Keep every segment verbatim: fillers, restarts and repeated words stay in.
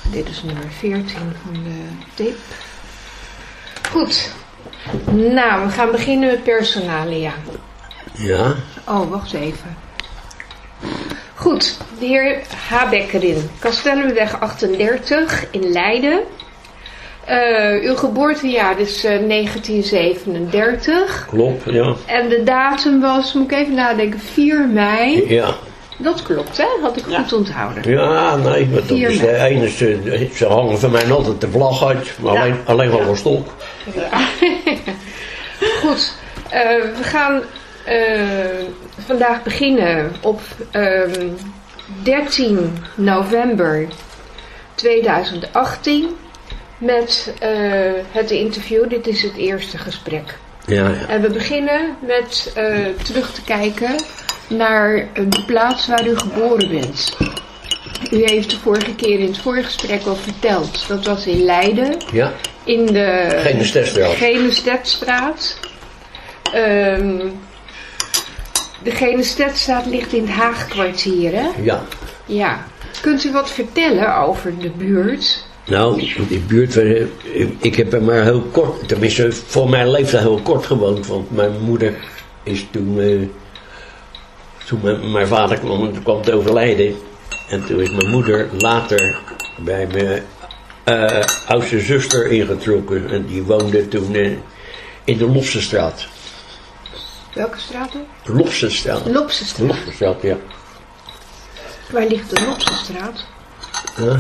Dit is nummer veertien van de tape. Goed. Nou, we gaan beginnen met personalia. Ja. Oh, wacht even. Goed, de heer H. Beckerin, Kastellenweg achtendertig in Leiden. Uh, uw geboortejaar is uh, negentien zevenendertig. Klopt, ja. En de datum was, moet ik even nadenken, vier mei. Ja. Dat klopt, hè? Had ik goed ja. onthouden. Ja, nee, maar dat is de enige. Ze hangen van mij altijd de vlag uit, maar Ja. alleen, alleen van een stok. Ja. Goed, uh, we gaan uh, vandaag beginnen op uh, dertien november tweeduizend achttien met uh, het interview. Dit is het eerste gesprek. Ja, ja. En we beginnen met uh, terug te kijken naar de plaats waar u geboren bent. U heeft de vorige keer in het voorgesprek al verteld. Dat was in Leiden. Ja. In de Genestedstraat. Genestedstraat. Um, de Genestedstraat ligt in het Haagkwartier, hè? Ja. Ja. Kunt u wat vertellen over de buurt? Nou, die buurt, ik heb er maar heel kort, tenminste voor mijn leeftijd heel kort gewoond, want mijn moeder is toen, uh, toen mijn, mijn vader kwam, kwam te overlijden. En toen is mijn moeder later bij mijn uh, oudste zuster ingetrokken en die woonde toen uh, in de Lopsestraat. Welke straat dan? Lopsestraat. Lopsestraat. Lopsestraat, ja. Waar ligt de Lopsestraat? Huh?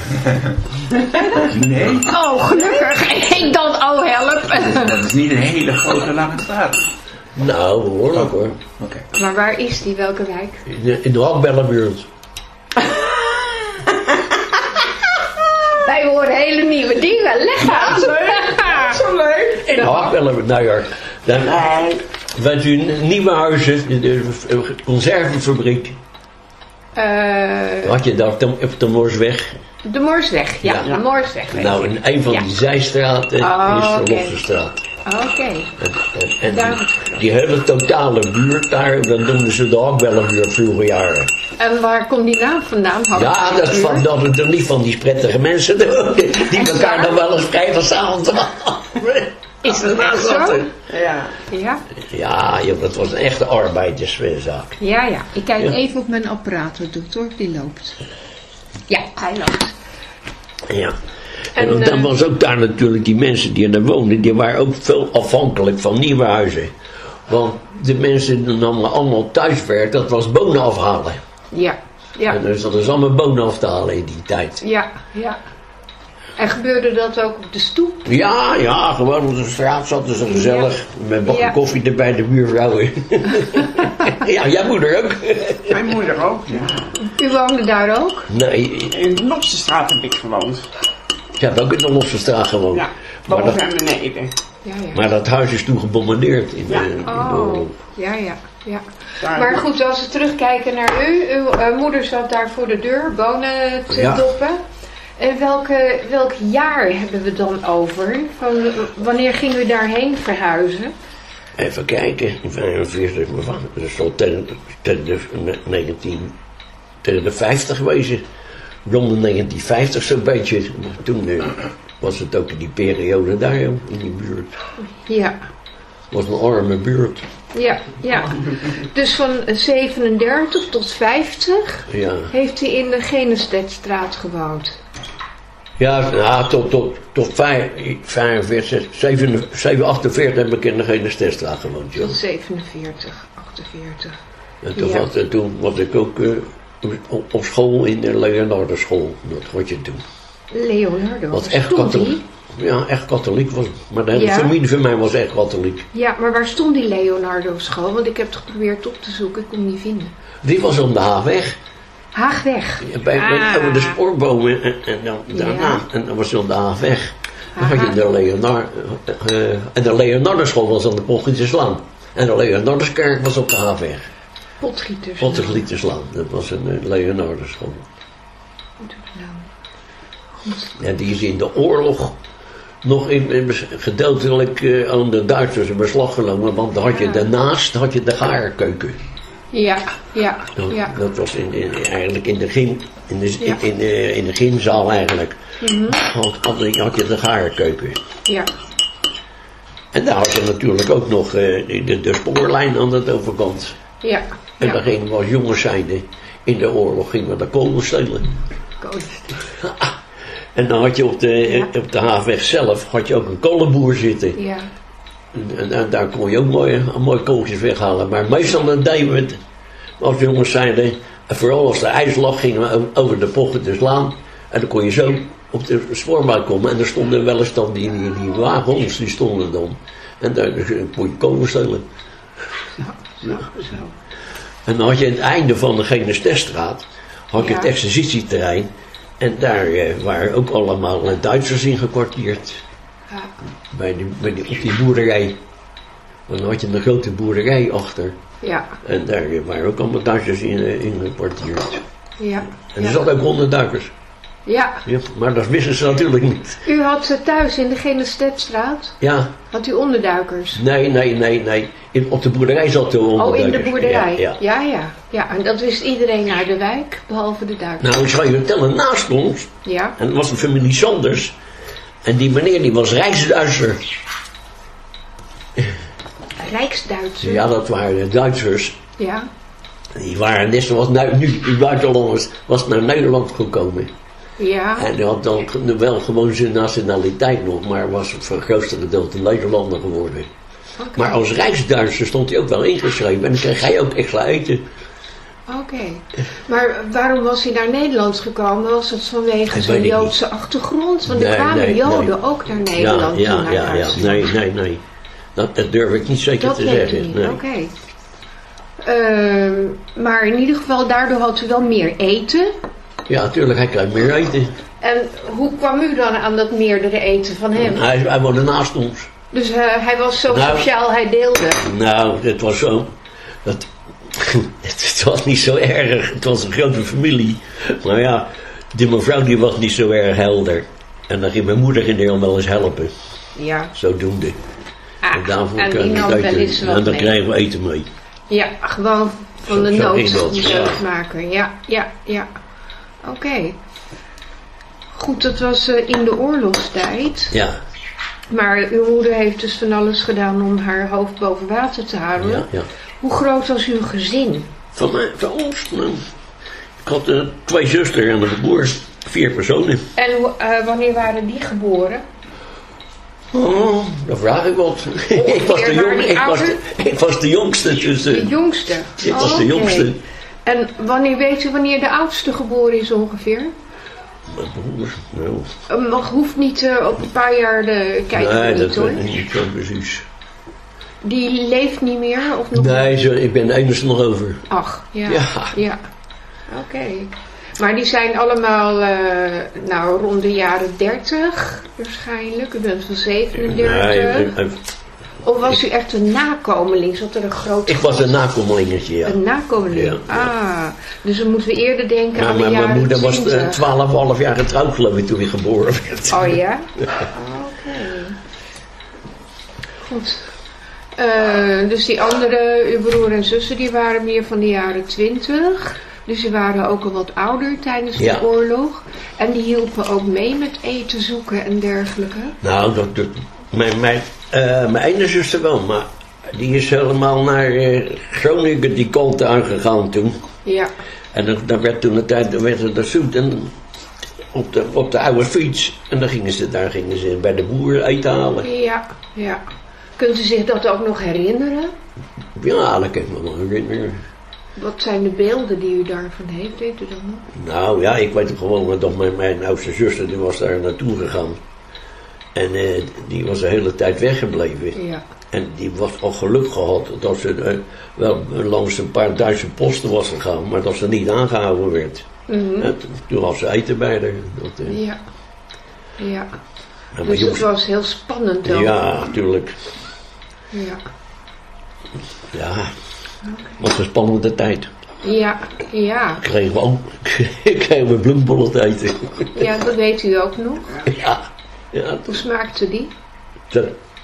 Nee. Oh, gelukkig. Ik dacht, oh help. Dat is niet een hele grote lange straat. Nou, behoorlijk hoor. Oké. Okay. Maar waar is die? Welke wijk? In de, in de Hakbellenbuurt. Wij horen hele nieuwe dingen. Leg uit. Zo leuk. In de Hakbellenbuurt, nou ja. Dan, Nee. weet u, nieuwe huizen, de, de, de conservenfabriek. Uh, Had je daar op de, op de Morsweg? de Morsweg, ja, Ja. de Morsweg. Nou, in een van Ja. die zijstraten Oh, is de oké. Lopsestraat. Oké. En, en, en Daar die, wordt het die hele totale buurt daar, dat noemden ze de Hakbellenbuurt vroeger jaren. En waar komt die naam vandaan? Ja, dat, van, dat het er niet van die prettige mensen die elkaar dan wel eens vrijdagavond. Is dat echt zo? Ja. Ja? Ja, joh, dat was een echte arbeiderszaak. Ja, ja. Ik kijk Ja. even op mijn apparaat, wat doet hoor, die loopt. Ja, hij loopt. Ja. En, En, dan uh, was ook daar natuurlijk die mensen die er woonden, die waren ook veel afhankelijk van nieuwe huizen. Want de mensen die namen allemaal thuiswerk, dat was bonen afhalen. Ja, ja, En dus dat is allemaal bonen af te halen in die tijd. ja, ja. En gebeurde dat ook op de stoep? Ja, ja, gewoon op de straat zaten ze gezellig. Met bakken Ja. koffie erbij de buurvrouwen. Ja, jouw moeder ook. Mijn moeder ook, ja. U woonde daar ook? Nee, In de Lopsestraat heb ik gewoond. ze had ook in de Lopsestraat gewoond. Ja, maar, boven dat, en beneden. Ja, ja. maar dat huis is toen gebombardeerd in de, Ja. in de Oh, oorlog. ja, ja, ja. Daar- Maar goed, als we terugkijken naar u, uw uh, moeder zat daar voor de deur bonen te Ja. doppen. En welke, welk jaar hebben we dan over? Van, uh, wanneer ging u daarheen verhuizen? Even kijken, in vijfenveertig, mijn vader is al tegen, tegen de negentien, tegen de vijftig wezen. Rond de negentien vijftig zo'n beetje. Toen uh, was het ook in die periode daar, joh, in die buurt. Ja, Het was een arme buurt. ja, ja. Dus van zevenendertig tot vijftig Ja, heeft hij in de Genestedstraat gewoond. ja, ja tot, tot, tot vijfenveertig, zeven, achtenveertig heb ik in de Genestedstraat gewoond, joh. Tot zevenenveertig, achtenveertig. En toen, Ja. was, en toen was ik ook uh, op, op school in de Leonardeschool. Dat had je toen. Leonardo, Wat waar echt stond katholiek. die? Ja, echt katholiek was. Maar de hele Ja. familie van mij was echt katholiek. Ja, maar waar stond die Leonardo school? Want ik heb het geprobeerd op te zoeken, ik kon hem niet vinden. Die was om de Haagweg. Haagweg. Ja, Bij, bij Ah. over de spoorbomen en, en dan daarna. Ja. En dan was ze om de Haagweg. Dan had Aha. je de Leonard, uh, en de Leonardeschool was aan de Potgieterslaan. En de Leonardeskerk was op de Haagweg. Potgieters. Potgieterslaan. Dat was een uh, Leonardeschool. En die is in de oorlog nog in, in, gedeeltelijk uh, aan de Duitsers in beslag genomen. Want dan had je Ja. daarnaast had je de gaarkeuken. Ja, ja, Dat, ja. dat was in, in, eigenlijk in de, ging, In de, Ja. in, in, de, in de gymzaal eigenlijk. Mhm. Had, had, had je de garenkeuken. Ja. En daar had je natuurlijk ook nog uh, de, de spoorlijn aan de overkant. Ja. En Ja. dan gingen we als jongens zijnde, in de oorlog gingen we de kolen stelen. Kolen. En dan had je op de, Ja. op de havenweg zelf had je ook een kolenboer zitten. Ja. En, en daar kon je ook mooie, mooie kooltjes weghalen. Maar meestal dan deden we het, als jongens zeiden, en vooral als de ijs lag, gingen we over de pochten de laan. En dan kon je zo op de spoorbuik komen. En er stonden wel eens dan die, die, die wagons, die stonden dan. En daar kon je kolen stelen. Zo, zo. En dan had je aan het einde van de Genesterstraat, had je Ja. het exercitieterrein. En daar eh, waren ook allemaal eh, Duitsers in gekwartierd. Ja. Bij die, bij die, op die boerderij. Want dan had je een grote boerderij achter. Ja. En daar eh, waren ook allemaal Duitsers in, eh, in gekwartierd. Ja. En er Ja. zat ook onderduikers. Ja. Ja, maar dat wisten ze natuurlijk niet. U had ze thuis in de Genesterstraat, Ja, had u onderduikers? nee, nee, nee, nee. In, op de boerderij zat de Oh, onderduikers. in de boerderij? Ja, ja. ja, ja. Ja, en dat wist iedereen naar de wijk, behalve de Duitsers. Nou, ik zal je vertellen, naast ons, Ja. en dat was een familie Sanders. En die meneer die was Rijksduitser. Rijksduitsers? Ja, dat waren de Duitsers. Ja. Die waren net zoals nu, nu de buitenlanders was naar Nederland gekomen. Ja. En die had dan wel gewoon zijn nationaliteit nog, maar was voor het grootste gedeelte Nederlander geworden. Oké. Maar als Rijksduitser stond hij ook wel ingeschreven en dan kreeg hij ook extra eten. Oké. Maar waarom was hij naar Nederland gekomen? Was het vanwege Dat zijn weet ik niet. Joodse achtergrond? Want er Nee, kwamen nee, Joden nee. ook naar Ja, Nederland toen ja, naar ja, ja. Duitsland. Nee, nee, nee. Dat, dat durf ik niet zeker Dat te weet zeggen. je niet, Nee. oké. Ehm, maar in ieder geval, daardoor had u wel meer eten. Ja, natuurlijk, hij kreeg meer eten. En hoe kwam u dan aan dat meerdere eten van hem? Hij, hij woonde naast ons. Dus eh, hij was zo Nou. sociaal, hij deelde. Nou, het was zo. Dat, het was niet zo erg. Het was een grote familie. Maar ja, die mevrouw die was niet zo erg helder. En dan ging mijn moeder in de wel eens helpen. Ja. Zodoende. Ah, en daarvoor en kregen die we nam wel eten. eens wat En dan mee. kregen we eten mee. Ja, gewoon van de Zo- zo nood ging dat, die ja. het maken. Ja, ja, ja. Oké. Goed, dat was eh, in de oorlogstijd. Ja, Maar uw moeder heeft dus van alles gedaan om haar hoofd boven water te houden. ja, ja. Hoe groot was uw gezin? Van, mij, van ons. Nou, ik had eh, twee zusters en een broer. Vier personen. En hoe- eh, wanneer waren die geboren? Oh, dan vraag ik wat. ik, was de waren jong, die ik, was ouder? de, ik was de jongste. Dus, eh, De jongste? ik was Oh, de oké. jongste. En wanneer weet u wanneer de oudste geboren is ongeveer? Mijn broers, nou. Het mag hoeft niet eh, op een paar jaar de kijken Nee, niet dat hoor. weet ik niet zo precies. Die leeft niet meer of nog? Nee, zo, ik ben de enige nog over. Ach, ja. Ja. ja. Oké. Maar die zijn allemaal eh, nou, rond de jaren dertig waarschijnlijk. U bent van zevenendertig. Nee, ik, ik- Of was u echt een nakomeling? Zat er een groot ik was een nakomelingetje, ja. Een nakomeling? Ja, ja. Ah, dus dan moeten we eerder denken Maar aan de mijn, jaren mijn moeder was twintig. uh, twaalf komma vijf jaar getrouwd geloof ik toen ik geboren werd. Oh ja? Oké. Goed. Eh, dus die andere, uw broer en zussen, die waren meer van de jaren twintig. Dus die waren ook al wat ouder tijdens Ja. de oorlog. En die hielpen ook mee met eten zoeken en dergelijke. Nou, dat, dat, mijn, mijn, uh, mijn ene zuster wel, maar die is helemaal naar uh, Groningen die kant aangegaan toen. Ja. En dan, dan werd toen de tijd, dan werd het er zoet en op de, op de oude fiets. En dan gingen ze, daar gingen ze bij de boer eten halen. Ja, ja. Kunt u zich dat ook nog herinneren? Ja, dat kan ik me wel herinneren. Wat zijn de beelden die u daarvan heeft, weet u dat nog? Nou ja, ik weet het gewoon dat mijn, mijn oudste zuster die was daar naartoe gegaan. En uh, die was de hele tijd weggebleven. Ja. En die was al geluk gehad dat ze uh, wel langs een paar Duitse posten was gegaan, maar dat ze niet aangehouden werd. Mhm. Ja, toen had ze eten bij haar. Dat, uh, Ja. Ja. en mijn Dus het jongens- was heel spannend dan. Ja, natuurlijk. Ja. Ja, het was een spannende tijd. Ja, ja. Kregen we ook, kregen we bloembollen te eten. Ja, dat weet u ook nog. ja, ja, Hoe smaakte die? dat,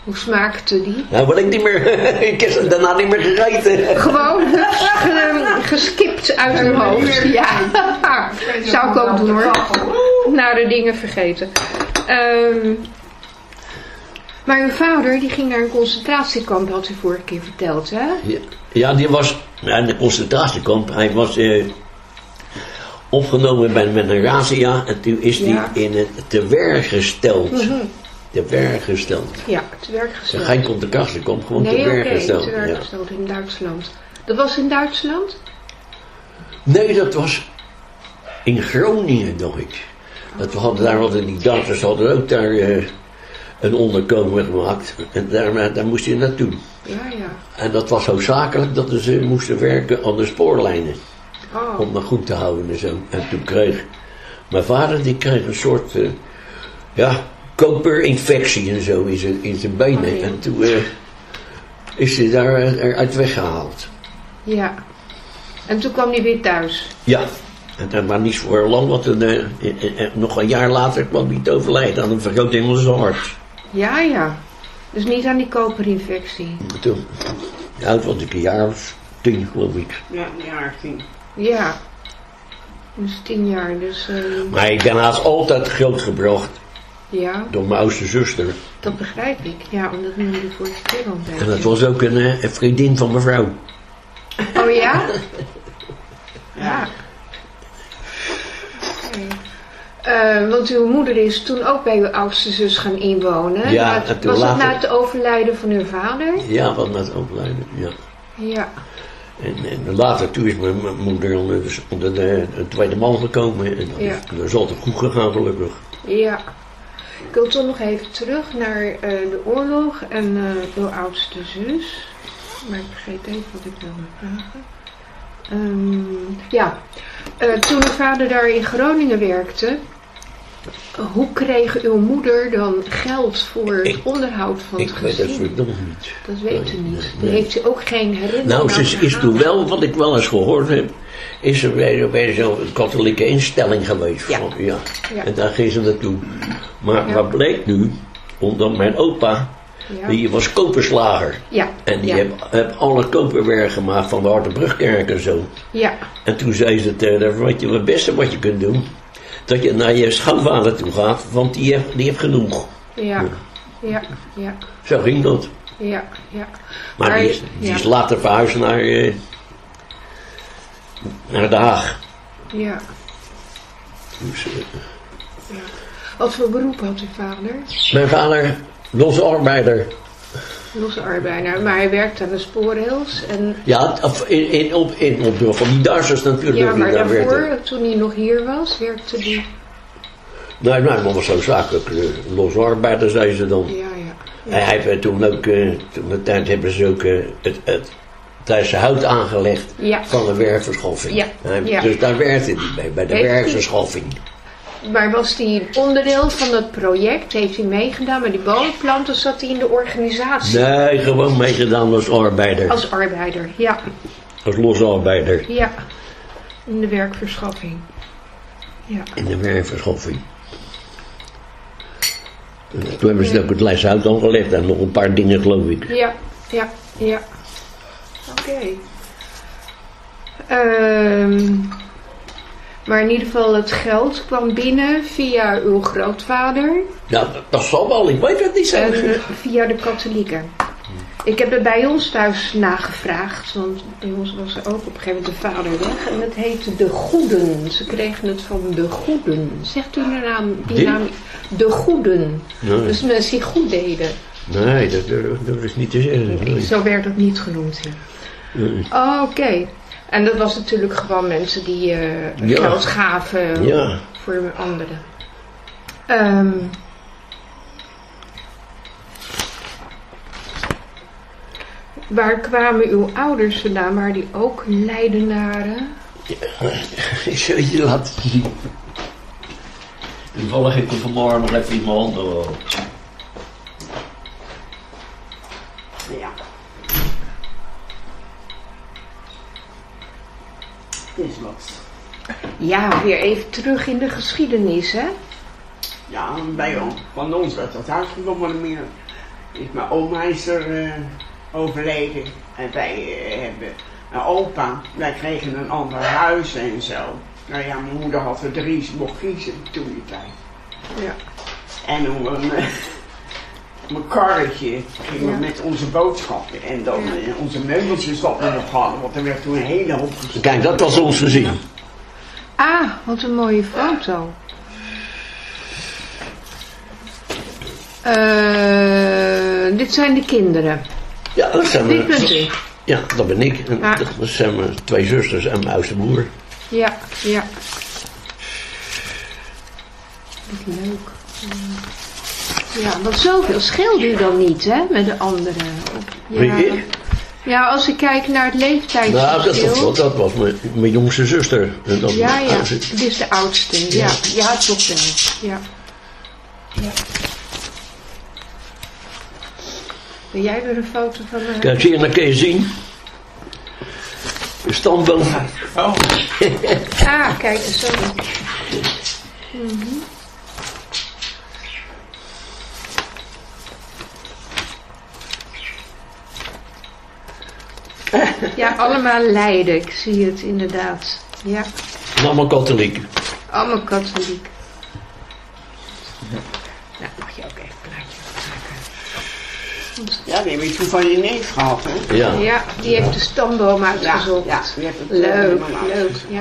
Hoe smaakte die? Nou, wil ik niet meer. Ik heb ze daarna niet meer gegeten. Gewoon ge- geskipt uit hun hoofd. Ja, zou ik ook doen hoor. Nare dingen vergeten. Um, maar uw vader die ging naar een concentratiekamp, had u vorige keer verteld, hè? Ja, ja die was in de concentratiekamp. Hij was eh, opgenomen bij, met een razzia en toen is hij Ja. in het te werk gesteld. Mm-hmm. Te werk gesteld. Ja, te werk gesteld. Geen concentratiekamp, gewoon Nee, te oké, werk gesteld. te werk Ja. gesteld in Duitsland. Dat was in Duitsland? Nee, dat was in Groningen, dacht ik. Dat we hadden, daar hadden die Duitsers hadden ook daar eh, een onderkomen gemaakt. En daar, daar moest je naartoe. Ja, ja. En dat was zo zakelijk dat ze moesten werken aan de spoorlijnen. Oh, Om dat goed te houden en zo. En toen kreeg mijn vader die kreeg een soort uh, ja, koperinfectie en zo in zijn, in zijn benen. Oh, ja. En toen uh, is hij daar uh, eruit weggehaald. ja. En toen kwam hij weer thuis. Ja. En dat maar niet voor lang, want een, uh, uh, uh, nog een jaar later kwam hij te overlijden aan een vergroting van zijn hart. Ja, ja. Dus niet aan die koperinfectie. Toen, ja, oud was ik een jaar of tien, geloof ik. Ja, een jaar tien. Ja. Dus tien jaar, dus... Uh, Maar ik ben haast altijd grootgebracht ja, door mijn oudste zuster. dat begrijp ik. Ja, omdat we nu de vorige keer al bij. En dat was ook een, uh, een vriendin van mevrouw. Oh ja? Ja. Oké. Uh, want uw moeder is toen ook bij uw oudste zus gaan inwonen. Ja, Na het- en toen was later- het na het overlijden van uw vader? Ja, wat met overlijden, ja. Ja. En, en later toen is mijn, mijn moeder onder de, onder de, de tweede man gekomen. En dat, Ja. is, dat is altijd goed gegaan, gelukkig. Ja. Ik wil toch nog even terug naar uh, de oorlog en uh, uw oudste zus. Maar ik vergeet even wat ik wilde vragen. Um, ja, uh, toen uw vader daar in Groningen werkte, hoe kreeg uw moeder dan geld voor het Ik- onderhoud van het Ik weet het gezin? verdomd niet. Dat weet u Nee, niet. nee, Dan nee. heeft u ook geen herinnering Nou, aan ze is, is gehaald. toen wel, wat ik wel eens gehoord heb, is er bij, bij zo'n katholieke instelling geweest. Ja. Van, ja. Ja. En daar ging ze naartoe. Maar Ja. wat bleek nu, omdat mijn opa, Ja. die was koperslager. Ja. En die ja. heeft heb alle koperwerk gemaakt van de Hartenbrugkerk en zo. Ja. En toen zei ze tegen haar, weet je, het beste wat je kunt doen, dat je naar je schoonvader toe gaat, want die heeft, die heeft genoeg. Ja. Ja. Ja. Zo ging dat. Ja. Ja. Maar die is, die ja. is later verhuisd naar, eh, naar Den Haag. Ja. Dus, eh, Ja. Wat voor beroep had uw vader? mijn vader, losse arbeider. Losse arbeider, maar hij werkte aan de spoorrails. En, Ja, of in, in, op, in opdracht van die Duitsers natuurlijk. ja, die maar daar daarvoor, werkten. toen hij nog hier was, werkte hij... Nee, nee, maar was zo zakelijk. eh, Losse arbeider, zei ze dan. Ja, ja. En hij heeft toen ook, eh, toen de tijd hebben ze ook eh, het, het Thaise hout aangelegd Ja. van de werkverschaffing. Ja, Hij- ja. Dus daar werkte hij bij, bij de Heeft hij- werkverschaffing. Maar was hij onderdeel van dat project? Heeft hij meegedaan met die bomenplanten? Of zat hij in de organisatie? Nee, gewoon meegedaan als arbeider. Als, Als arbeider, ja. losse arbeider Ja. In de werkverschaffing. Ja. in de werkverschaffing. En toen hebben ze ook het Thaise hout aangelegd en nog een paar dingen, geloof ik. Ja, ja, ja. Oké. Ehm, maar in ieder geval het geld kwam binnen via uw grootvader Nou, dat, dat zal wel, ik weet het niet zo. en eh, via de katholieken. Ik heb het bij ons thuis nagevraagd, want bij ons was er ook op een gegeven moment de vader weg. En het heette De Goeden. Ze kregen het van De Goeden. Zegt u de naam, die Die? naam? De Goeden. Nee, Dus mensen die goed deden. nee dat, dat, dat is niet te zeggen. Nee. Zo werd het niet genoemd. Ja. Nee. Oh, oké. En dat was natuurlijk gewoon mensen die eh, Ja. geld gaven Ja. voor anderen. Ehm, waar kwamen uw ouders vandaan? Waren die ook Leidenaren? Ik zal je laten zien. Toevallig heb ik vanmorgen nog even in mijn handen gehad. Ja. Dit is wat. Ja, weer even terug in de geschiedenis, hè? Ja, bij ons, van ons werd dat huis genomen meer. is mijn oma is er uh, overleden. En wij uh, hebben een opa. Wij kregen een ander huis en zo. Nou ja, mijn moeder had er drie mocht kiezen toen die tijd. Ja. En om een, uh, een karretje gingen we Ja. met onze boodschappen. En dan Ja. uh, onze meubeltjes wat we nog hadden. Want er werd toen een hele hoop gestopt. Kijk, dat was ons gezin. Ah, wat een mooie foto. Uh, dit zijn de kinderen. Ja, dat zijn Dit bent we. u. Ja, dat ben ik. En Ah. Dat zijn mijn twee zusters en mijn oudste broer. Ja, ja. Wat leuk. Ja, want zoveel scheelt u dan niet, hè, met de anderen. Ja. Wie, ik? Ja, als ik kijk naar het Nou, leeftijdsverschil. dat, dat was mijn, mijn jongste zuster. En dat Ja, ja, oudste. dit is de oudste. Ja, ja, toch wel. Ja. Ja. Wil jij weer een foto van me? Kijk, zie je, dan kun je zien. De stamboom. Oh, Ah, kijk eens zo. Mhm. Ja, allemaal Leiden. Ik zie het inderdaad. Ja, En allemaal katholiek. allemaal katholiek. Nou, mag je ook even een plaatje maken. Ja, die heb ik toen van je neef gehad, hè? Ja. Ja, die heeft de stamboom Ja, uitgezocht. ja, die heeft het uh, Leuk, helemaal leuk, uitgezocht. ja.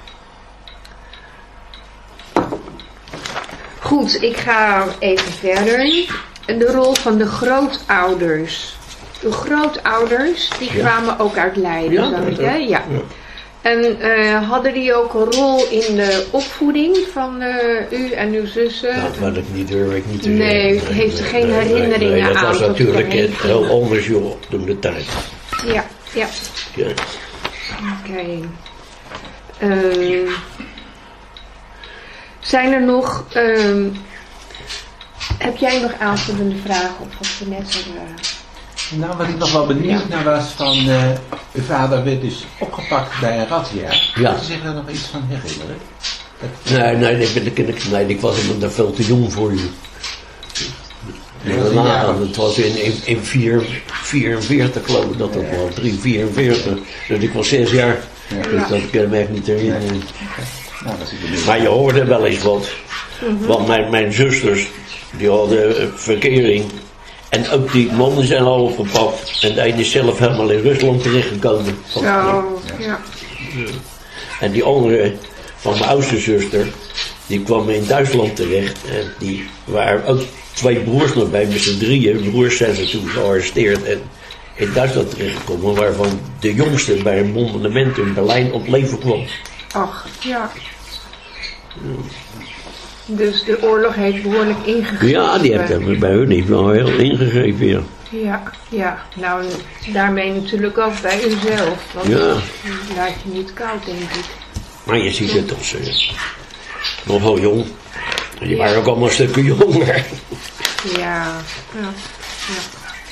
Goed, ik ga even verder. De rol van de grootouders. De grootouders, die Ja. kwamen ook uit Leiden, Ja, zag ik, dat hè? ook. Ja. Ja. En eh, hadden die ook een rol in de opvoeding van eh, u en uw zussen? Nou, dat ik niet durf ik niet te Nee, zeggen. u heeft er geen herinneringen nee, dat aan was tot natuurlijk u daarheen het heel anders, joh, toen de tijd. Ja, ja. Ja. Oké. Ehm, zijn er nog... ehm, heb jij nog aanvullende vragen op wat we net hebben? nou wat ik nog wel benieuwd naar was van, uh, uw vader werd dus opgepakt bij een razzia. Ja. Kun je zich daar nog iets van herinneren? Dat, Nee, nee, ik, ben, ik, nee, ik was hem daar veel te jong voor je. Ja, dat is een Ja, jaar. het was in, in, in vier, vierenveertig geloof ik dat dat was, drie vierenveertig. Dus ik was zes jaar, Ja. dus dat kan ik me echt niet herinneren. nou, dat is ik benieuwd. Maar je hoorde wel eens wat. Want mijn, mijn zusters, die hadden eh, verkering. En ook die mannen zijn al opgepakt. En de ene is zelf helemaal in Rusland terechtgekomen. Zo, ja. En die andere, van mijn oudste zuster, die kwam in Duitsland terecht. En die waren ook twee broers nog bij, met z'n drieën. Broers zijn ze toen gearresteerd en in Duitsland terechtgekomen. Waarvan de jongste bij een bombardement in Berlijn op leven kwam. Ach, ja. Dus de oorlog heeft behoorlijk ingegrepen. Ja, die heeft er bij hun niet wel heel ingegrepen, ja. Ja, ja. Nou, daarmee natuurlijk ook bij uzelf. Want Ja. dat laat je niet koud, denk ik. Maar je ziet het als uh, nog wel jong. Die Ja. waren ook allemaal een stukje jonger. Ja, ja, ja.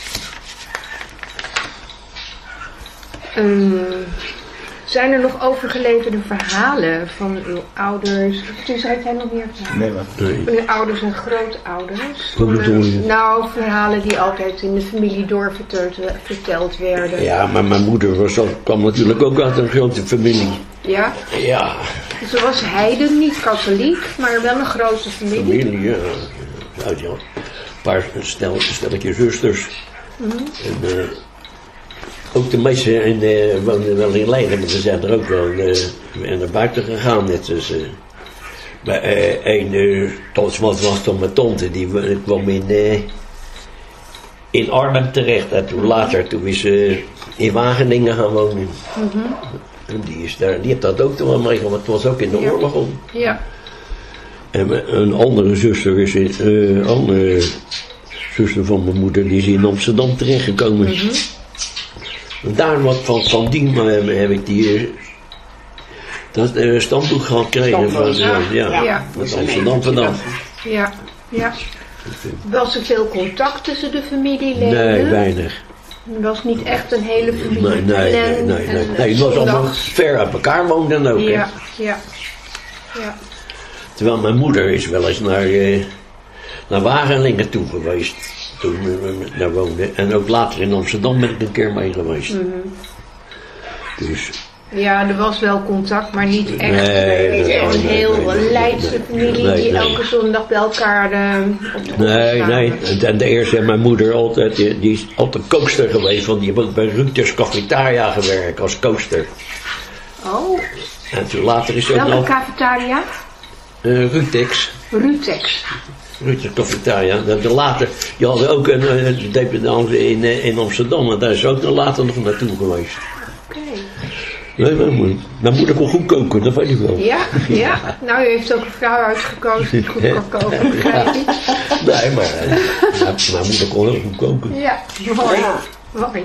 Ehm, zijn er nog overgeleverde verhalen van uw ouders? Toen zei jij nog meer verhalen? Nee, maar. Nee. Van uw ouders en grootouders? Wat bedoel je? Nou, verhalen die altijd in de familie doorverteld verteld werden. Ja, maar mijn moeder was ook, kwam natuurlijk ook uit een grote familie. Ja? Ja, Ze was heiden, niet katholiek, maar wel een grote familie. familie, ja. Ja, ja. Een paar stel, stelletje zusters. En, eh, ook de meesten in, eh, woonden wel in Leiden, maar ze zijn er ook wel eh, weer naar buiten gegaan. Net als, eh, bij eh, een, uh, wat was dan mijn tante, die wo- kwam in, eh, in Arnhem terecht. En toen later, toen is ze in Wageningen gaan wonen. En die, is daar, die heeft dat ook toch wel meegemaakt, want het was ook in de Ja. oorlog om. Ja, En mijn- een andere zuster is in, eh, andere zuster van mijn moeder, die is in Amsterdam terechtgekomen. En daar wat van, van die heb, heb ik die eh, dat uh, stamboek gehad gekregen van, Stamboek, eh, ja, ja. Ja. uit Amsterdam vandaan. ja, ja. Was er veel contact tussen de familieleden? Nee, weinig. Het was niet echt een hele familie. Nee, nee, nee, nee, nee. nee het was allemaal ver uit elkaar woonden ook. hè. Ja, ja, ja. Terwijl mijn moeder is wel eens naar, eh, naar Wageningen toe geweest. toen we daar woonden. En ook later in Amsterdam ben ik een keer mee geweest. Mm-hmm. Dus... Ja, er was wel contact, maar niet echt. Nee, Nee, nee, een nee, heel nee, nee, Leidse familie nee, die nee. elke zondag bij elkaar uh, op de grond Nee, staan. nee. En de eerste heeft mijn moeder altijd, die, die is altijd kookster geweest, want die heeft ook bij Rutgers Cafetaria gewerkt als kookster. Oh, En toen later is ze ook welke nog cafetaria? uh, Rutex. Rutex. Rutgers Cafetaria. De, de later, die hadden ook een, een dependance in, uh, in Amsterdam, en daar is ze ook nog later nog naartoe geweest. Oké. Nee, mijn moeder, mijn moeder kon goed koken, dat weet ik wel. Ja, ja. Nou, u heeft ook een vrouw uitgekozen die goed kan koken, begrijp ik. Nee, maar uh, mijn, mijn moeder kon heel goed koken. Ja, mooi. Mooi.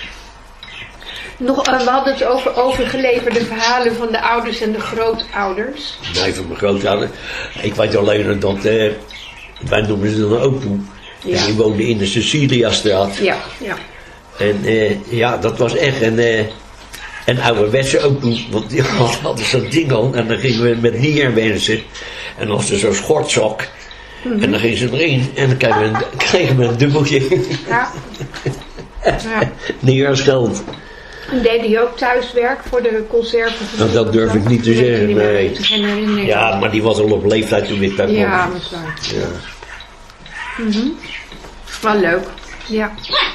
Nog, uh, we hadden het over overgeleverde verhalen van de ouders en de grootouders. Nee, van mijn grootouders. Ik weet alleen dat, uh, wij noemen ze dan ook toe. Ja. En die woonde in de Ceciliastraat. Ja, ja. En uh, ja, dat was echt een, uh, een ouderwetse ook toe. Want die hadden zo'n ding al. En dan gingen we met nierwensen. En dan was er zo'n schortzak. Mm-hmm. En dan gingen ze erin. En dan kregen we een, kregen we een dubbeltje. Ja. Ja. Niersgeld. En deed hij ook thuiswerk voor de conserven? Nou, dat durf ik niet te zeggen, niet meer nee. weten, geen herinnering. Ja, maar die was al op leeftijd toen ik daar kwam. Ja, dat is waar. Ja. Mm-hmm. Wel leuk. Ja.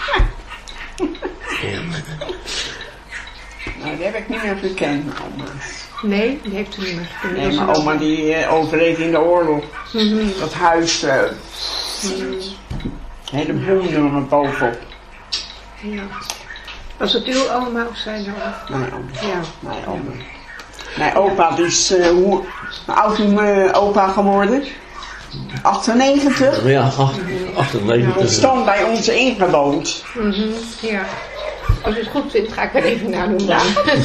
Nou, die heb ik niet meer gekend, mijn oma. Nee, die heeft u niet meer gekend. Nee, mijn oma die uh, overleed in de oorlog. Mm-hmm. Dat huis, uh, Mm-hmm. hele bloemen er bovenop. Ja. Was het uw oma of zijn oma? Mijn oma. Ja. Mijn oma. Mijn opa, die is, uh, hoe hoe oud is mijn opa geworden? achtennegentig. Ja, acht- Hij achtennegentig. stond bij ons ingewoond. Mm-hmm. Ja. Als u het goed vindt, ga ik er even naar doen. Ja.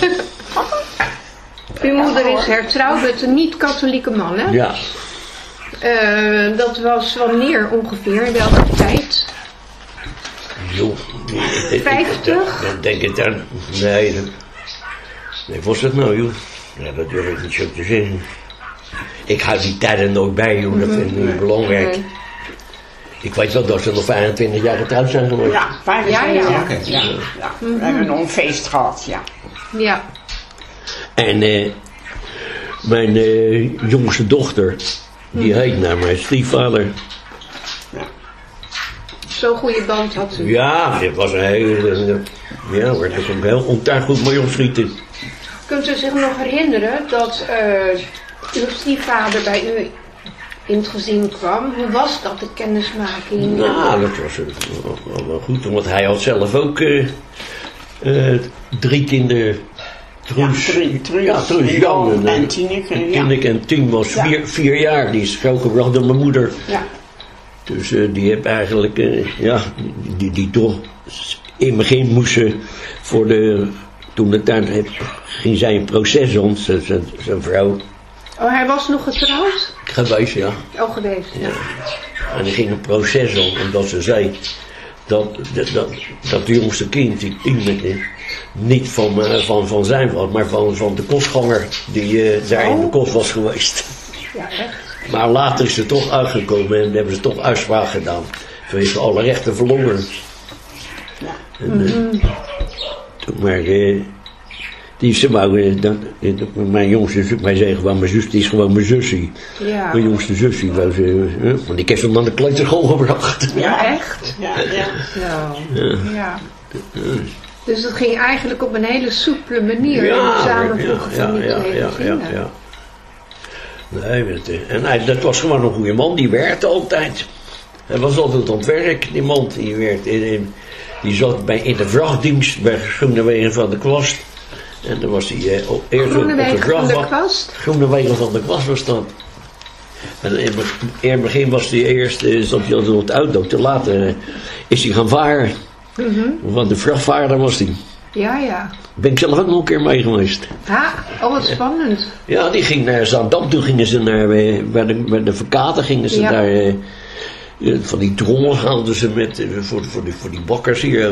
Uw moeder is hertrouwd met een niet-katholieke man, hè? Ja. Uh, dat was wanneer ongeveer, in welke tijd? Joh. vijftig? Dan denk ik dan. Nee, dat, nee, was dat nou, joh? Ja, dat durf ik niet zo te zeggen. Ik hou die tijden nooit bij, joh. Dat vind ik niet belangrijk. Nee. Ik weet wel dat ze nog vijfentwintig jaar getrouwd zijn geweest. Ja, vijfentwintig Ja, ja. jaar. Oké. Ja, ja. We hebben nog een feest gehad, ja. Ja. En eh, mijn eh, jongste dochter, die heet naar mijn stiefvader. Zo'n goede band had u. Ja, dit was een hele. Ja, hoor, dat is ook heel ontuigend mee omschieten. Kunt u zich nog herinneren dat uh, uw stiefvader bij u in het gezin kwam? Hoe was dat, de kennismaking? Nou, dat was uh, wel, wel goed, want hij had zelf ook uh, uh, drie kinderen. Truus, Ja, Truus, Truus, ja, Truus Jan Jan en en Tineke, ja. Tineke en Tien was Ja. vier, vier jaar, die is grootgebracht door mijn moeder. Ja. Dus uh, die heb eigenlijk, uh, ja, die, die toch, in het begin moest ze voor de, toen de tijd heb, ging zij een proces om, zijn vrouw. Oh, hij was nog getrouwd? Geweest, ja. Oh, geweest. Ja. En er ging een proces om, omdat ze zei dat dat, dat, dat de jongste kind, die Tineke, niet van, uh, van, van zijn was, maar van, van de kostganger die uh, daar Oh. in de kost was geweest. Ja, echt. Maar later is ze toch uitgekomen en hebben ze toch uitspraak gedaan. Ze heeft alle rechten verloren. Ja. En, uh, toen maar, uh, die ze wou, uh, dat, uh, mijn jongste zus, wij zeggen gewoon, mijn zus, die is gewoon mijn zusje. Ja. Mijn jongste zusje, wou ze, uh, want die heeft hem naar de kleuterschool gebracht. Ja, echt? Ja, ja. Zo. Ja. Dus dat ging eigenlijk op een hele soepele manier. Ja, het samenvoegen ja, van die ja, twee ja, ja, gezinnen. ja. Nee, weet je, en hij, dat was gewoon een goede man, die werkte altijd. Hij was altijd aan het werk, die man. Die, werkte in, in, die zat bij, in de vrachtdienst bij Groenewegen van de Kwast. En dan was hij uh, op, eerst op, op de Groenewegen van de vrachtwagen. Kwast? Groenewegen van de Kwast was dat. En in, in het begin was hij eerst, uh, zat hij altijd op de auto. Te later uh, is hij gaan varen. Mm-hmm. Want de vrachtvaarder was hij. Ja, ja. Ben ik zelf ook nog een keer mee geweest. Ha, oh wat spannend. Ja, die ging naar Zaandam. Toen gingen ze naar, uh, bij de, bij de Verkaten gingen ze Ja. daar, uh, uh, van die drommen haalden ze met, uh, voor, voor, die, voor die bakkers hier.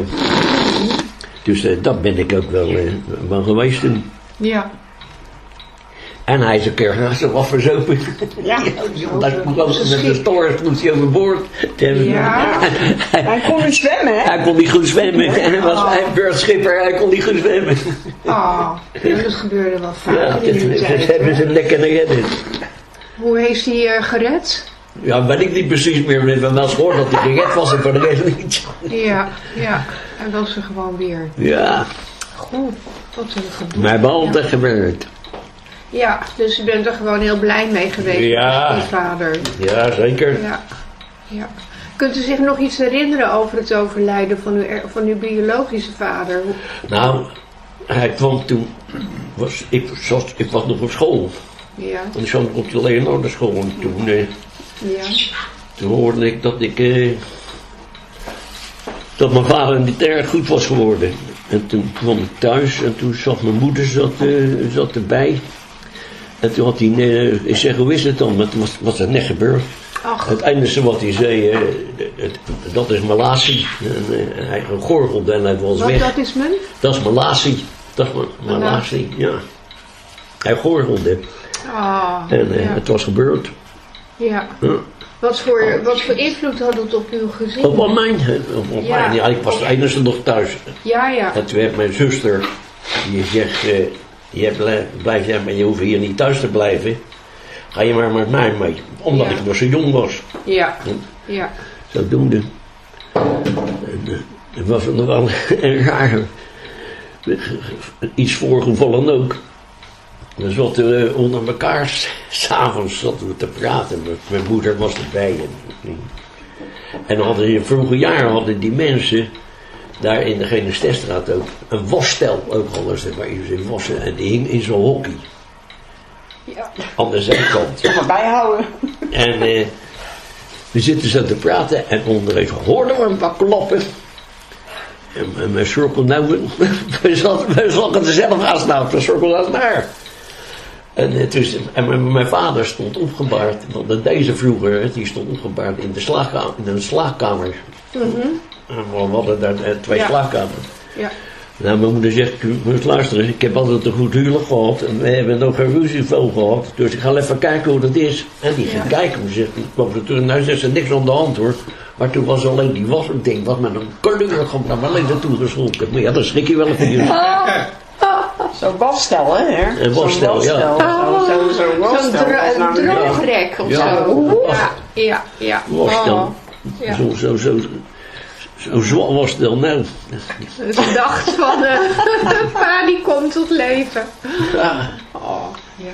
Dus uh, dat ben ik ook wel, uh, wel geweest toen. Ja. En hij is een keer naast hem afverzopen. Ja. Dat is met de stores moest hij overboord. Ja. Hij kon niet zwemmen, hè? Hij kon niet goed zwemmen. Hij was Oh. hij beurtschipper, hij kon niet goed zwemmen. Oh, dat gebeurde wel Ja, vaak dat, in die dat tijd. hebben ze lekker gered. Hoe heeft hij uh, gered? Ja, weet ik niet precies meer. We hebben wel eens gehoord dat hij gered was en voor de rest niet. Ja, ja. En was er gewoon weer. Ja, Goed, wat een gedoe. maar bij altijd Ja. gebeurd. Ja, dus u bent er gewoon heel blij mee geweest Ja. met uw vader. Ja, zeker. Ja, ja. Kunt u zich nog iets herinneren over het overlijden van uw, er- van uw biologische vader? Hoe- Nou, hij kwam toen, was, ik, zat, ik was nog op school. Ja, En ik zat nog op de Leonardo school. En toen, eh, ja, toen hoorde ik dat ik, eh, dat mijn vader niet erg goed was geworden. En toen kwam ik thuis en toen zat mijn moeder zat, eh, zat erbij. En toen had hij, eh, ik zeg, hoe is het dan? Maar toen was, was het net gebeurd. ach, Het enige wat hij zei, eh, het, dat is malatie. En, eh, hij gorgelde en hij was wat weg. dat is men? Dat is malatie. Dat is ma- malatie, ja. Hij gorgelde. Ah, En eh, ja, het was gebeurd. ja. Ja. Wat voor, wat voor invloed had het op uw gezin? Op, op mijn, op, op Ja. mijn, ja, ik was de enige nog thuis. Ja, ja, En toen heeft mijn zuster, die zegt, eh, je blij- blijf jij, maar je hoeft hier niet thuis te blijven. Ga je maar met mij mee. Omdat Ja. ik nog zo jong was. ja, ja. Zodoende. En, eh, het was nog wel een raar, iets voorgevallen ook. Dan zaten we onder elkaar, s- s'avonds zaten we te praten. Mijn- Mijn moeder was erbij. En, en hadden in vroege jaren hadden die mensen daar in de Genesterstraat ook een wasstel ook hadden ze waar je ze wassen. En die hing in zo'n hockey. Ja. Aan de zijkant. Toch maar bijhouden. En eh, we zitten zo te praten en onderweg hoorden we een paar klappen. En, en we schrokken nou, we zaten, we zaten er zelf naast nou, we schrokken naast daar. En, eh, toen, en mijn, mijn vader stond opgebaard, want deze vroeger, die stond opgebaard in de slaapkamer. In een slaapkamer. En we hadden daar eh, twee Ja. slaapkamers. Ja. Nou, mijn moeder zegt, u moet luisteren, ik heb altijd een goed huwelijk gehad en we hebben nog geen ruzievol gehad, dus ik ga even kijken hoe dat is. En die ging Ja. kijken, zegt, ik kwam ze terug, nou zegt ze niks aan de hand hoor. Maar toen was alleen die was, ik denk, wat met een kleur komt naar alleen naartoe geschonken. Maar ja, dan schrik je wel even jullie. Zo'n wasstel, hè? Een wasstel, Zo'n ja. Zo'n zo, zo Zo'n wasstel. dro- was nou een niet- droogrek of Ja. zo. Ja. Ja, ja, ja. Wasstel. Oh, ja. Zo, zo, zo, zo zwart was het dan nou. Ik dacht van, eh pa die komt tot leven. Ja. Oh, ja.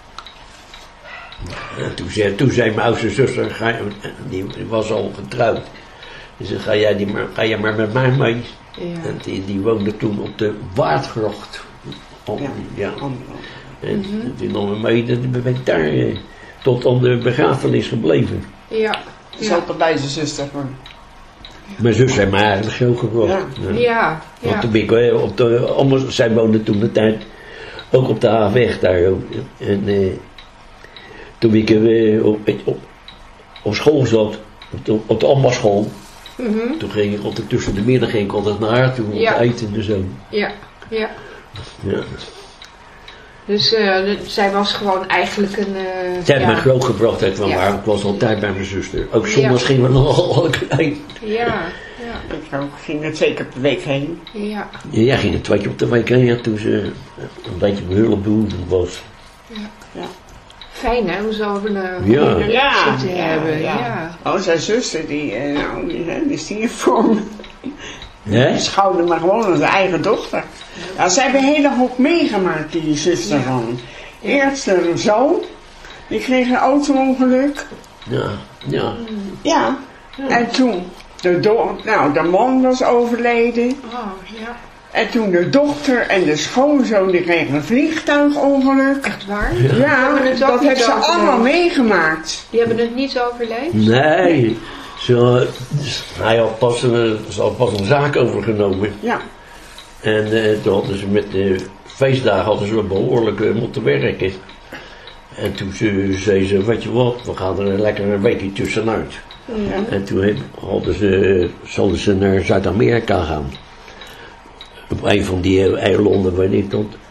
En toen, zei, toen zei mijn oudste zuster, ga, je- die was al getrouwd. Die zei, ga jij, die maar, ga jij maar met mij mee. Ja. En die, die woonde toen op de Waardgracht. Op, Ja. ja. En toen nam we mee, dan ben ik daar eh, tot aan de begrafenis gebleven. Ja. Zo Ja. tot bij zijn zuster. Mijn zus heeft mij eigenlijk zo gebracht. Ja. Ja. Ja. Want Ja. toen ben ik eh, op de, anders, zij woonde toen de tijd ook op de A-weg daar ook. En eh, toen ik eh, op, op, op school zat, op de, op de ambachtsschool, Mhm. toen ging ik altijd tussen de middag ging ik altijd naar haar toe om Ja. te eten en zo. Ja. Ja. Ja. Dus eh, de- zij was gewoon eigenlijk een... eh, Zij heeft ja. mij grootgebracht, ik, Ja. maar ik was altijd bij mijn zuster. Ook zondags Ja. gingen we nog al heen. Ja. Ja. Ik ook ging er twee keer per week heen. Ja. Ja, jij ging er twee keer op de week heen ja, toen ze een beetje behulpbehoevend was. Fijn hè, om zo een uh, Ja. Ja, te ja, hebben. ja. Ja. Oh, zijn zuster, die, eh, nou, die, hè, die stierf voor me. Hè? Die schouwde maar gewoon als zijn eigen dochter. Ja, ze hebben een hele hoop meegemaakt, die zuster Ja. van. Eerst een zoon, die kreeg een auto-ongeluk. Ja, ja. Ja. En toen, de, do- nou, de man was overleden. Oh, ja. En toen de dochter en de schoonzoon, die kregen een vliegtuigongeluk. Echt waar? Ja. Ja, hebben het ook dat niet hebben ze overleefd. allemaal meegemaakt. Die hebben het niet overleefd? Nee, zo, hij had pas een, ze had pas een zaak overgenomen. Ja. En eh, toen hadden ze met de feestdagen hadden ze behoorlijk eh, moeten werken. En toen ze, zei ze, weet je wat, we gaan er lekker een weekje tussenuit. Ja. En toen heb- hadden ze, zouden ze naar Zuid-Amerika gaan. Op een van die eilanden, weet ik dat.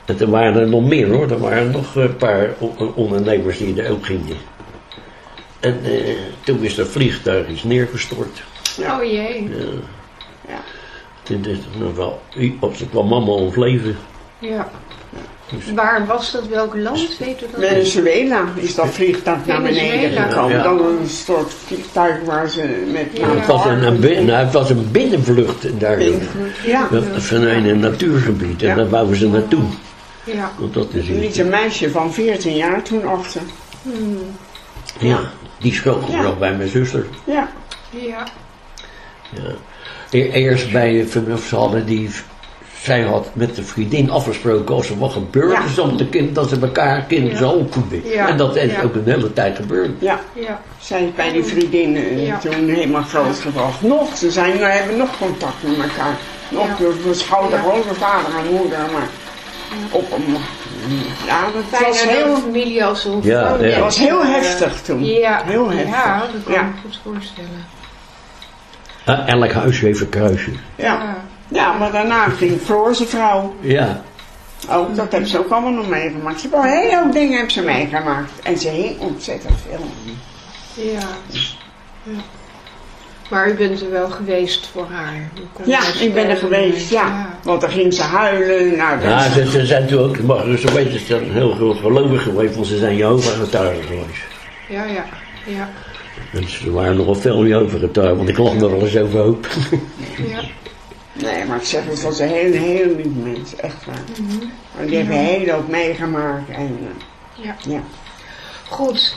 En er waren er nog meer hoor, er waren nog een paar o- ondernemers die er ook gingen. En uh, toen is dat vliegtuig is neergestort. Ja. Oh jee. Ja. Ja. Toen is het nog wel, op ze kwam allemaal ons leven. Ja. Waar was dat? Welk land? Weet u dat? Venezuela is dat vliegtuig naar beneden Venezuela. gekomen. Ja. Dan een soort vliegtuig waar ze met Ja. Het, was een, een bin- nou, het was een binnenvlucht daar. Ja. Dat vanuit een natuurgebied en Ja. daar wouden ze naartoe. Ja. Want dat is Er liet iets. een meisje van veertien jaar toen achter. Hmm. Ja, die schoot Ja. nog bij mijn zuster. Ja. Ja. Ja. E- Eerst bij vanaf ze hadden die, zij had met de vriendin afgesproken als er wat gebeurd Ja. is om de kind, dat ze elkaar kinderen Ja. zou opvoeden. Ja. En dat is Ja. ook een hele tijd gebeurd. Ja. Ja. Zij is bij die vriendin eh, Ja. toen helemaal groot gebracht. Nog, ze zijn, we hebben nog contact met elkaar. Nog, Ja. we we schouden Ja. gewoon vader en moeder, maar op een... Ja, dat was Bijna de heel, familie als een Ja, vrouw. ja. dat was heel heftig toen. Ja. Heel heftig. Ja, dat kan Ja. ik me goed voorstellen. Ah, elk huis heeft een kruisje. Ja. Ja, maar daarna ging Floor zijn vrouw. Ja. Ook, dat heeft ze ook allemaal nog meegemaakt. Ze heeft wel heel veel dingen heeft ze meegemaakt. En ze hing ontzettend veel. Ja. Ja. Maar u bent er wel geweest voor haar. U kon Ja, haar ik ben er steunen. geweest, ja. Want dan ging ze huilen. Nou, dat Ja, is- ze, ze zijn toen ook, maar ze weten, ze zijn heel groot gelovig geweest, want ze zijn Jehovah-getuigen geweest. Ja, ja. Ja. En ze waren nogal veel Jehovah-getuigen, want ik lag er wel eens overhoop. Ja. Nee, maar ik zeg, het was een heel, heel lief mens. Echt waar. Maar die hebben heel hoop meegemaakt. En, uh, Ja. ja. Goed.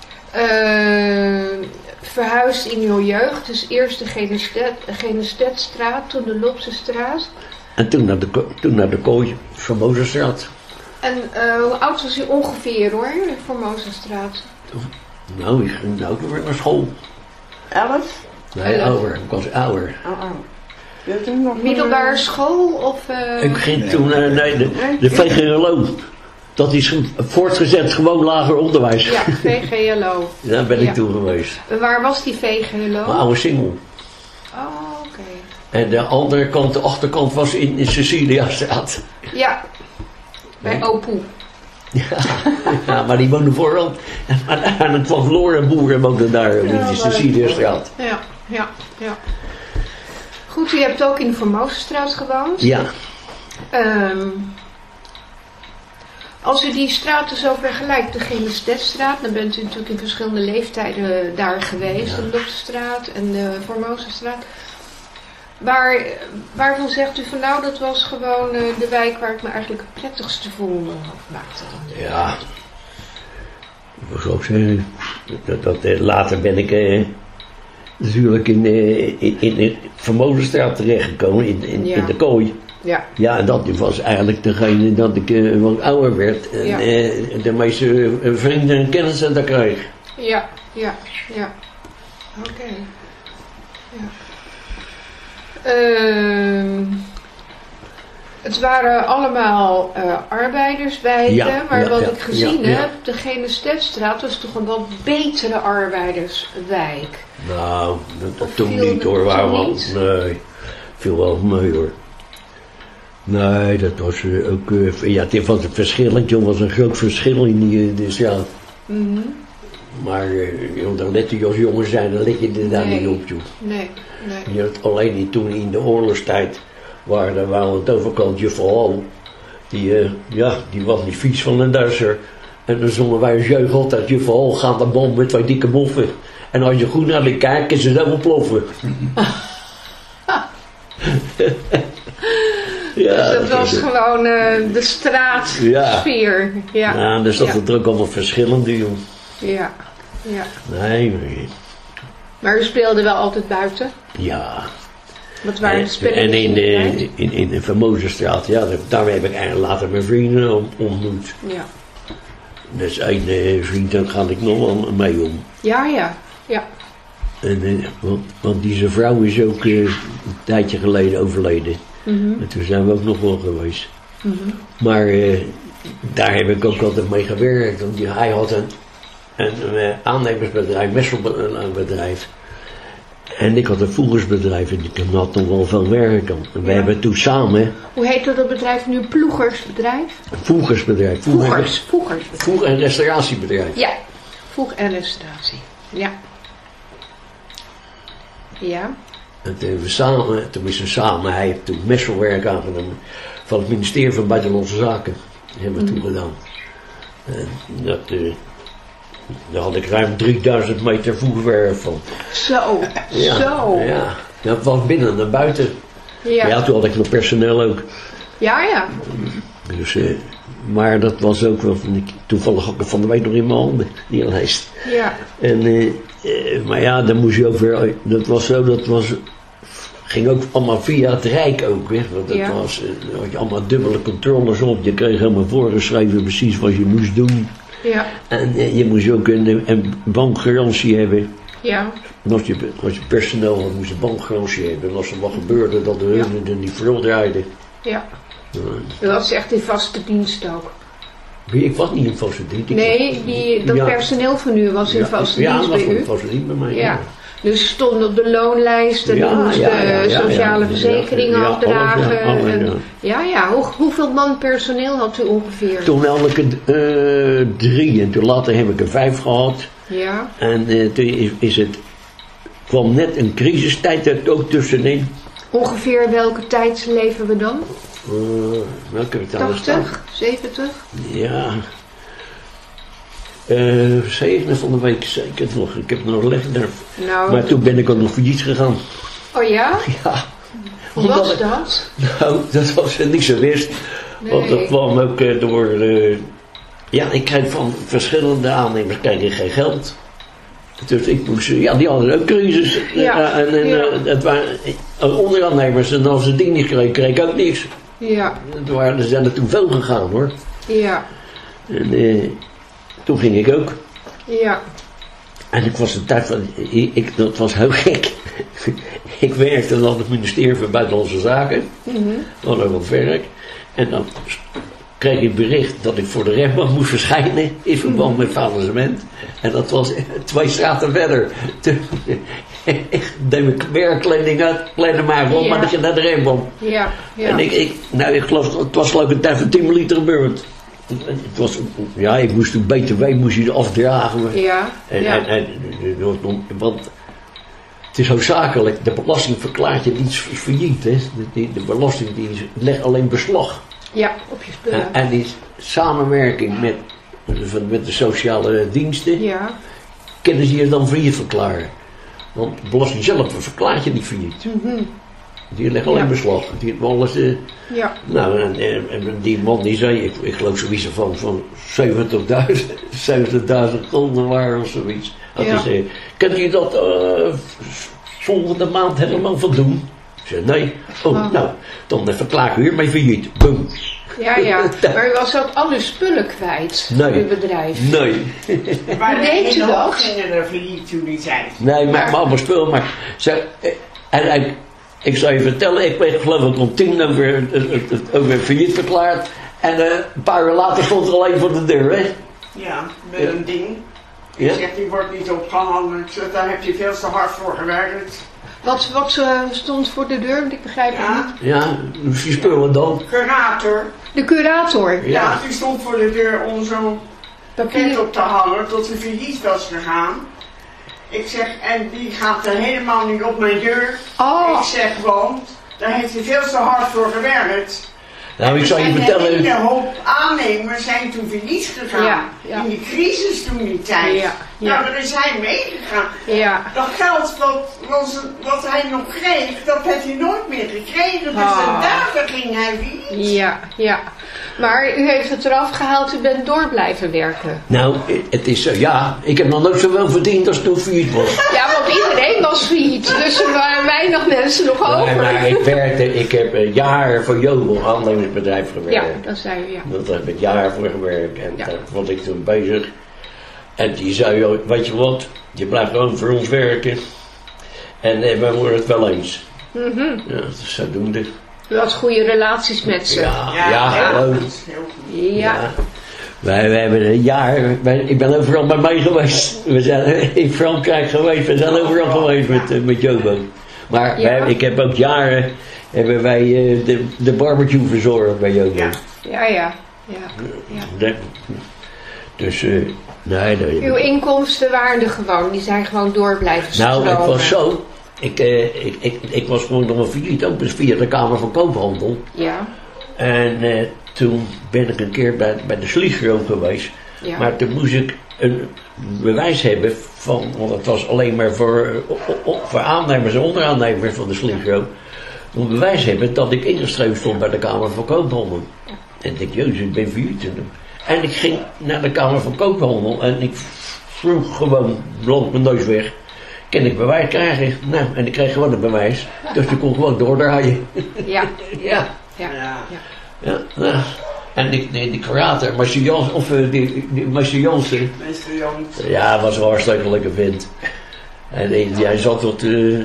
Uh, verhuisd in uw jeugd. Dus eerst de Genestet, Genestetstraat, toen de Lopsestraat. En toen naar de, ko- toen naar de kooi, Formosastraat. En uh, hoe oud was u ongeveer hoor, de Formosastraat? Nou, ik ging nou weer naar school. Elf? Nee, Elf. ouder. Ik was ouder. Oh, oh. Wilt u nog Middelbare een- school of... Uh... Ik ging toen, uh, nee, de, de V G L O. Dat is ge- voortgezet gewoon lager onderwijs. Ja, V G L O. Daar ben ik Ja. toen geweest. Waar was die V G L O? Mijn oude singel. Oh, oké. En de andere kant, de achterkant was in, in Ceciliastraat. Ja, bij Opoe. Ja, maar die woonde vooral. En aan het kwam Floor en Boeren woonden daar ook in Ja, de maar- Ceciliastraat. Ja, ja, ja. Goed, u hebt ook in de Formosastraat gewoond. Ja. Ehm, als u die straten zo vergelijkt, de Genestetstraat, dan bent u natuurlijk in verschillende leeftijden daar geweest. Ja. De Lopsestraat en de Formosastraat. Waar, waarvan zegt u van nou, dat was gewoon eh, de wijk waar ik me eigenlijk het prettigste voelde? Wat maakte dan? Ja. Ik wil ook zeggen. Dat, dat, eh, later ben ik eh, natuurlijk in, eh, in, in de Formosastraat terechtgekomen, in, in, Ja. in de kooi. Ja, Ja, en dat was eigenlijk degene dat ik eh, wat ouder werd. En Ja. eh, de meeste eh, vrienden en kennissen daar kreeg. ja, ja, ja. Oké. Ja. Ehm, het waren allemaal eh, arbeiderswijken, Ja, maar ja, wat ja, ik gezien ja, ja. heb, de Genestetstraat was toch een wat betere arbeiderswijk. Nou, dat, dat Of toen viel niet het hoor. toen Waar wel, niet? nee, viel wel mee hoor. Nee, dat was eh, ook, eh, ja, het was een verschillend, joh, was een groot verschil in die, dus ja. Mhm. Maar, eh, joh, dan let je als jongen zijn, dan let je er daar Nee. niet op, joh. Nee, nee. Je had alleen niet toen in de oorlogstijd, waar er aan het overkant juffrouw, die, eh, ja, die was niet vies van een Duitser. En dan zongen wij als jeugd altijd, juffrouw gaat de bom met twee dikke moffen. En als je goed naar de kijkt, is ze zo ontploffen. Ja, Dus dat was is- gewoon eh, de straatsfeer. Ja. Ja, dus dat ja. het er ook allemaal verschillende, joh. Ja. Ja. Nee, nee. Maar u speelde wel altijd buiten? Ja. Wat waren de En, spelletjes? en in die de, in, in de Formosastraat, ja, daar- daar heb ik eigenlijk later mijn vrienden om- ontmoet. Ja. Dus één eh, vriend, daar ga ik nog wel mee om. Ja, ja. Ja. En, eh, want, want die zijn vrouw is ook eh, een tijdje geleden overleden. Mhm. En toen zijn we ook nog wel geweest. Mhm. Maar eh, daar heb ik ook altijd mee gewerkt. Want die, hij had een, een, eh, aannemersbedrijf, messelbedrijf. En ik had een voegersbedrijf en ik had nog wel veel werk aan. En we Ja. hebben toen samen Hoe heet dat bedrijf nu? Ploegersbedrijf? een voegersbedrijf. voeg- Voegers. Voegersbedrijf. Voeg- en restauratiebedrijf. Ja. Voeg- en restauratie. Ja. Ja. En toen hebben we samen, tenminste samen, hij heeft toen messelwerk aangenomen van het ministerie van Buitenlandse Zaken. Dat hebben we toen gedaan. En dat, eh, daar had ik ruim drieduizend meter voegwerk van. Zo. Ja, Zo. ja, dat was binnen naar buiten. Ja. Maar ja, toen had ik nog personeel ook. Ja, ja. Dus, eh, maar dat was ook wel, van, ik- toevallig had ik het van de week nog in mijn handen, die lijst. Ja. En, eh, eh, maar ja, dan moest je ook weer, dat was zo, dat was, ging ook allemaal via het Rijk ook, hè. Want dat Ja. was, eh, dan had je allemaal dubbele controles op, je kreeg helemaal voorgeschreven precies wat je moest doen. Ja. En eh, je moest ook een, een bankgarantie hebben. Ja. En als je, als je personeel had, moest je bankgarantie hebben. En als er wat gebeurde, dat de Ja. hunden er niet voor draaiden. Ja. Ja. Dat was echt in vaste dienst ook. Ik was niet in vaste dienst. ik Nee, die, dat Ja. personeel van u was in Ja, vaste ja, dienst dat was bij in u. vaste dienst bij mij. Ja. Dus stonden op de loonlijst en Ja, u moest ja, de ja, ja, sociale ja. verzekeringen Ja, alles, afdragen. ja, alles, en, ja. ja, ja. Hoe, hoeveel man personeel had u ongeveer? Toen elke uh, drie en toen later heb ik er vijf gehad. Ja, En uh, toen is, is het, kwam net een crisistijd er ook tussenin. ongeveer welke tijd leven we dan? Uh, welke heb ik daar staan? tachtig, zeventig? Ja. Uh, zevende van de week zeker nog. Ik heb nog leggen. Nou, Maar toen ben ik ook nog failliet gegaan. oh ja? Ja. Hoe Omdat was ik- dat? Nou, dat was niet zo wist. Want dat Nee. kwam ook eh, door... eh, ja, ik kreeg van verschillende aannemers kreeg ik geen geld. Dus ik moest... eh, ja, die hadden ook crisis. Ja, Eh, en en ja. eh, het waren eh, onderaannemers. En als ze die niet kreeg, kreeg ik ook niks. Ja, Er, waren, er zijn er toen veel gegaan hoor. ja, En eh, toen ging ik ook. ja. En ik was een tijd van... Ik, ik- dat was heel gek. Ik werkte dan op het ministerie van Buitenlandse Zaken. Mhm. We hadden wat werk. En dan kreeg ik bericht dat ik voor de rechtbank moest verschijnen in verband met faillissement. En dat was twee straten verder. Toen ik deed mijn werkkleding uit, kleedde mij rond, Ja. maar dat je naar de rechtbank. Ja, ja. En ik, ik, nou ik geloof, het was geloof ik een tijd van tien minuten gebeurd. Het was, ja, ik moest een B T W moest je afdragen. maar- Ja, En, ja. en, en, want het is zo zakelijk, de belasting verklaart je niet failliet. Hè? De, die, de belasting die legt alleen beslag. Ja, op je spullen. En, en die samenwerking met, met de sociale diensten, Ja, kunnen ze je dan failliet verklaren. Want de belasting zelf verklaart je niet failliet. mhm. Die legt alleen Ja. beslag. Die heeft alles, eh, Ja, nou, en, en- en die man die zei, ik, ik geloof zoiets van, van zeventigduizend, zeventigduizend gulden waar of zoiets. Had Ja. hij zei, kunt u dat eh, volgende maand helemaal voldoen? Ik zei, nee. Oh, Oh. nou, dan uh, verklaar ik u hiermee failliet. Boom. ja, ja. Maar u was ook al uw spullen kwijt Nee. voor uw bedrijf. Nee. Maar deed u dat? gingen er failliet toen die tijd. Nee, maar, maar allemaal spul, maar ze, eh, en, en, ik zal je vertellen, ik ben geloof ik om tien over, eh, eh, over failliet verklaard. En eh, een paar uur later stond er alleen voor de deur, hè? Ja, met Ja. een ding. Ja? Ik zeg, die wordt niet opgehangen. Ik zeg, daar heb je veel te hard voor gewerkt. Wat, wat eh, stond voor de deur? Want ik begrijp het Ja, niet. Ja, je spullen dan. curator. De curator. Ja. Ja, die stond voor de deur om zo'n pakket Papier. op te hangen tot hij failliet was gegaan. Ik zeg, en die gaat er helemaal niet op mijn deur. Oh, Ik zeg, want daar heeft hij veel te hard voor gewerkt. Nou, ik zal je En vertellen. een hele hoop aannemers zijn toen failliet gegaan. Ja, ja. In die crisis toen die tijd. Ja, ja. Nou, daar is hij meegegaan. ja. Dat geld wat, was, wat hij nog kreeg, dat heeft hij nooit meer gekregen. Dus Ah. daardoor ging hij failliet. Ja, ja. Maar u heeft het eraf gehaald, u bent door blijven werken. Nou, het is zo, ja, ik heb nog nooit zoveel verdiend als toen failliet was. Ja, want iedereen was failliet, dus er waren weinig mensen nog Nee, over. maar ik werkte, ik heb een jaar voor Jobel, aandelingsbedrijf gewerkt. Ja, dat zei u, ja. Dat heb ik een jaar voor gewerkt en Ja. daar was ik toen bezig. En die zei, joh, weet je wat, je blijft gewoon voor ons werken. En eh, wij worden het wel eens. Mhm. Ja, dat is zodoende. U had goede relaties met ze. Ja, Ja, ja, heel hallo. goed, heel goed. Ja. Ja. Wij, wij hebben een jaar, wij, ik ben overal bij mij geweest. We zijn in Frankrijk geweest, we zijn overal geweest met, uh, met Jobo. Maar Ja. wij, ik heb ook jaren, hebben wij uh, de, de barbecue verzorgd bij Jobo. Ja. Ja, ja. ja, ja. De- dus, uh, nee, nee. Uw inkomsten waren er gewoon, die zijn gewoon door blijven stromen. Nou, het was zo. Ik, uh, ik, ik, ik was gewoon nog een failliet, ook dus via de Kamer van Koophandel. Ja, En uh, toen ben ik een keer bij, bij de Sligro geweest. ja. Maar toen moest ik een bewijs hebben van, want het was alleen maar voor, uh, voor aannemers en onderaannemers van de Sligro. Een bewijs hebben dat ik ingeschreven stond bij de Kamer van Koophandel. En ik dacht, jezus, ik ben failliet. En ik ging naar de Kamer van Koophandel en ik vroeg gewoon, blond mijn neus weg. Kan ik bewijs krijgen? Nou, en ik kreeg gewoon een bewijs. Dus ik kon gewoon doordraaien. Ja, Ja. ja. Ja. Ja, nou. En die, die, die curator, Marcel Jans, of uh, die, die Marcel Jansen, Meester Jans. ja, was een hartstikke leuke vent. En die, die, hij zat tot, uh,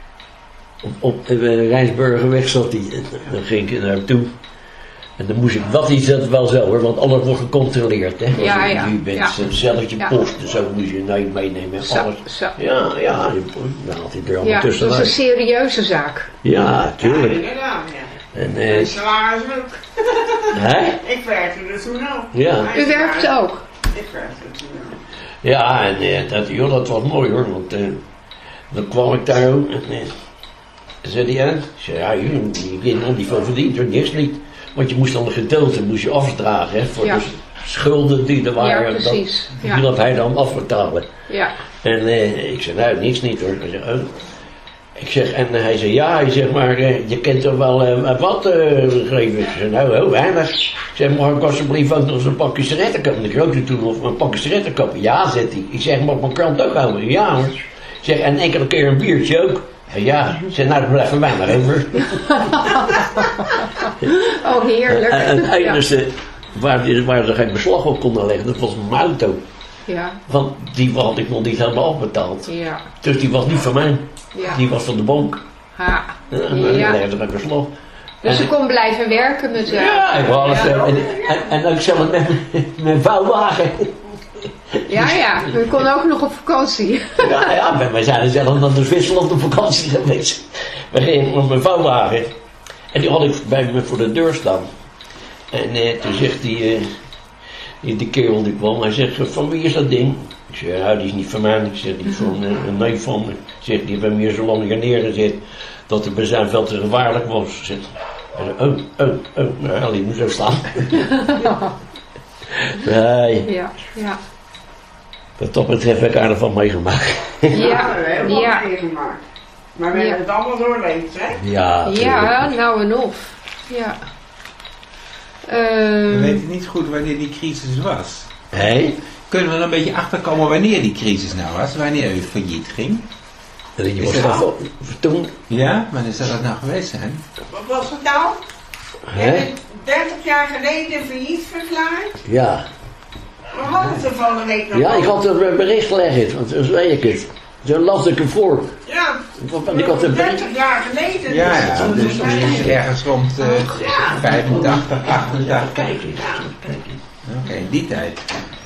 op, op de Rijnsburgerweg zat hij. En dan ging ik naartoe. En dan moest ik, wat is dat wel zo hoor, want alles wordt gecontroleerd. Hè. Als Ja, je, ja, je bent ja. zelf je Ja. post, en zo moest je nou meenemen. Zo, Alles. zo. Ja, ja, dan had hij er allemaal Ja, dat is tussenuit. een serieuze zaak. Ja, Ja, tuurlijk. inderdaad, ja. En, En eh, salaris ook. hè? Ik werkte er toen ook. Ja. Mijn U werkte salaris- ook? Ik werkte er toen ook. Ja, en eh, dat, joh, dat was mooi hoor, want eh, dan kwam ik daar ook en eh, zei hij aan. Ik zei, ja, joh, je kunt nog niet veel verdiend hoor, niks niet. Want je moest dan een gedeelte moest je afdragen hè, voor Ja. de schulden die er waren. Ja, precies. Dat, Ja. die dat hij dan afbetalen. Ja, En eh, ik zei, nou, niks niet hoor. Hij zei, oh. Ik zeg, en hij zei, ja, hij zegt, maar eh, je kent toch wel eh, wat eh, gegeven? Ik zei, nou, heel weinig. Ik zeg, mag ik alsjeblieft ook nog eens een pakje sigaretten kopen? Ik rookte toen nog een pakje sigaretten kopen. Ja, zegt hij. Ik zeg, mag ik mijn krant ook houden? Ja hoor. Ik zeg, en enkele keer een biertje ook? Ja, ik zeg, nou, dat blijft van mij maar over. oh heerlijk. En, en het enige waar, waar ze geen beslag op konden leggen, dat was mijn auto. Ja, Want die had ik nog niet helemaal afbetaald. ja, Dus die was niet van mij. ja. Die was van de bank. Ha. Ja, en dan Ja. legden ze geen beslag. Dus En- ze kon blijven werken met jou. Ja, ik wou alles. Ja. En, en, en ook zelf met mijn vouwwagen. Ja, ja. We kon ook nog op vakantie. Ja, ja, wij- wij zijn zelf naar de Zwitserland op vakantie geweest. We gingen met mijn vouwwagen. En die had ik bij me voor de deur staan. En eh, toen zegt die, eh, die, die kerel die kwam, hij zegt, van wie is dat ding? Ik zeg, nou, die is niet van mij. Ik zeg, die is van eh, een neef van me. Ik zeg, die heeft bij me zo lang hier neergezet dat het bezijn veel te gevaarlijk was. Ik zeg, oh, oh, oh, nou, die moet zo staan. Nee, Ja, ja. wat dat betreft heb ik aardig meegemaakt. Ja, Ja, we hebben het ja. ook meegemaakt. Maar we Ja. hebben het allemaal doorleefd, hè? Ja, Ja, nou en of. Ja. We Ehm, weten niet goed wanneer die crisis was. Hé? Kunnen we er een beetje achterkomen wanneer die crisis nou was? Wanneer u failliet ging? Je Is was het toch al? toen, Ja, wanneer zou dat nou geweest zijn? Wat was het nou? Je hè? bent dertig jaar geleden failliet verklaard. Ja. We hadden het er van de week nog Ja, ik over. had een bericht gelegd, want zo weet ik het. Zo las ik ervoor. Ja, Want ik had een bericht. dertig jaar geleden. Ja, dus ja, dat dus is dat is ergens rond eh, vijfentachtig, achtentachtig. Kijk eens, kijk eens. Oké, in die tijd.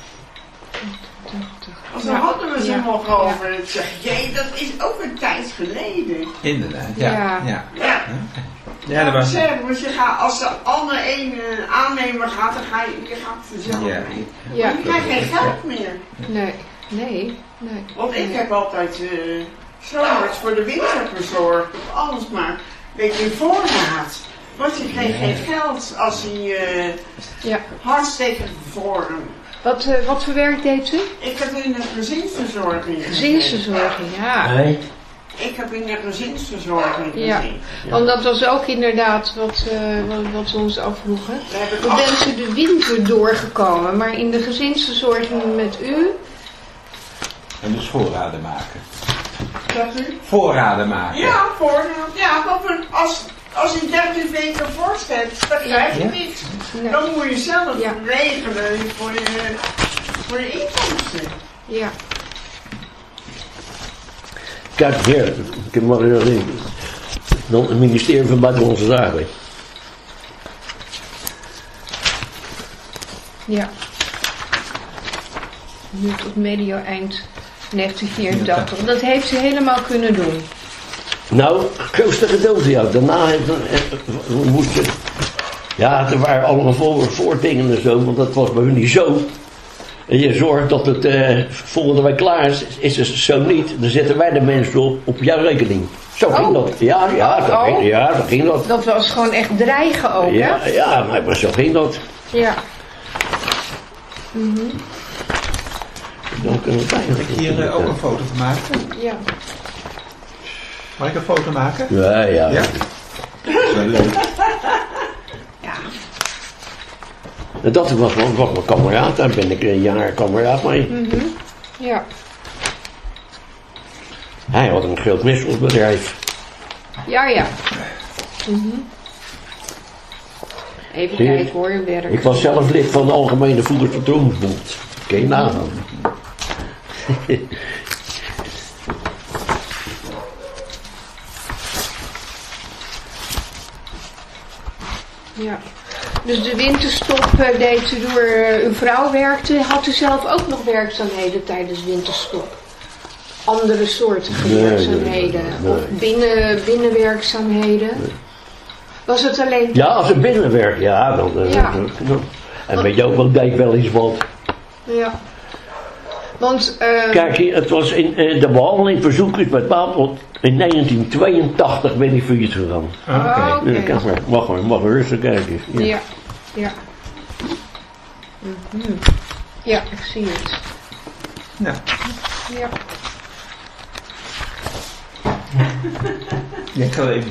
Want daar hadden we ze Ja. nog over. Ik zeg, jee, dat is ook een tijd geleden. Inderdaad, ja. Ja. Ja, Ja. ja dat was... Zeg, want je gaat, als de ander een eh, aannemer gaat, dan ga je, je gaat vanzelf Ja. mee. ja. Maar je krijgt geen geld meer. Nee, nee, nee. Want ik heb altijd uh, zomers voor de winter bezorgd of alles maar een beetje in voorraad. Want je kreeg geen geld als hij uh, Ja. hartstikke voor. Wat, eh, wat voor werk deed u? Ik heb in de gezinsverzorging gezeten. Gezinsverzorging, ja. Nee. Ik heb in de gezinsverzorging Ja. gezeten. Want dat was ook inderdaad wat, eh, wat, wat ze ons afvroegen. Daar heb ik We acht- zijn ze de winter doorgekomen, maar in de gezinsverzorging met u, En dus voorraden maken. Zegt u? Voorraden maken. Ja, voor. Ja, want we- als, als je dertien weken vorst hebt, dan krijg je Ja. niks. nee. Dan moet je zelf Ja. regelen voor je, voor je inkomsten. Ja, Kijk, hier, ik heb maar gezegd. Dan het ministerie van Buitenlandse Zaken. ja. nu tot medio eind negentien vierentachtig. Dat heeft ze helemaal kunnen doen. Nou, grootste geduld, ja. Daarna heeft, we moesten... Ja, er waren allemaal voor, voordingen en zo, want dat was bij hun niet zo. En je zorgt dat het uh, volgende week klaar is. Is het zo niet, dan zetten wij de mensen op, op jouw rekening. Zo ging Oh. dat. Ja, ja, zo, Oh. ging, ja, zo ging dat. Dat was gewoon echt dreigen ook, Ja, hè? ja, maar zo ging dat. Ja. Mhm. Dan kunnen we het Mag ik eigenlijk hier niet uh, ook doen. een foto van maken? Ja. Mag ik een foto maken? Ja, ja. Ja? Dat is wel leuk. Ja. En dat was, was, was mijn kameraad, daar ben ik een jaar kameraad mee. Mhm. Ja. Hij had een groot misselsbedrijf. Ja, ja. Mhm. Even Zie je? kijken hoor, je werk. Ik was zelf lid van de Algemene Voederspatroonsbond. Kun je nagaan. Ja. Dus de winterstop uh, deed u door uh, uw vrouw werkte. Had u zelf ook nog werkzaamheden tijdens winterstop? Andere soorten Nee, nee, werkzaamheden? nee, nee. Of binnen, binnenwerkzaamheden? Was het alleen... Ja, als het binnenwerk, ja, dan... Uh, Ja. dan- dan- en weet je ook wel, deed wel eens wat. Ja. Want... Uh, Kijk, het was in uh, de behandelingverzoek is bepaald tot in negentien tweeëntachtig ben ik failliet gegaan. Ah, Oké. Oh, oké. Dus kijk maar, mag maar, mag maar rustig kijken. Ja. Ja. Ja. Mhm. Ja, ik zie het. Nou, Ja. denk alleen.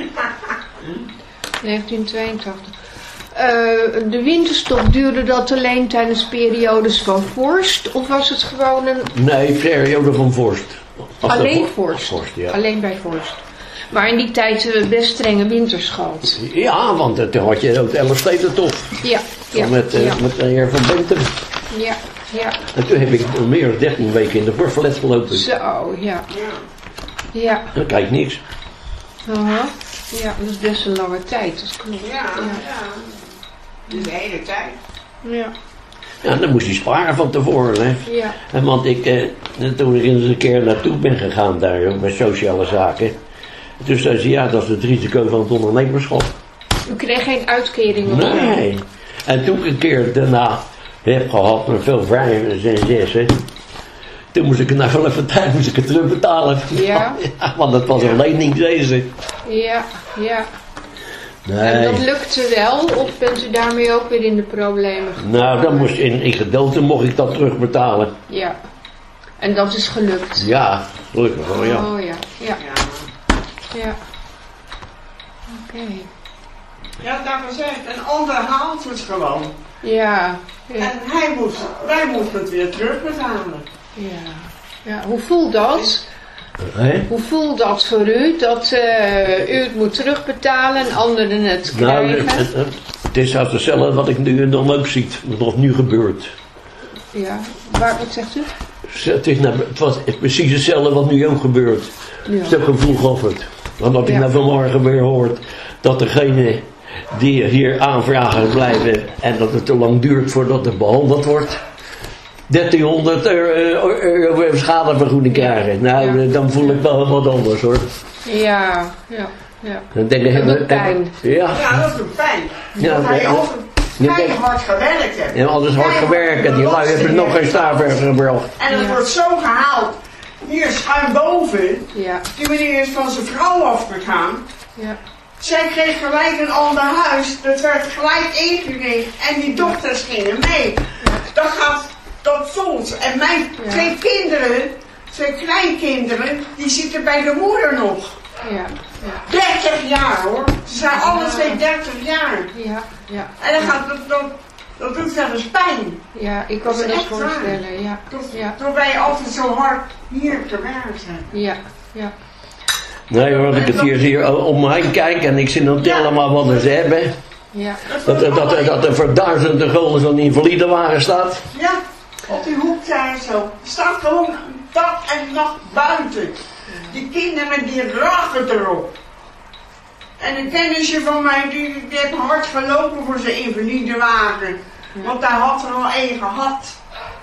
negentien tweeëntachtig. Uh, de winterstop, duurde dat alleen tijdens periodes van vorst? Of was het gewoon een... Nee, periode van vorst. Als de alleen vor- vorst? vorst, ja. Alleen bij vorst. Maar in die tijd uh, best strenge winters gehad. Ja, want uh, toen had je ook de Elfstedentocht. Ja, ja, Met, uh, ja, met de heer Van Bentum. ja, ja. En toen heb ik meer dan dertien weken in de borstverlet gelopen. Zo, ja. Ja. Dan krijg je niks. Aha. Ja, dat is best een lange tijd, dat klopt. Ja, ja. Dus de hele tijd. Ja, Ja, dan moest je sparen van tevoren. Hè. ja. En want ik, eh, toen ik eens een keer naartoe ben gegaan daar, ook bij sociale zaken. Toen zei ze, ja, dat is het risico van het ondernemerschap. U kreeg geen uitkering of zo? Nee. En toen ik een keer daarna heb gehad, met veel vijf en zes, hè. Toen moest ik het na verloop van tijd moest ik het terugbetalen. Ja. Ja, want dat was een lening, zei ze. Ja, ja. En Nee. dat lukte wel, of bent u daarmee ook weer in de problemen gekomen? Nou, dan moest in, in gedeelte mocht ik dat terugbetalen. Ja. En dat is gelukt? Ja, gelukkig wel, ja. Oh ja, ja, Ja. ja. Oké. Ja, dat gezegd, en onderhaalt het gewoon. Ja, ja, En hij moest, wij moesten het weer terugbetalen. ja. Ja, hoe voelt dat? Hè? Hoe voelt dat voor u? Dat uh, u het moet terugbetalen en anderen het Nou, krijgen? het, het, het is als hetzelfde wat ik nu dan ook zie, wat nu gebeurt. Ja, waar, wat zegt u? Het, is nou, het was precies hetzelfde wat nu ook gebeurt. Ja. Dat gevoel gaf het. Want wat ik Ja. nou vanmorgen weer hoort, dat degene die hier aanvragen blijven en dat het te lang duurt voordat het behandeld wordt, dertienhonderd euro, euro schadevergoeding krijgen. Nou, Ja. dan voel ik wel wat anders hoor. Ja, ja, ja. Dan denk ik, Dat doet heb- pijn. Ja, Ja, dat doet pijn. Ja, dat hij ja. ook Ja, vrij kijk. hard gewerkt heeft. en alles hard gewerkt en die lui hebben nog geen staafwerk gebracht. En het Ja. wordt zo gehaald. Hier schuin boven. Ja, Die meneer is van zijn vrouw afgegaan. ja, Zij kreeg gelijk een ander huis. Dat werd gelijk ingericht. En die dochters gingen mee. Dat gaat, dat voelt. En mijn Ja. twee kinderen, twee kleinkinderen, die zitten bij de moeder nog. ja, ja, dertig jaar hoor. Ze zijn alle twee dertig jaar. ja, ja. En dan gaat, dat, dat, dat doet wel eens pijn. Ja, ik kan Dat me is dat echt waar. voorstellen, ja, Dat, ja, Terwijl wij altijd zo hard hier gewerkt hebben. ja, ja. Nee hoor, als ik het hier zie om me heen kijk en ik zie dan tellen maar wat ze hebben. Ja, Dat, dat, dat, dat er voor duizenden gulden zo'n invalidewagen staat. Ja, op die hoek daar zo. Staat gewoon dag en nacht buiten. Die kinderen die ragen erop. En een kennisje van mij, die, die heeft hard gelopen voor zijn invalidewagen. Want hij had er al één gehad.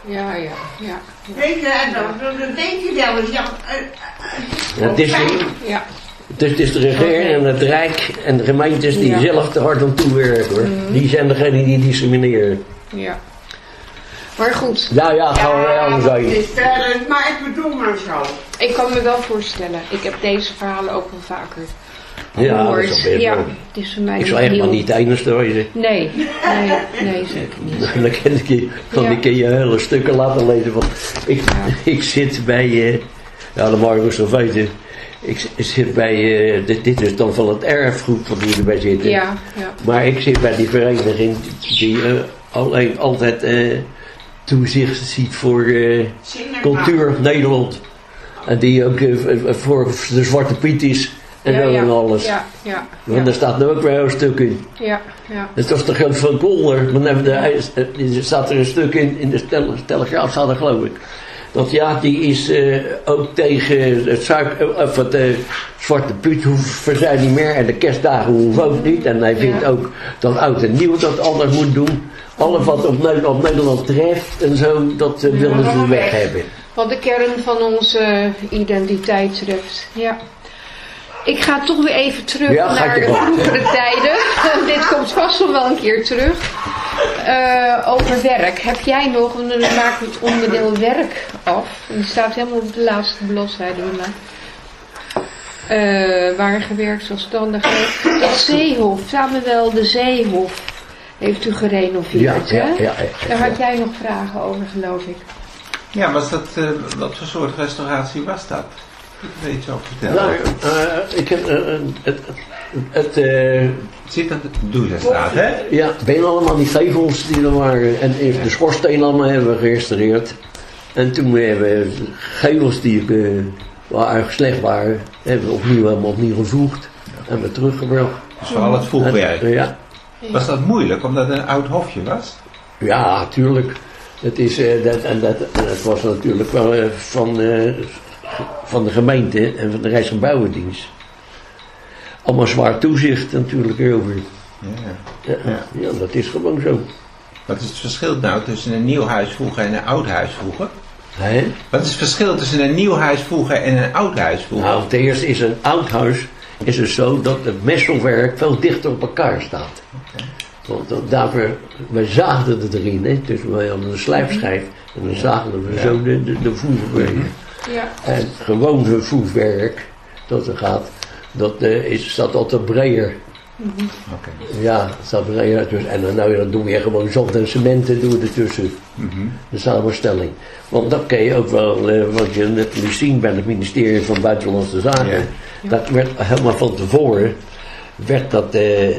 Ja, ja, ja. Weet je, en dan, dan denk je wel eens, ja... Uh, uh, Ja, het, is, Ja. het, is, het is de regering en het Rijk en de gemeentes die Ja. zelf te hard aan toewerken hoor. Mm. Die zijn degenen die discrimineren. Ja. Maar goed, Nou ja, gaan we wel anders het zeggen. is verder, maar ik bedoel maar zo. ik kan me wel voorstellen. Ik heb deze verhalen ook wel vaker Ja, dat gehoord. is wel Ja, weer. het is voor mij Ik niet zal echt nieuw. maar niet de enigste wezen. Nee, nee, nee, zeker niet. Dan kan ik je, dan Ja. kan je hele stukken laten lezen. Want ik, Ja. ik zit bij, uh, ja dat mag je rustig weten. Ik zit bij, uh, dit, dit is dan van het erfgoed wat we erbij zitten. Ja, ja. Maar ik zit bij die vereniging die uh, alleen altijd uh, toezicht ziet voor uh, cultuur Nederland. En die ook uh, voor de Zwarte Piet is en ja, zo ja. en alles. Ja, ja, Want ja. daar staat nu ook weer een stuk in. Ja, ja. Het was toch ook van Kolder, maar dan er staat er een stuk in, in de tel- Telegraaf staat er geloof ik. Dat ja, die is uh, ook tegen het, suiker, of het uh, Zwarte Piet hoeft verzijn niet meer en de kerstdagen hoeven ook niet. En hij vindt Ja. ook dat oud en nieuw dat anders moet doen. Alles wat op Nederland, Nederland treft en zo, dat uh, willen ze weg hebben. Wat de kern van onze identiteit treft. Ja. Ik ga toch weer even terug Ja, ga naar je de toch. vroegere tijden. Dit komt vast nog wel een keer terug. Uh, over werk. Heb jij nog, dan maken we het onderdeel werk af. En die staat helemaal op de laatste bladzijde bij mij. Uh, waar gewerkt zelfstandig heeft. Dat Zeehof, Samuel de Zeehof, heeft u gerenoveerd, Ja, ja, hè? ja, ja, Daar ja. had jij nog vragen over, geloof ik. Ja, was dat, uh, wat voor soort restauratie was dat? Kun je er iets over vertellen? Nou, uh, ik heb uh, het, het uh, Het zit aan de Doezerstraat, hè? ja, ben allemaal die gevels die er waren en even de schoorsteen allemaal hebben we gerestaureerd. En toen hebben we de gevels die uh, wel erg slecht waren, hebben we opnieuw helemaal opnieuw gevoegd en we teruggebracht. Dus vooral het voegwerk. En, ja, Was dat moeilijk, omdat het een oud hofje was? ja, tuurlijk. Het is, uh, dat, en dat, dat was natuurlijk wel uh, van, uh, van de gemeente en van de Rijksgebouwendienst. Allemaal zwaar toezicht natuurlijk erover. Ja. Ja, ja. ja, dat is gewoon zo. Wat is het verschil nou tussen een nieuw huis voegen en een oud huis voegen? Hè? Wat is het verschil tussen een nieuw huis voegen en een oud huis voegen? Nou, ten eerste is een oud huis is het zo dat het messelwerk veel dichter op elkaar staat. Okay. Want dat, daarvoor, wij zaagden het erin, hè? Dus wij hadden een slijpschijf en dan zaagden we Ja. zo de, de, de voerwerk. Ja. En gewoon voerwerk, dat er gaat, dat uh, is, staat altijd breder. Oké. Ja, het staat breder tussen. En dan, nou, dan doe je gewoon zand en cementen doen ertussen. Mhm. De samenstelling. Want dat kun je ook wel, uh, wat je net liet zien bij het ministerie van Buitenlandse Zaken. Ja. Dat werd helemaal van tevoren, werd dat, uh,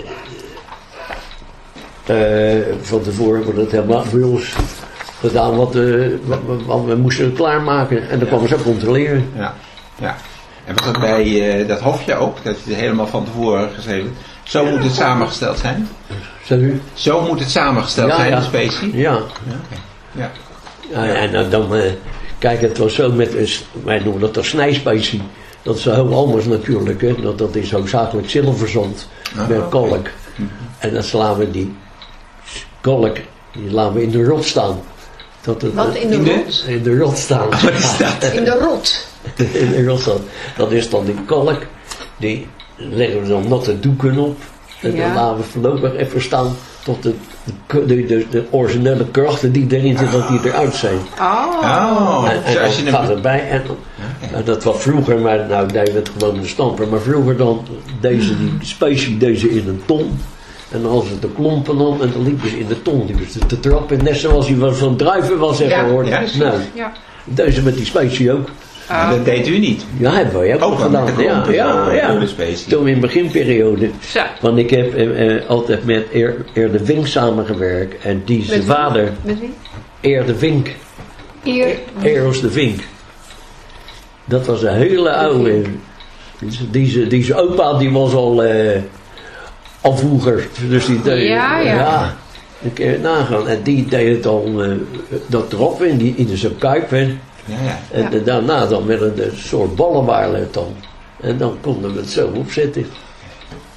uh, van tevoren wordt het helemaal bij ons gedaan wat, uh, wat, wat, wat we moesten klaarmaken. En dan kwamen ze ook controleren. Ja. Ja. En was dat bij uh, dat hofje ook, dat je het helemaal van tevoren geschreven? Zo moet het samengesteld zijn? Zeg u? Zo moet het samengesteld Ja, zijn, ja. de specie? Ja. Ja, oké. Ja. Ja, en dan, dan uh, kijk, het was zo met, een, wij noemen dat een snijspecie. Dat is heel anders natuurlijk, hè. Dat, dat is hoofdzakelijk zilverzand Ah, met oké. kalk. En dan slaan we die kalk, die laten we in de rot staan. Dat het, Wat in de In de- rot? in de rot staan. Wat is dat? In de rot. in de rot staan. Dat is dan die kalk, die leggen we dan natte doeken op. En Ja. dan laten we voorlopig even staan tot de, de, de, de, de originele krachten die erin zitten, dat die eruit zijn. Oh. Oh, En, en zo als dan je gaat hem... erbij. En, en dat was vroeger, maar nou deden we het gewoon de stamper. Maar vroeger dan deze die specie deze in een ton. En dan hadden ze de klompen dan en dan liepen ze in de ton. Die was te, te trappen. Net zoals je wel van druiven was even Ja, gehoord. ja, precies. Nou, Ja. deze met die specie ook. Ah. Dat deed u niet. Ja, hebben wij ook, Ook nog wel met gedaan. de Ja, klompen, ja, zo, ja. door de specie. Toen in de beginperiode. Zo. Want ik heb eh, eh, altijd met Eer, Eer de Vink samengewerkt. En die zijn Met wie? vader, Met wie? Eer de Vink. Eer. Eros de Vink. Dat was een hele oude. Deze, deze opa die was al uh, afvoeger. Dus die deed, Ja, ja. ik kun je nagaan. En die deed het dan uh, dat erop in, die, in zijn kuip. Hè. Ja, ja. En Ja. daarna dan met een, een soort ballen waren het dan. En dan konden we het zo opzetten.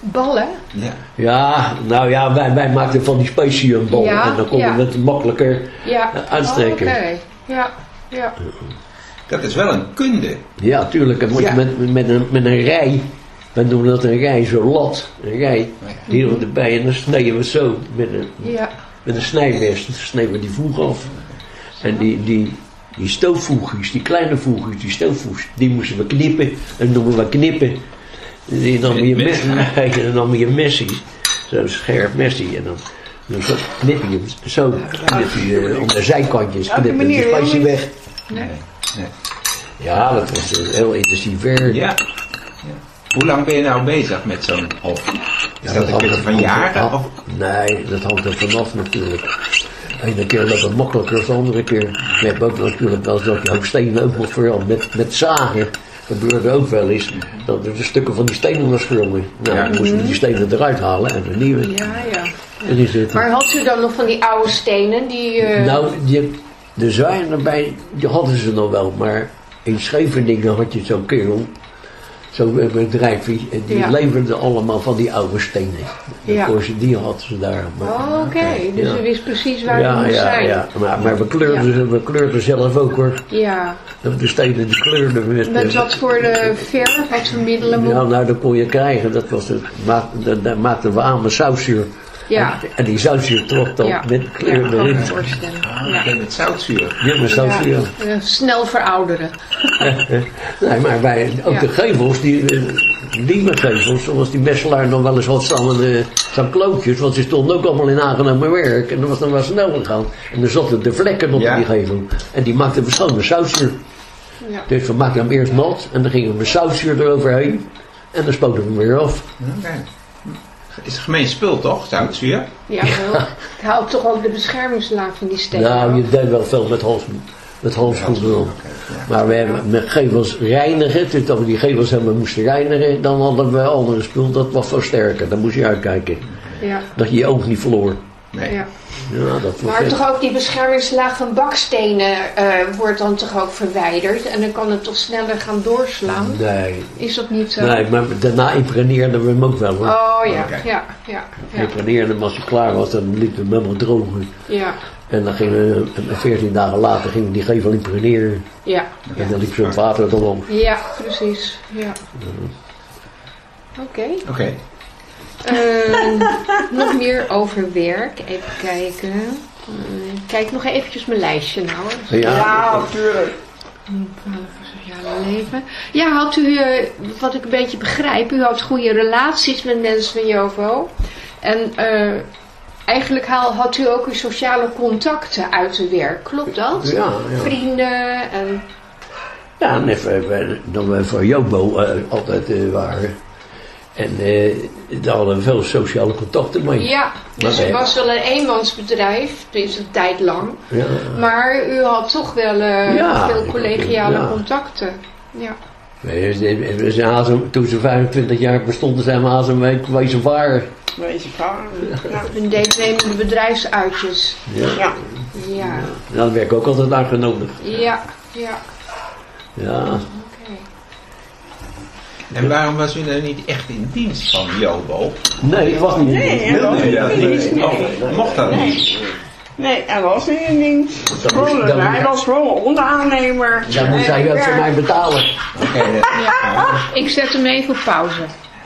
Ballen? Ja. Ja, nou ja, wij, wij maakten van die speciumballen Ja, en dan konden ja. we het makkelijker Ja. uh, uitsteken. Oh, oké. Ja, ja. Dat is wel een kunde. Ja, tuurlijk. Dan moet je Ja. met, met, een, met een rij, wij noemen dat een rij, zo'n lat, een rij, die er erbij en dan snijden we het zo met een, Ja. met een snijmes, dan snijden we die voeg af. En die, die, die stoofvoegjes, die kleine voegjes, die stoofvoegjes, die moesten we knippen, dat noemen we knippen. Die nam je mes, nee, dan nam je een messie, zo'n scherp messie en dan, dan zo knip je hem, zo knip je uh, om de zijkantjes, knip je de spicy weg. Nee. Nee. Ja, dat was uh, heel intensief werk. Ja. Ja. Hoe lang ben je nou bezig met zo'n hof? Is Ja, dat een hangt kwestie er- van hangt er- jaren? Of? Nee, dat hangt er vanaf natuurlijk. De ene keer loopt het makkelijker dan de andere keer. Je hebt ook natuurlijk wel eens dat je ook stenen ook nog vooral met, met zagen. Gebeurde ook wel eens dat er de stukken van die stenen was gesprongen. Nou, Ja. dan moesten we die stenen eruit halen en een nieuwe Ja, ja. erin zetten. Maar had u dan nog van die oude stenen die... eh, Nou, die, de zwaaien erbij, die hadden ze nog wel, maar in Scheveningen had je zo'n kerel, zo'n bedrijfje, en die Ja. leverde allemaal van die oude stenen. Ja. En ze, die hadden ze daar. Maar, Oh, oké. Dus Ja. u wist precies waar ja, u moest ja, zijn. ja, maar, maar we, kleurden, ze- we kleurden zelf ook hoor. Ja. De stenen die kleurden we met... Met wat voor de verf, wat voor middelen moet... Ja, nou dat kon je krijgen, dat was het, maak, dat, dat maakten we aan met zoutzuur. Ja. En, en die zoutzuur trok dan Ja. met kleur Ja, kan erin. me voorstellen. Ja. Ja. Met zoutzuur. Ja, met zoutzuur. Ja. Eh, snel verouderen. Nee, maar wij, ook Ja. de gevels, die eh, nieuwe gevels, zoals die Messelaar nog wel eens had staan, uh, staan klootjes, want ze stonden ook allemaal in aangenomen werk. En dat was dan wel snel gegaan. En er zaten de vlekken op Ja. die gevel. En die maakten we schoon met zoutzuur. Ja. Dus we maakten hem eerst nat en dan gingen we met zoutzuur eroverheen. En dan spoten we hem weer af. Okay. Is een gemeen spul toch, zoutzuur? Ja, wel. Het houdt toch ook de beschermingslaag van die stenen. Nou, je af? deed wel veel met hals, met halsschoenen op. Maar we hebben met gevels reinigen, dus dat we die gevels helemaal moesten reinigen, dan hadden we andere spul, dat was veel sterker. Dan moest je uitkijken, Ja. dat je je oog niet verloor. Nee. Ja. Ja, dat was Maar echt- toch ook die beschermingslaag van bakstenen eh, wordt dan toch ook verwijderd. En dan kan het toch sneller gaan doorslaan. Nee, Is dat niet zo? nee, maar daarna impregneerden we hem ook wel hoor. Oh ja, Oké. ja, ja, ja. Impregneerden hem als hij klaar was, dan liet we hem helemaal drogen. Ja, En dan gingen we, en veertien dagen later gingen we die gevel impregneren. ja, En dan liep zo'n water eromheen. ja, precies. Ja. Oké. Oké. Ehm, nog meer over werk. Even kijken. Eh, Ik kijk nog eventjes mijn lijstje nou. hoor. Ja, Ja, natuurlijk. Bepalen voor sociale leven. Ja, had u, eh, wat ik een beetje begrijp, u had goede relaties met mensen van Jovo. En eh, eigenlijk haal, had u ook uw sociale contacten uit uw werk. Klopt dat? ja, ja. Vrienden en... Ja, en even, we- dan we voor Jobo eh, altijd eh, waren. En eh, daar hadden we veel sociale contacten mee. Ja, dus Maar u we- was wel een eenmansbedrijf, dus een tijd lang. Ja. Maar u had toch wel eh, Ja, veel ik- collegiale ja. contacten. Ja. We zijn- we zijn Hazem- toen ze vijfentwintig jaar bestonden, zijn we Hazemweek wezen varen. Wees je vader. Ja. En deelnemende bedrijfsuitjes. Ja. Ja. Ja, Dan werd ik ook altijd uitgenodigd. ja, ja. Ja. Oké. En waarom was u dan niet echt in dienst van Jobo? Nee, ik was niet in Nee, dienst. hij was niet in Nee. dienst. Nee. Oh, mocht dat niet? Nee, hij was niet in dienst. Dan moest- Gewoon, dan hij moest- was gewoon onderaannemer. Dan moest En hij ook voor werk- mij betalen. Oké, dat- Ja. Ik zet hem even op pauze.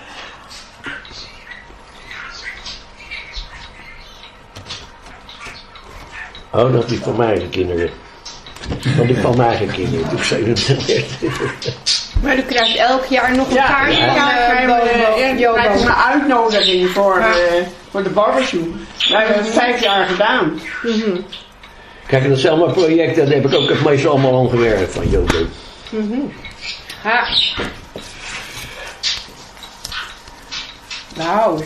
Oh, dat is voor mijn eigen kinderen. Dat is van mijn eigen kinderen. Toen ik zevenentwintig. Maar u krijgt elk jaar nog een Ja, kaartje ja, van ja, eh, krijgen Bobo- we, ja, Jobo. krijgen we een uitnodiging voor, Ja. eh, voor de barbecue. We hebben het vijf jaar gedaan. Mhm, Kijk, dat zijn allemaal projecten, daar heb ik ook het meestal allemaal aan gewerkt van Jobo. mhm. Ha. Nou.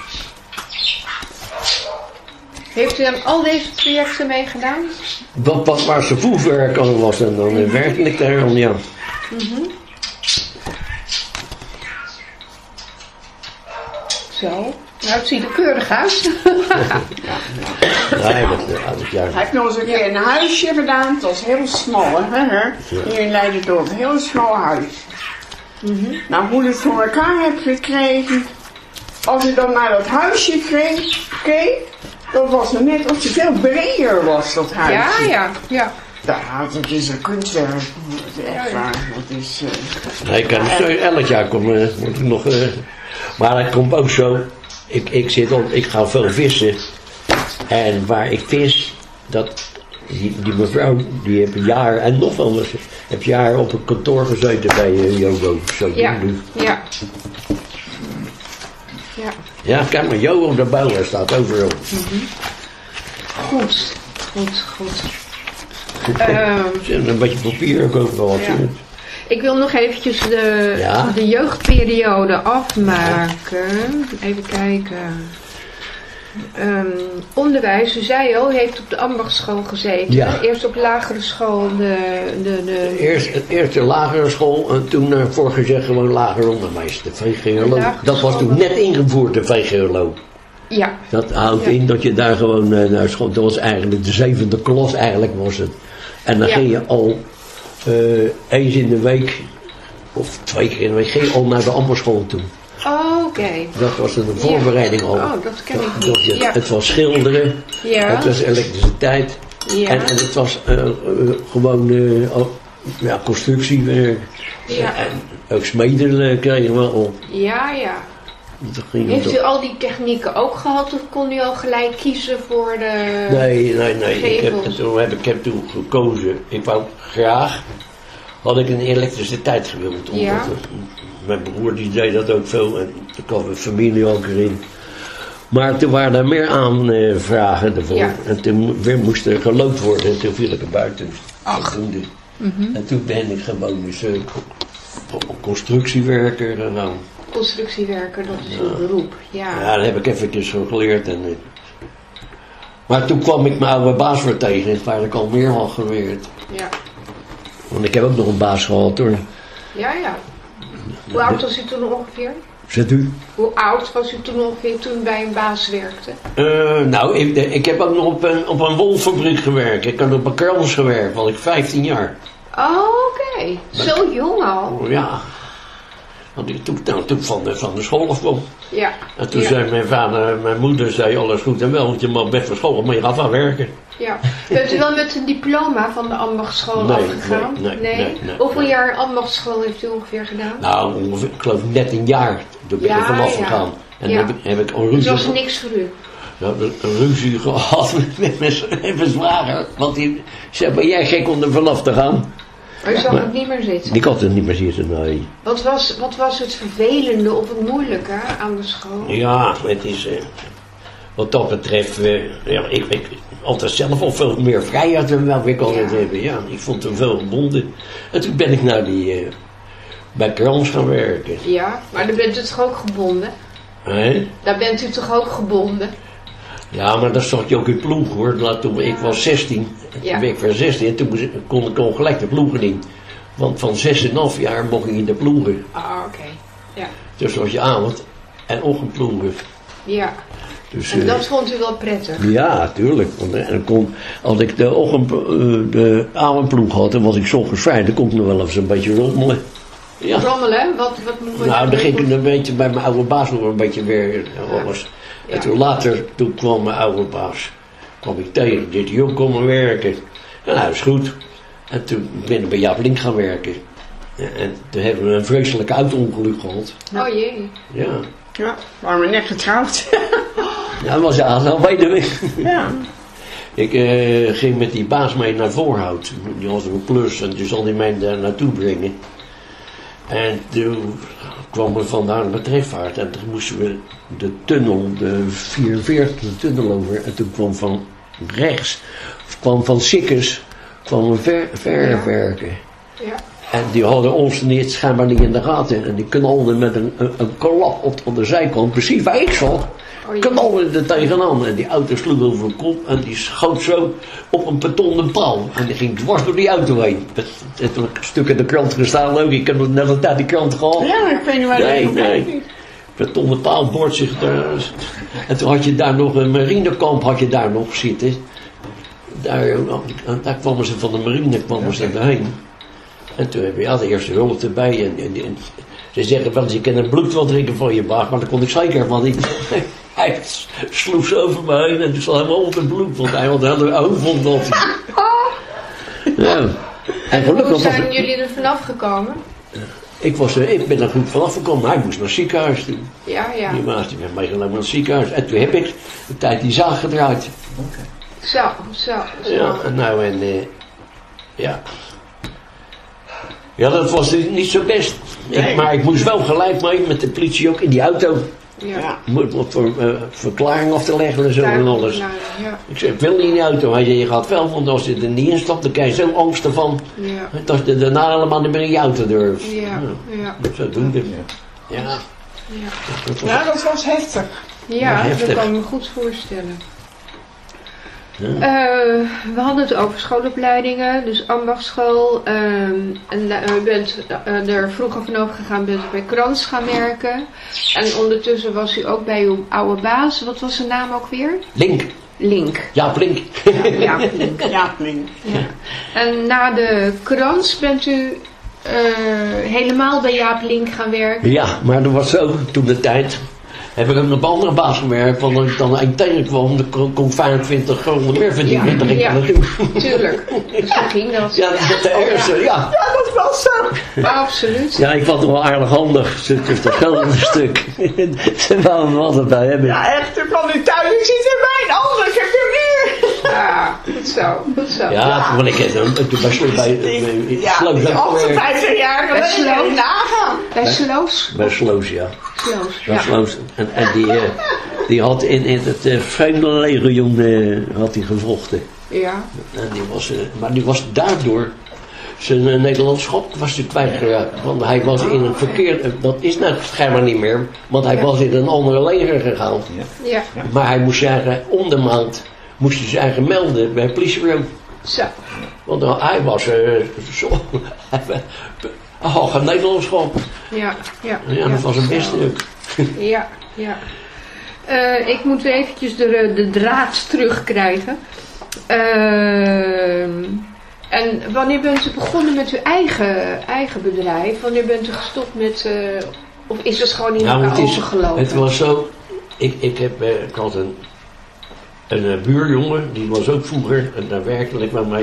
Heeft u aan al deze projecten meegedaan? Wat, wat waar ze voerwerk aan was en dan eh, werkte ik daar aan, ja. Zo. Nou, het ziet er keurig uit. Ja, dat, uh, dat jaar. Hij heeft nog eens een keer een huisje gedaan. Het was heel smal, hè? hè? Hier in Leiden-Dorp. Heel smal huis. Nou, hoe ik het voor elkaar heb gekregen. als je dan naar dat huisje kreeg, keek, dat was nog net of je veel breder was, dat huisje. Ja, ja, ja. Ja, dat is een kunstwerk. Dat is echt waar. Dat is... Uh, Nee, ik kan zo, elk jaar kom, uh, moet ik nog... Uh, maar dat komt ook zo. Ik, ik, zit op, ik ga veel vissen. En waar ik vis, dat, die, die mevrouw, die heeft een jaar, en nog wel, heb jaren op een kantoor gezeten bij uh, Jogo. Zo Ja, nu. ja. Ja. Ja, kijk maar, Jo op de bouw staat overal. Mm-hmm. Goed, goed, goed. Um, Een beetje papier ook overal. Ja. Ik wil nog eventjes de, Ja. de jeugdperiode afmaken. Even kijken. Um, onderwijs, u zei al, u heeft op de ambachtschool gezeten. Ja. Eerst op lagere school de... de, de Eerst, eerst de lagere school en toen uh, voor gezegd gewoon lager onderwijs. De V G L O. Lagere Dat was school. toen net ingevoerd, de V G L O. Ja. Dat houdt Ja. in dat je daar gewoon uh, naar school... Dat was eigenlijk de zevende klas, eigenlijk was het. En dan Ja. ging je al uh, eens in de week, of twee keer in de week, ging je al naar de ambachtschool toe. Oh, oké. Dat was een voorbereiding al. Oh, dat ken ik Dat niet. je- Ja. Het was schilderen, Ja. het was elektriciteit. Ja. En, en het was uh, uh, gewoon uh, al- ja, constructiewerk. Ja. En ook smeden uh, kregen we al. Ja, ja. Dat ging Heeft om- u al die technieken ook gehad of kon u al gelijk kiezen voor de... Nee, nee, nee. Ik heb, Gevels. toen heb ik heb toen gekozen. Ik wou graag, had ik een elektriciteit gewild. Omdat Ja. het- mijn broer die deed dat ook veel en er kwam mijn familie ook erin. Maar toen waren er meer aanvragen ervoor. Ja. En toen weer moest er gelood worden en toen viel ik er buiten. Ach. En toen, de- Mhm. en toen ben ik gewoon dus, uh, constructiewerker gegaan. Constructiewerker, dat is uw beroep. Ja. Ja, dat heb ik eventjes geleerd. En, eh, maar toen kwam ik mijn oude baas weer tegen, waar ik al meer had gewerkt. Ja. Want ik heb ook nog een baas gehad hoor. Ja, ja. Hoe oud was u toen ongeveer? Zet u? Hoe oud was u toen ongeveer toen u bij een baas werkte? Uh, nou, ik, ik heb ook nog op een, op een wolfabriek gewerkt. Ik heb op een krans gewerkt, was ik vijftien jaar. Oh, oké. Zo jong al. Oh, ja. Want ik, toen, nou, toen van de, van de school afkwam. Ja. En toen ja. zei mijn vader, mijn moeder zei alles goed en wel, want je mag best van school, maar je gaat wel werken. Ja. Bent u wel met een diploma van de ambachtschool Nee, afgegaan? nee, nee, nee, nee. Hoeveel jaar ambachtschool heeft u ongeveer gedaan? Nou, ongeveer, ik geloof net een jaar. Toen ben ik Ja, er vanaf ja. gegaan. En Ja. heb ik, heb ik een Het ruzie was gehad. niks voor u. We hebben een ruzie gehad met mijn, met mijn zwager. Want die zei, ben jij gek om er vanaf te gaan? Maar u zag Maar- het niet meer zitten. Ik had het niet meer zitten, nee. Wat was, wat was het vervelende of het moeilijke aan de school? Ja, het is... eh, wat dat betreft... eh, ja, ik, ik altijd zelf al veel meer vrijheid dan wel ik altijd Ja. hebben. Ja, ik vond hem veel gebonden. En toen ben ik naar die... eh, bij Krans gaan werken. Ja, maar dan bent u toch ook gebonden? Hè? Daar bent u toch ook gebonden? Ja, maar dan zat je ook in ploeg hoor. Laat toen, ik was zestien. En toen Ja. ben ik weer zestien. En toen moest ik- kon ik al gelijk de ploegen in. Want van zes en een half jaar mocht ik in de ploegen. Ah, oké. Ja. Dus was je avond- en ochtendploegen. Ja. Dus, En eh, dat vond u wel prettig? ja, tuurlijk. Want, eh, dan kon, als ik de, ochtend, eh, de avondploeg had, dan was ik 's ochtends vrij. Dan kon ik nog wel eens een beetje rommelen. Ja. Rommelen? Wat, wat moet Nou, dan ging ik een beetje bij mijn oude baas nog een beetje weer Ja. alles. Ja. En toen later, toen kwam mijn oude baas, kwam ik tegen, dit joh, kom maar werken. Ja, nou, is goed. En toen ben ik bij Jaap Link gaan werken. Ja, en toen hebben we een vreselijk auto-ongeluk gehad. Oh jee. Ja, Ja, waren we net getrouwd. ja dat was ja al weten. Ja. Ik eh, ging met die baas mee naar Voorhout. Die had een klus en toen zal hij mij daar naartoe brengen. En toen kwam we vandaar naar de trefvaart en toen moesten we de tunnel, de vierenveertigste tunnel over. En toen kwam van rechts, kwam van Sikkers, kwam een ver, verwerken. Ja. En die hadden ons niet, schijnbaar niet in de gaten. En die knalden met een, een, een klap op, op de zijkant, precies waar ik zat. Oh, jee. Knalden er tegenaan. En die auto sloeg over de kop en die schoot zo op een betonnen paal. En die ging dwars door die auto heen. Het heeft een stuk in de krant gestaan ook. Ik heb nog net een tijd die krant gehad. Ja, ik weet niet waar Nee, dat nee. Betonnen paal boort zich daar. En toen had je daar nog een marinekamp had je daar nog zitten. Daar, en daar kwamen ze van de marine kwamen ze daarheen. En toen hebben we ja, de eerste hulp erbij. En, en, en Ze zeggen wel eens, ik kan een bloed wel drinken van je baas, maar dat kon ik zeker van niet. Hij sloeg zo over me heen en toen zat helemaal onder het bloed, want hij had een hele hoofd vond dat hij. Ja. En gelukkig Hoe zijn was, jullie er vanaf gekomen? ik, was, er- ik ben er goed vanaf gekomen, hij moest naar het ziekenhuis toe. Ja, ja. Die baas die werd meegenomen naar het ziekenhuis. En toen heb ik een tijd die zaag gedraaid. Zo, zo, zo. Ja, en nou en eh, ja. Ja, dat was niet zo best. Ik, Nee. maar ik moest wel gelijk mee met de politie ook in die auto. Ja. Ja. Moet wat voor uh, verklaring af te leggen en zo en alles. Ja, ja. Ik zei, ik wil niet in die auto. Hij zei, je gaat wel, want als je er niet in stapt, dan krijg je zo'n angst ervan. Ja, Dat je daarna allemaal niet meer in je auto durft. ja, ja. Zo doen we. Ja. Ja, Dat was, Ja, dat was heftig. ja heftig. dat kan ik me goed voorstellen. Uh, we hadden het over schoolopleidingen, dus ambachtschool. Um, en uh, u bent uh, er vroeger van overgegaan, bent u bij Krans gaan werken. En ondertussen was u ook bij uw oude baas. Wat was zijn naam ook weer? Link. Link. Jaap Link. Ja, Link. Ja, Link. Ja. En na de Krans bent u uh, helemaal bij Jaap Link gaan werken? Ja, maar dat was zo, toen de tijd. Heb ik ook nog bij andere baas gewerkt, want als ik dan een tegenkwam, dan kon- kon ik vijfentwintig gulden meer verdienen. Ja, Dan ging ik ja. naartoe. Tuurlijk. Dus toen ging dat. Ja, dat is de eerste, ja. Ja, dat was zo. Absoluut. Ja, ik was nog wel aardig handig, stukjes de geld een stuk. Ze wouden me altijd bij hebben. Ja, echt, toen kwam u thuis. Ik zit er bij een ander, ik heb hem hier. Ja, goed zo, goed zo. Ja, toen ben ik toen toen bij Sloos bij, bij Ja, Sloos ook gewerkt. achtenvijftig jaar Bij geleden. Sloos? Nagaan. Bij Sloos? Bij Sloos, ja. Sloos, Bij ja. Sloos. En, en die, eh, die had in, in het uh, Vreemdelenlegioen uh, had hij gevochten. Ja, En die was, uh, maar die was daardoor zijn uh, Nederlandschap was hij kwijtgeraakt. Want hij was in een verkeerd, uh, dat is nou schijnbaar niet meer, want hij Ja. was in een andere leger gegaan. ja. Maar hij moest zijn eigen, om de maand, moest hij zijn eigen melden bij het politiebureau. Zo. Want uh, hij was, uh, zo, hij had geen Nederlandschap. Ja, ja. Ja, dat was een beste ook. Ja, ja. Uh, ik moet weer eventjes de, de draad terugkrijgen. Uh, en wanneer bent u begonnen met uw eigen, eigen bedrijf? Wanneer bent u gestopt met... Uh, of is het gewoon in Nou, elkaar het, is, overgelopen? het was zo, ik, ik, heb, uh, ik had een, een uh, buurjongen, die was ook vroeger, en daar werkte ik wel mee.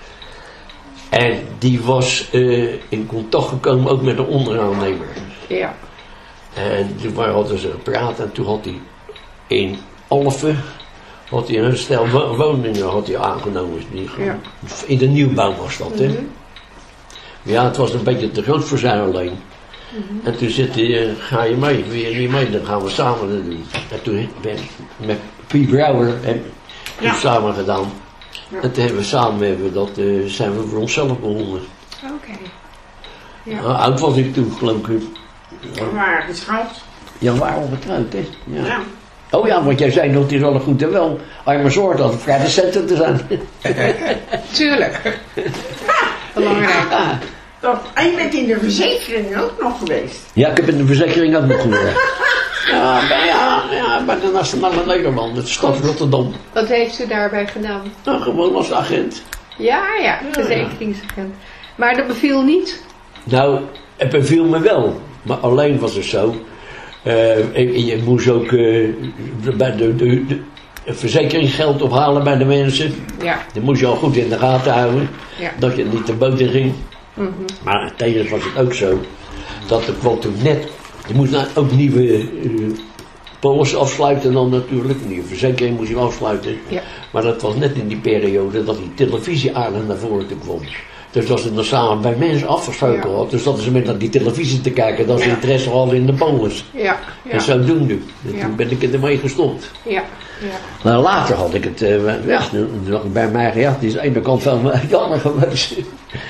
En die was uh, in contact gekomen ook met een onderaannemer. Ja, En toen hadden ze gepraat en toen had hij in Alphen had hij een stel wo- woningen had hij aangenomen. Die, Ja. In de nieuwbouw was dat, hè. Mhm. Ja, het was een beetje te groot voor zij alleen. Mhm. En toen zei hij, uh, ga je mee? Wil je niet mee? Dan gaan we samen dat doen. En toen ben ik met Piet Brouwer en Ja. samen gedaan. Ja. En toen hebben we samen hebben we dat, uh, zijn we voor onszelf begonnen. Oké. Ja. Nou, oud was ik toen, geloof ik. We waren getrouwd. Ja, we waren al getrouwd, hè? Ja. Ja. Oh ja, want jij zei nog, het is al goed en wel. Als je maar zorgt dat het vrij decent te zijn. Tuurlijk. Belangrijk. Ah. Dat, en je bent in de verzekering ook nog geweest. Ja, ik heb in de verzekering ook nog gewerkt. Ja, bij, ja, ja, bij de Nationale Nederland, de stad Rotterdam. Wat heeft u daarbij gedaan? Nou, gewoon als agent. Ja, ja, verzekeringsagent. Maar dat beviel niet? Nou, het beviel me wel. Maar alleen was het zo. Uh, je, je moest ook uh, bij de, de, de, de verzekeringsgeld ophalen bij de mensen. Ja. Dat moest je al goed in de gaten houden. Ja. Dat je niet te boter ging. Mhm. Maar tevens was het ook zo. Dat er kwam toen net. Je moest nou ook nieuwe uh, polissen afsluiten dan natuurlijk. Een nieuwe verzekering moest je afsluiten. Ja. Maar dat was net in die periode dat die televisie aardig naar voren toe kwam. Dus dat ze dan samen bij mensen afgesproken Ja. had. Dus dat ze met naar die televisie te kijken. Dat ze Ja. interesse hadden in de polis. Ja. Ja. En zodoende. En Ja. toen ben ik ermee gestopt. Ja. Ja. Nou, later had ik het. Uh, ja, toen dacht ik bij mij. Ja, het is aan de ene kant wel mijn jammer geweest. Ja.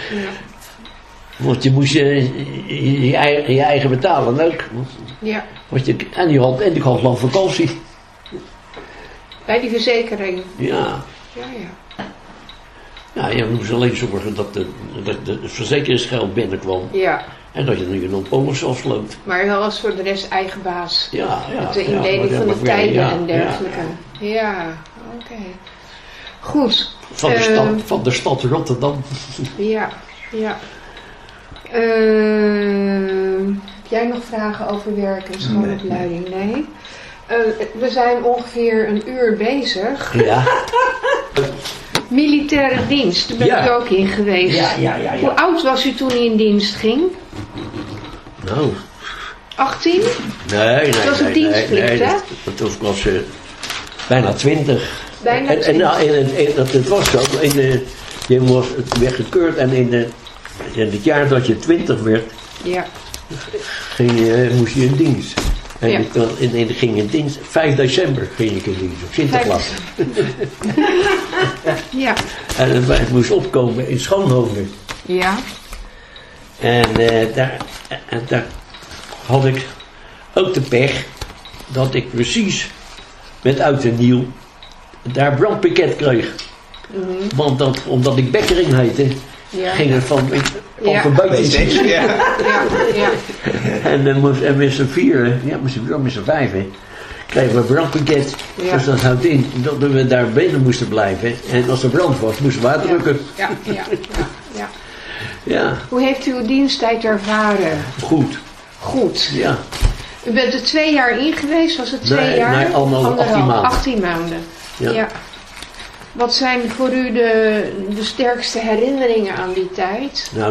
Want je moest je, je, je, eigen, je eigen betalen ook. Ja. Want je, en, je had, en ik had lang vakantie. Bij die verzekering. Ja. Ja, ja. Ja, je moest alleen zorgen dat de, dat de verzekeringsgeld binnenkwam. Ja. En dat je nu een polis afsloot. Maar wel als voor de rest eigen baas. Ja, ja. Met de ja, indeling maar- van de maar- tijden ja, en dergelijke. ja. Ja, oké. Goed. Van, de Ehm, stad, van de stad Rotterdam. Ja, ja. Ehm, jij nog vragen over werk en schoolopleiding? Nee. nee. Uh, we zijn ongeveer een uur bezig. Ja. Militaire dienst, daar ben Ja. ik ook in geweest. Ja, ja, ja, ja. Hoe oud was u toen u in dienst ging? Nou, achttien? nee, nee, Dat was een nee, dienstplicht, nee, hè? Dat, dat was, was uh, bijna twintig. Bijna en, en, nou, en, en, en dat het was zo, in de, je was weggekeurd en in, de, in het jaar dat je twintig werd, Ja. ging je, moest je in dienst. En Ja. ik in, in, ging in dienst, vijf december ging ik in dienst, op Sinterklaas. Ja. En het, het moest opkomen in Schoonhoven. Ja. En uh, daar, en daar had ik ook de pech dat ik precies met oud en nieuw daar brandpakket kreeg. Mm-hmm. Want dat, omdat ik Bekkering heette, Ja. ging het van Ja. alfabetisch. Ja. Ja. Ja. En dan moest en met z'n vieren, ja, met z'n met z'n vijven, kregen we een brandpakket. Ja. Dus dat houdt in dat we daar binnen moesten blijven. En als er brand was, moesten we uitdrukken. Ja. Ja. Ja. Ja. Ja, Hoe heeft u uw diensttijd ervaren? goed. Goed. Ja. U bent er twee jaar in geweest, was het twee Nee, jaar? nee, allemaal Anderhalf, achttien maanden. achttien maanden. Ja. Ja. Wat zijn voor u de, de sterkste herinneringen aan die tijd? Nou,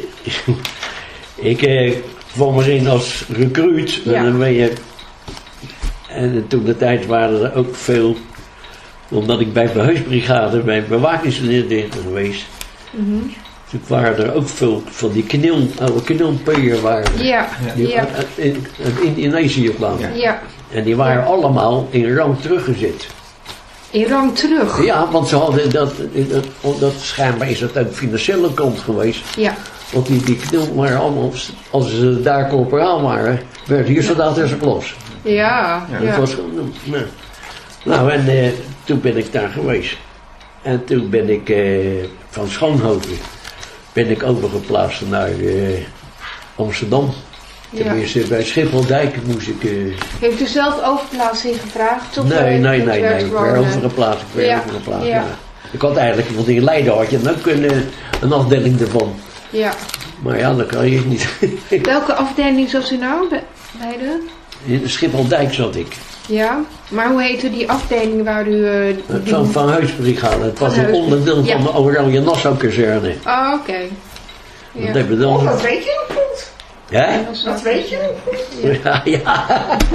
ik eh, kwam erin als recruut. Ja. En dan ben je, en toen de tijd waren er ook veel, omdat ik bij Verheusbrigade, bij bewakingsdienst geweest. Mhm. Toen waren er ook veel van die knil, oude knilpeer waren. Ja, Die ja, uit, uit, in, uit Indonesië kwamen. Ja. ja. En die waren Ja. allemaal in rang teruggezet. In rang terug. Ja, want ze hadden dat, dat, dat schijnbaar is dat ook financiële kant geweest. Ja, Want die, die knil waren allemaal, als ze daar corporaal waren, werd hier soldaat in zijn klas. ja, Ja, ja. Dat was gewoon, nou, nou en eh, toen ben ik daar geweest. En toen ben ik eh, van Schoonhoven ben ik overgeplaatst naar eh, Amsterdam. Ja. Tenminste, bij Schipholdijk moest ik... eh, Heeft u zelf overplaatsing gevraagd? Of nee, eh, nee, nee, het nee, werd ik gewoon, werd eh, overgeplaatst. Ik werd ja, overgeplaatst, ja. ja. Ik had eigenlijk, want in Leiden had je dan ook een, eh, een afdeling ervan. Ja. Maar ja, dat kan je niet. Welke afdeling zat u nou bij bij de? In Schipholdijk zat ik. Ja, maar hoe heette die afdeling waar u... eh, die- Van Van Heusbrigade. Het was Van een Heus- onderdeel ja. van de Oranje Nassau-kazerne. Oh, oké. Dat Ja. hebben we Oh, dan... dat weet je nog goed. Hè? Dat was Dat weet je nog goed. Ja, ja.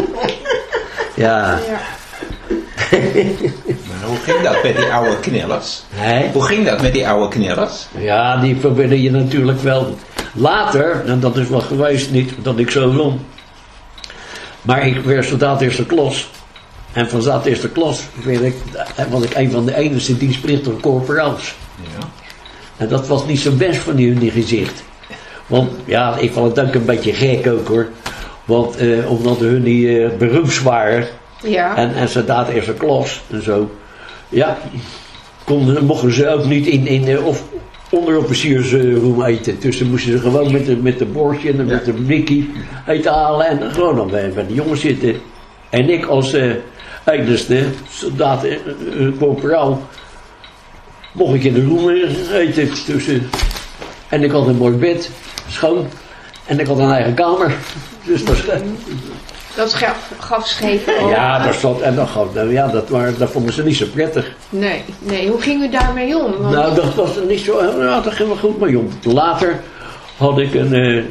Ja. Ja. Maar hoe ging dat met die oude knillers? Hè? Hoe ging dat met die oude knillers? Ja, die probeerde je natuurlijk wel later, en dat is wel geweest niet dat ik zo won. Maar ik werd soldaat eerste klas. En van soldaat eerste klas werd ik, was ik een van de enige dienstplichtige corporaals. Ja. En dat was niet zo best van hun in gezicht. Want ja, ik vond het ook een beetje gek ook hoor. Want eh, omdat hun die eh, beroeps waren Ja. en, en soldaat eerste klas en zo. Ja, konden, mochten ze ook niet in, in eh, of onderofficiersroom eten. Dus dan moesten ze gewoon met de, met de bordje en met de blikkie eten halen en gewoon dan bij, bij de jongens zitten. En ik als eh enigste soldaat, eh, eh, corporaal, mocht ik in de room eten. Dus, eh, en ik had een mooi bed, schoon. En ik had een eigen kamer. Dus dat, Dat gaf, gaf schepen ook. ja, dat zat, en dat, gaf- nou ja, dat, waren, dat vonden ze niet zo prettig. Nee, nee. Hoe ging u daarmee om? Want- Nou, dat was niet zo, ja, daar gingen we goed mee om. Later had ik een, eh,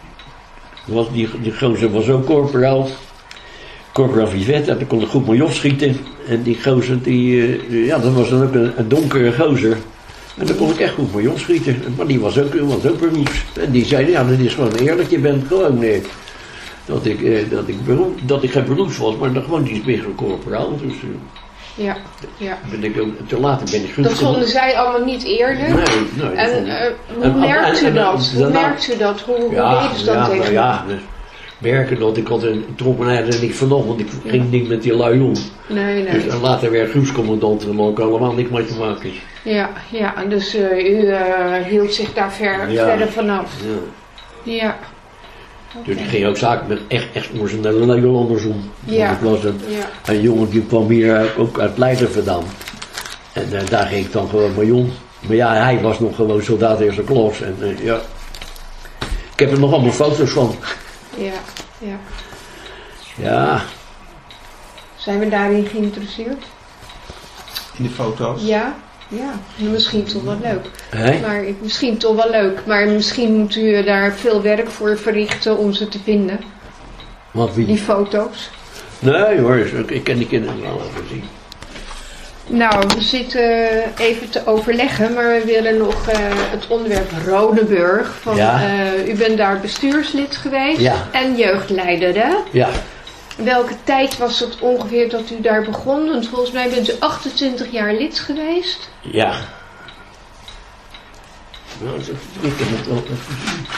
was die, die gozer was ook corporaal. Corporaal Vivet, en daar kon ik goed mee opschieten. En die gozer, die, eh, ja, dat was dan ook een, een donkere gozer. En daar kon ik echt goed mee opschieten. Maar die was ook, was ook beroeps. En die zei, ja, dat is gewoon eerlijk, je bent gewoon... Eh, dat ik, eh, dat, ik beroep, dat ik geen beroeps was, maar dat gewoon die is corporaal. Dus eh, Ja, ja. ben ik ook, te later ben ik goed Dat vonden zij allemaal niet eerlijk. Nee, nee. dat En vond ik- eh, hoe En- merkt u en- en- dat? Hoe daarna- merkt u dat? Hoe, hoe Ja, deden ze dat ja, tegen nou u? ja, dus merken dat ik had een trompenaar er niks van op, want ik ging niet met die lui om. Nee, nee. Dus en later werd groepscommandant en dan ook allemaal niks mee te maken. Ja, ja. En dus eh, u eh, hield zich daar ver, Ja. verder vanaf. Ja. Ja. Dus Oké. ik ging ook zaken met echt, echt originele Nederlanders om. Ja. Want ik was een, Ja. een jongen die kwam hier ook- ook uit Leiden vandaan. En eh, daar ging ik dan gewoon mee om. Maar ja, hij was nog gewoon soldaat eerste klas. En eh, ja, ik heb er nog allemaal foto's van. Ja, ja. Ja. Zijn we daarin geïnteresseerd? In de foto's? Ja, ja. Misschien toch wel leuk. Hé? Maar misschien toch wel leuk. Maar misschien moet u daar veel werk voor verrichten om ze te vinden. Wat wie? Die foto's. Nee hoor, ik ken die kinderen wel even zien. Nou, we zitten even te overleggen, maar we willen nog uh, het onderwerp Rodeburg. Van, Ja. uh, u bent daar bestuurslid geweest Ja. en jeugdleider, hè? Ja. Welke tijd was het ongeveer dat u daar begon? Want volgens mij bent u achtentwintig jaar lid geweest. Ja. Nou, dat- ik heb het wel even zien.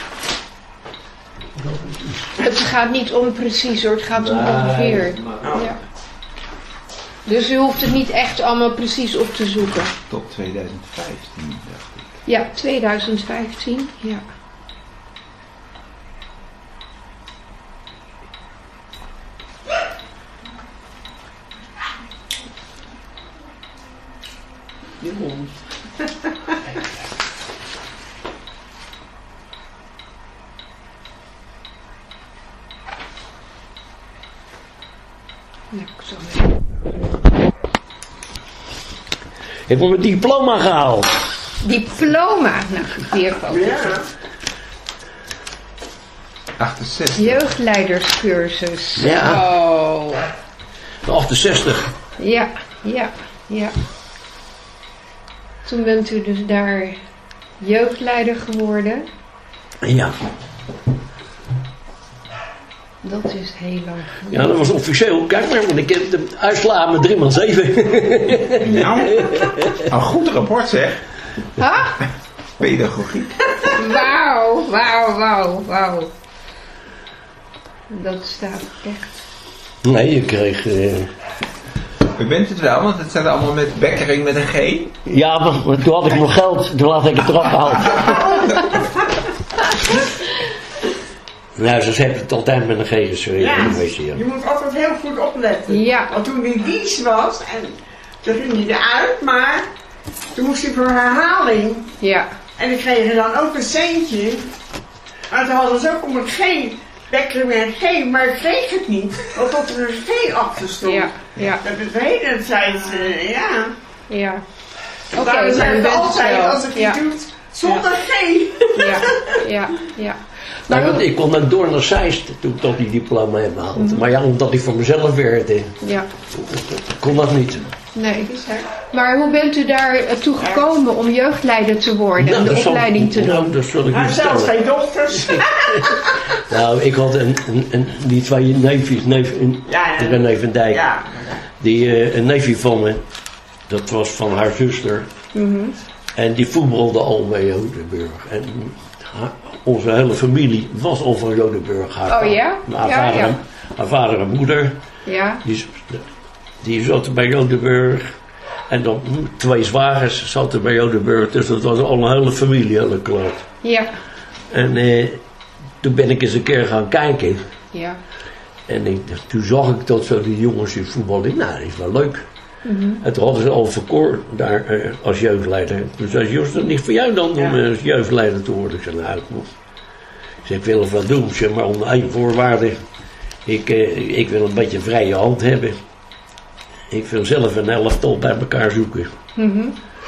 Het gaat niet om precies hoor, het gaat om Nee, ongeveer. maar- Ja. Dus u hoeft het niet echt allemaal precies op te zoeken. Tot tweeduizend vijftien, dacht ik. Ja, twintig vijftien, ja. Nou, ik zal even- Ik heb mijn diploma gehaald. Diploma, nou, weer foto. Ja. achtenzestig. Jeugdleiderscursus. Ja. Oh. achtenzestig. Ja, ja, ja. Toen bent u dus daar jeugdleider geworden. Ja. Dat is heel lang geleden. Ja, dat was officieel. Kijk maar, want ik heb de uitslagen met drie maal zeven. Nou, een goed rapport zeg. Ah, Pedagogiek. wauw, wauw, wauw, wauw. Dat staat echt. Nee, je kreeg... eh, U bent het wel, want het staat allemaal met Bekkering met een G. Ja, maar, maar toen had ik nog geld. Toen had ik het eraf gehaald. Nou, ze hebben het altijd met een G geschreven. Ja, Dat weet je, ja. je moet altijd heel goed opletten. Ja. Want toen die dienst was, en toen ging hij eruit, maar toen moest hij voor herhaling. Ja, En ik kreeg er dan ook een centje. Maar toen hadden ze ook om het G, Bekkering met een G, maar ik kreeg het niet. Want tot er een G achter stond. ja, ja, Dat is de hele tijd, uh, ja. ja. Oké, Oké, maar dan u zeg ik bent het altijd, wel. als ik Ja, het doe, zonder G. ja, ja, ja. Maar Maar want ik kon ook door naar Zeist toen ik toch die diploma heb gehaald. Mhm. Maar ja, omdat ik voor mezelf werkte, ja, kon dat niet. nee. Maar hoe bent u daar eh, toe gekomen om jeugdleider te worden en Nou, de dat zal- opleiding te Nou, doen? dat zal ik Hij niet heeft zelfs vertellen. geen dochters. Nou, ik had een, een, een, die twee neefjes, neef, een, Ja, ja. René van Dijk. Ja. Die, eh, een neefje van me, dat was van haar zuster. Mhm. En die voetbalde al bij Jodenburg. En haar- onze hele familie was al van Jodenburg. Haar, Oh ja? Haar, Ja, vader, ja. En, haar vader en moeder, Ja, die, is- die zaten bij Jodenburg. En dan hm, twee zwagers zaten bij Jodenburg. Dus dat was al een hele familie, hele klaar. ja, En eh, toen ben ik eens een keer gaan kijken. ja. En ik, toen zag ik dat zo die jongens in voetbal. Ik, nou, dat is wel leuk. En toen hadden ze al verkoord daar eh, als jeugdleider. Toen zei ze, Jos, is dat niet voor jou dan om Ja. eh, als jeugdleider te worden? Ik zei, nou, ik moet. Ik zei, ik wil het wel doen, zeg maar onder één voorwaarde. Ik, eh, ik wil een beetje vrije hand hebben. Ik wil zelf een elftal bij elkaar zoeken. Mhm.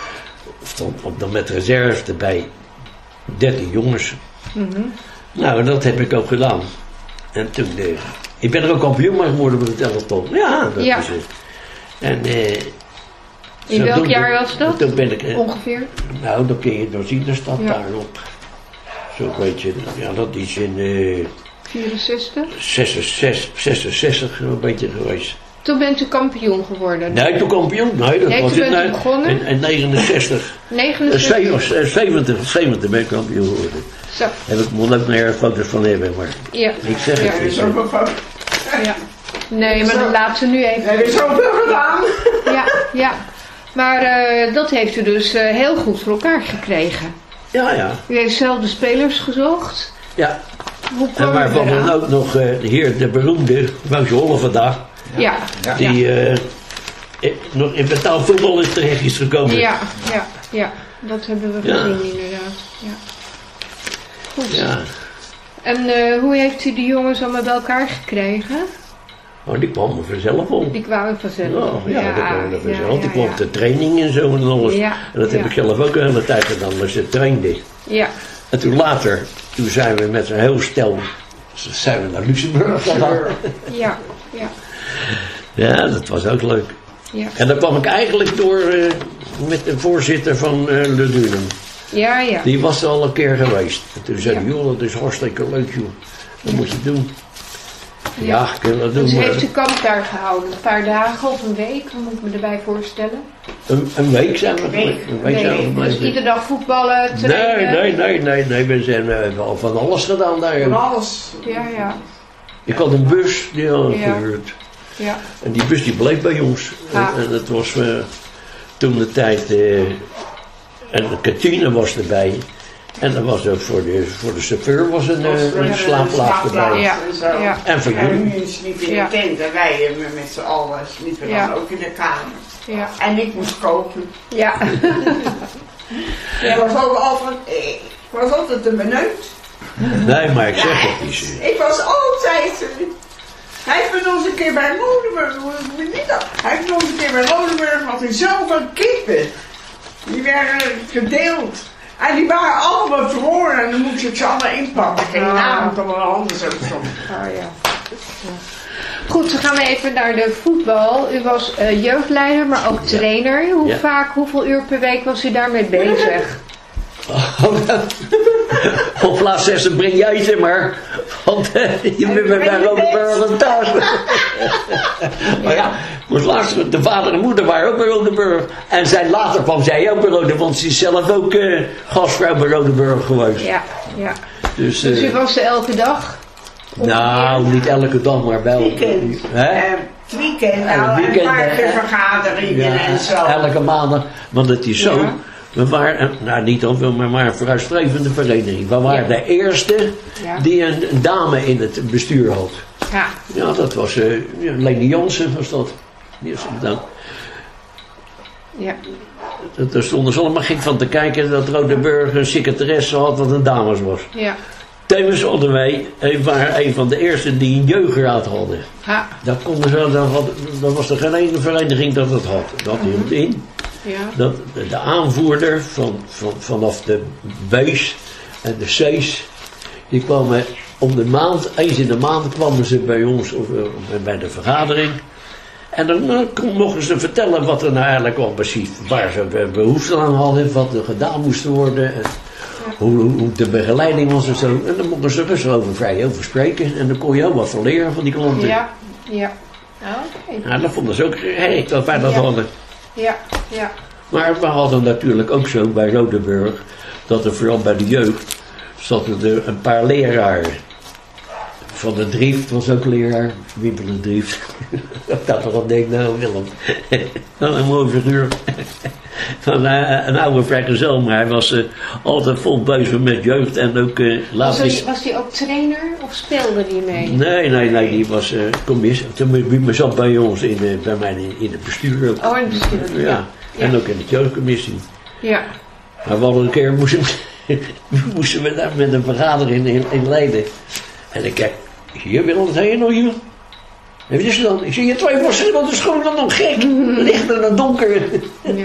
Of dan, of dan met reserves erbij. dertien jongens. Mhm. Nou, en dat heb ik ook gedaan. En toen, eh, ik ben er ook kampioen mee geworden met het elftal. Ja, dat Ja. is het. En, eh, In zo welk toen- jaar was dat? Toen ben ik, eh, Ongeveer? nou, dan kun je het wel zien, er staat Ja. daarop. Zo'n beetje, ja, dat is in eh, vierenzestig? zesenzestig, zesenzestig een beetje geweest. Toen bent u kampioen geworden. Nee, toen kampioen, nee, dat Nee, was toen in, bent u eh, begonnen? in, in negenenzestig. Eh, negenenzestig? zeven- eh, zeventig, zeventig ben ik kampioen geworden. Zo, Heb ik moet ook nog foto's van hebben, maar ja. ik zeg Ja. het Er niet. is zoveel van. Ja. Nee, maar dat laten we nu Er even. is zoveel gedaan. Ja, ja. Maar eh, dat heeft u dus eh, heel goed voor elkaar gekregen. Ja, ja, U heeft zelf de spelers gezocht. ja. Hoe En kwam u waarvan dan eraan? ook nog eh, hier de beroemde Woutje Holle vandaag, Ja, Ja. die eh, eh, nog in betaalvoetbal is terecht is gekomen. ja, ja, ja. Dat hebben we Ja. gezien inderdaad. Ja. Goed. Ja. En uh, hoe heeft u die jongens allemaal bij elkaar gekregen? Oh, die kwamen vanzelf op. Die kwamen vanzelf op. Ja, ja, die kwamen vanzelf. Ja, ja, die kwam ja. de training en zo en alles. Ja, en dat heb ja. ik zelf ook een hele tijd gedaan, als ze trainde. Ja. En toen later, toen zijn we met een heel stel, zijn we naar Luxemburg gegaan. Ja, ja. Ja, dat was ook leuk. Ja. En dan kwam ik eigenlijk door uh, met de voorzitter van uh, Le Dunum. Ja, ja. Die was er al een keer geweest. En toen zei hij, Ja. joh, dat is hartstikke leuk, joh. Dat moet je doen. Ja, Ja. ik wil dat doen. Dus Maar heeft u kamp daar gehouden? Een paar dagen of een week? Hoe moet ik me erbij voorstellen? een, een week zijn we Week. gebleven. Een week zijn we Dus gebleven. iedere dag voetballen, Nee, trainen? nee, nee, nee, nee. We zijn uh, wel van alles gedaan daar. Van joh. alles. Ja, ja. Ik had een bus, die hadden we Ja. gehuurd. Ja. En die bus die bleef bij ons. Ah. En, en dat was uh, toen de tijd. Uh, en de kantine was erbij. En er was ook voor de, voor de chauffeur was een, Was uh, er een slaapplaats erbij. Ja. en zo. Ja. En voor En jullie. nu sliepen in Ja. de tent en wij eh, met z'n allen sliepen Ja. dan ook in de kamer. Ja. En ik moest koken. Ja. Ik was ook altijd, ik was altijd een benauwd. Nee, maar ik zeg het niet. Ik was altijd... eh, Hij heeft me nog eens een keer bij Rodenburg... Hij heeft nog eens een keer bij Rodenburg... had hij zoveel kippen. Die werden gedeeld. En die waren allemaal verloren. En dan moest ik ze allemaal inpakken. Geen Ah. naam, dan wel anders ook soms. Oh, ja. Goed, dan gaan we even naar de voetbal. U was uh, jeugdleider, maar ook trainer. Hoe Ja. vaak, hoeveel uur per week was u daarmee bezig? Op plaats zes breng jij ze maar. Want uh, je bent bij mij Rodenburg thuis. Maar ja, moest laatst, de vader en moeder waren ook bij Rodenburg. En zij, later kwam zij ook bij Rodenburg, want ze is zelf ook uh, gastvrouw bij Rodenburg geweest. Ja, ja. Dus, Dus u uh, was er elke dag? nou, niet elke dag, maar wel. Weekend. Hè? Eh, het weekend. En Nou, het en weekend, een paar keer eh, vergaderingen en zo. elke maand. Want het is zo. Ja. We waren, nou niet al, maar, maar een vooruitstrevende vereniging. We waren Ja. de eerste Ja. die een, een dame in het bestuur had. Ja. Ja, dat was uh, ja, Leni Jansen was dat. Die is dan. Ja. Dat- Daar stonden ze allemaal gek van te kijken dat Rodenburg een secretaresse had dat een dames was. Ja. Tevens hadden wij, eh, waren een van de eerste die een jeugdraad hadden. Ha. Dat, konden ze, dat, had, dat was er geen ene vereniging dat dat had. Dat hield in Ja. dat de aanvoerder van, van, vanaf de B's en de C's, die kwamen om de maand, eens in de maand kwamen ze bij ons of, uh, bij de vergadering. En dan uh, kon- mochten ze vertellen wat er nou eigenlijk al precies, waar ze uh, behoefte aan hadden, wat er gedaan moest worden. En hoe, hoe, hoe de begeleiding was en zo. En dan mochten ze rustig over vrij over spreken. En dan kon je ook wat van leren van die klanten. Ja. Ja. Oké. Nou, dat vonden ze ook gek dat wij dat Ja. hadden. Ja. Ja. Maar we hadden natuurlijk ook zo bij Rodenburg, dat er vooral bij de jeugd, zaten er een paar leraren. Van de Drieft was ook leraar, Wimpel de Drieft. Ik dacht erop, denk nou Willem, wat een mooi figuur. Van uh, een oude vrijgezel, maar hij was uh, altijd vol bezig met jeugd en ook uh, Was later is... hij, was hij ook trainer of speelde hij mee? Nee, nee, nee, die was uh, commissie. Toen zat bij ons, in, uh, bij mij in, in het bestuur ook. Oh, in het bestuur, Ja. ja. En Ja. ook in de jeugdcommissie. Ja. Maar we hadden een keer moesten, moesten we daar met een vergadering in, in Leiden. En ik kijk, hier Willem, wat zei je nou hier? En wat is er dan? Ik zie je twee verschillende schoenen dan gek. Licht en donker. Ja.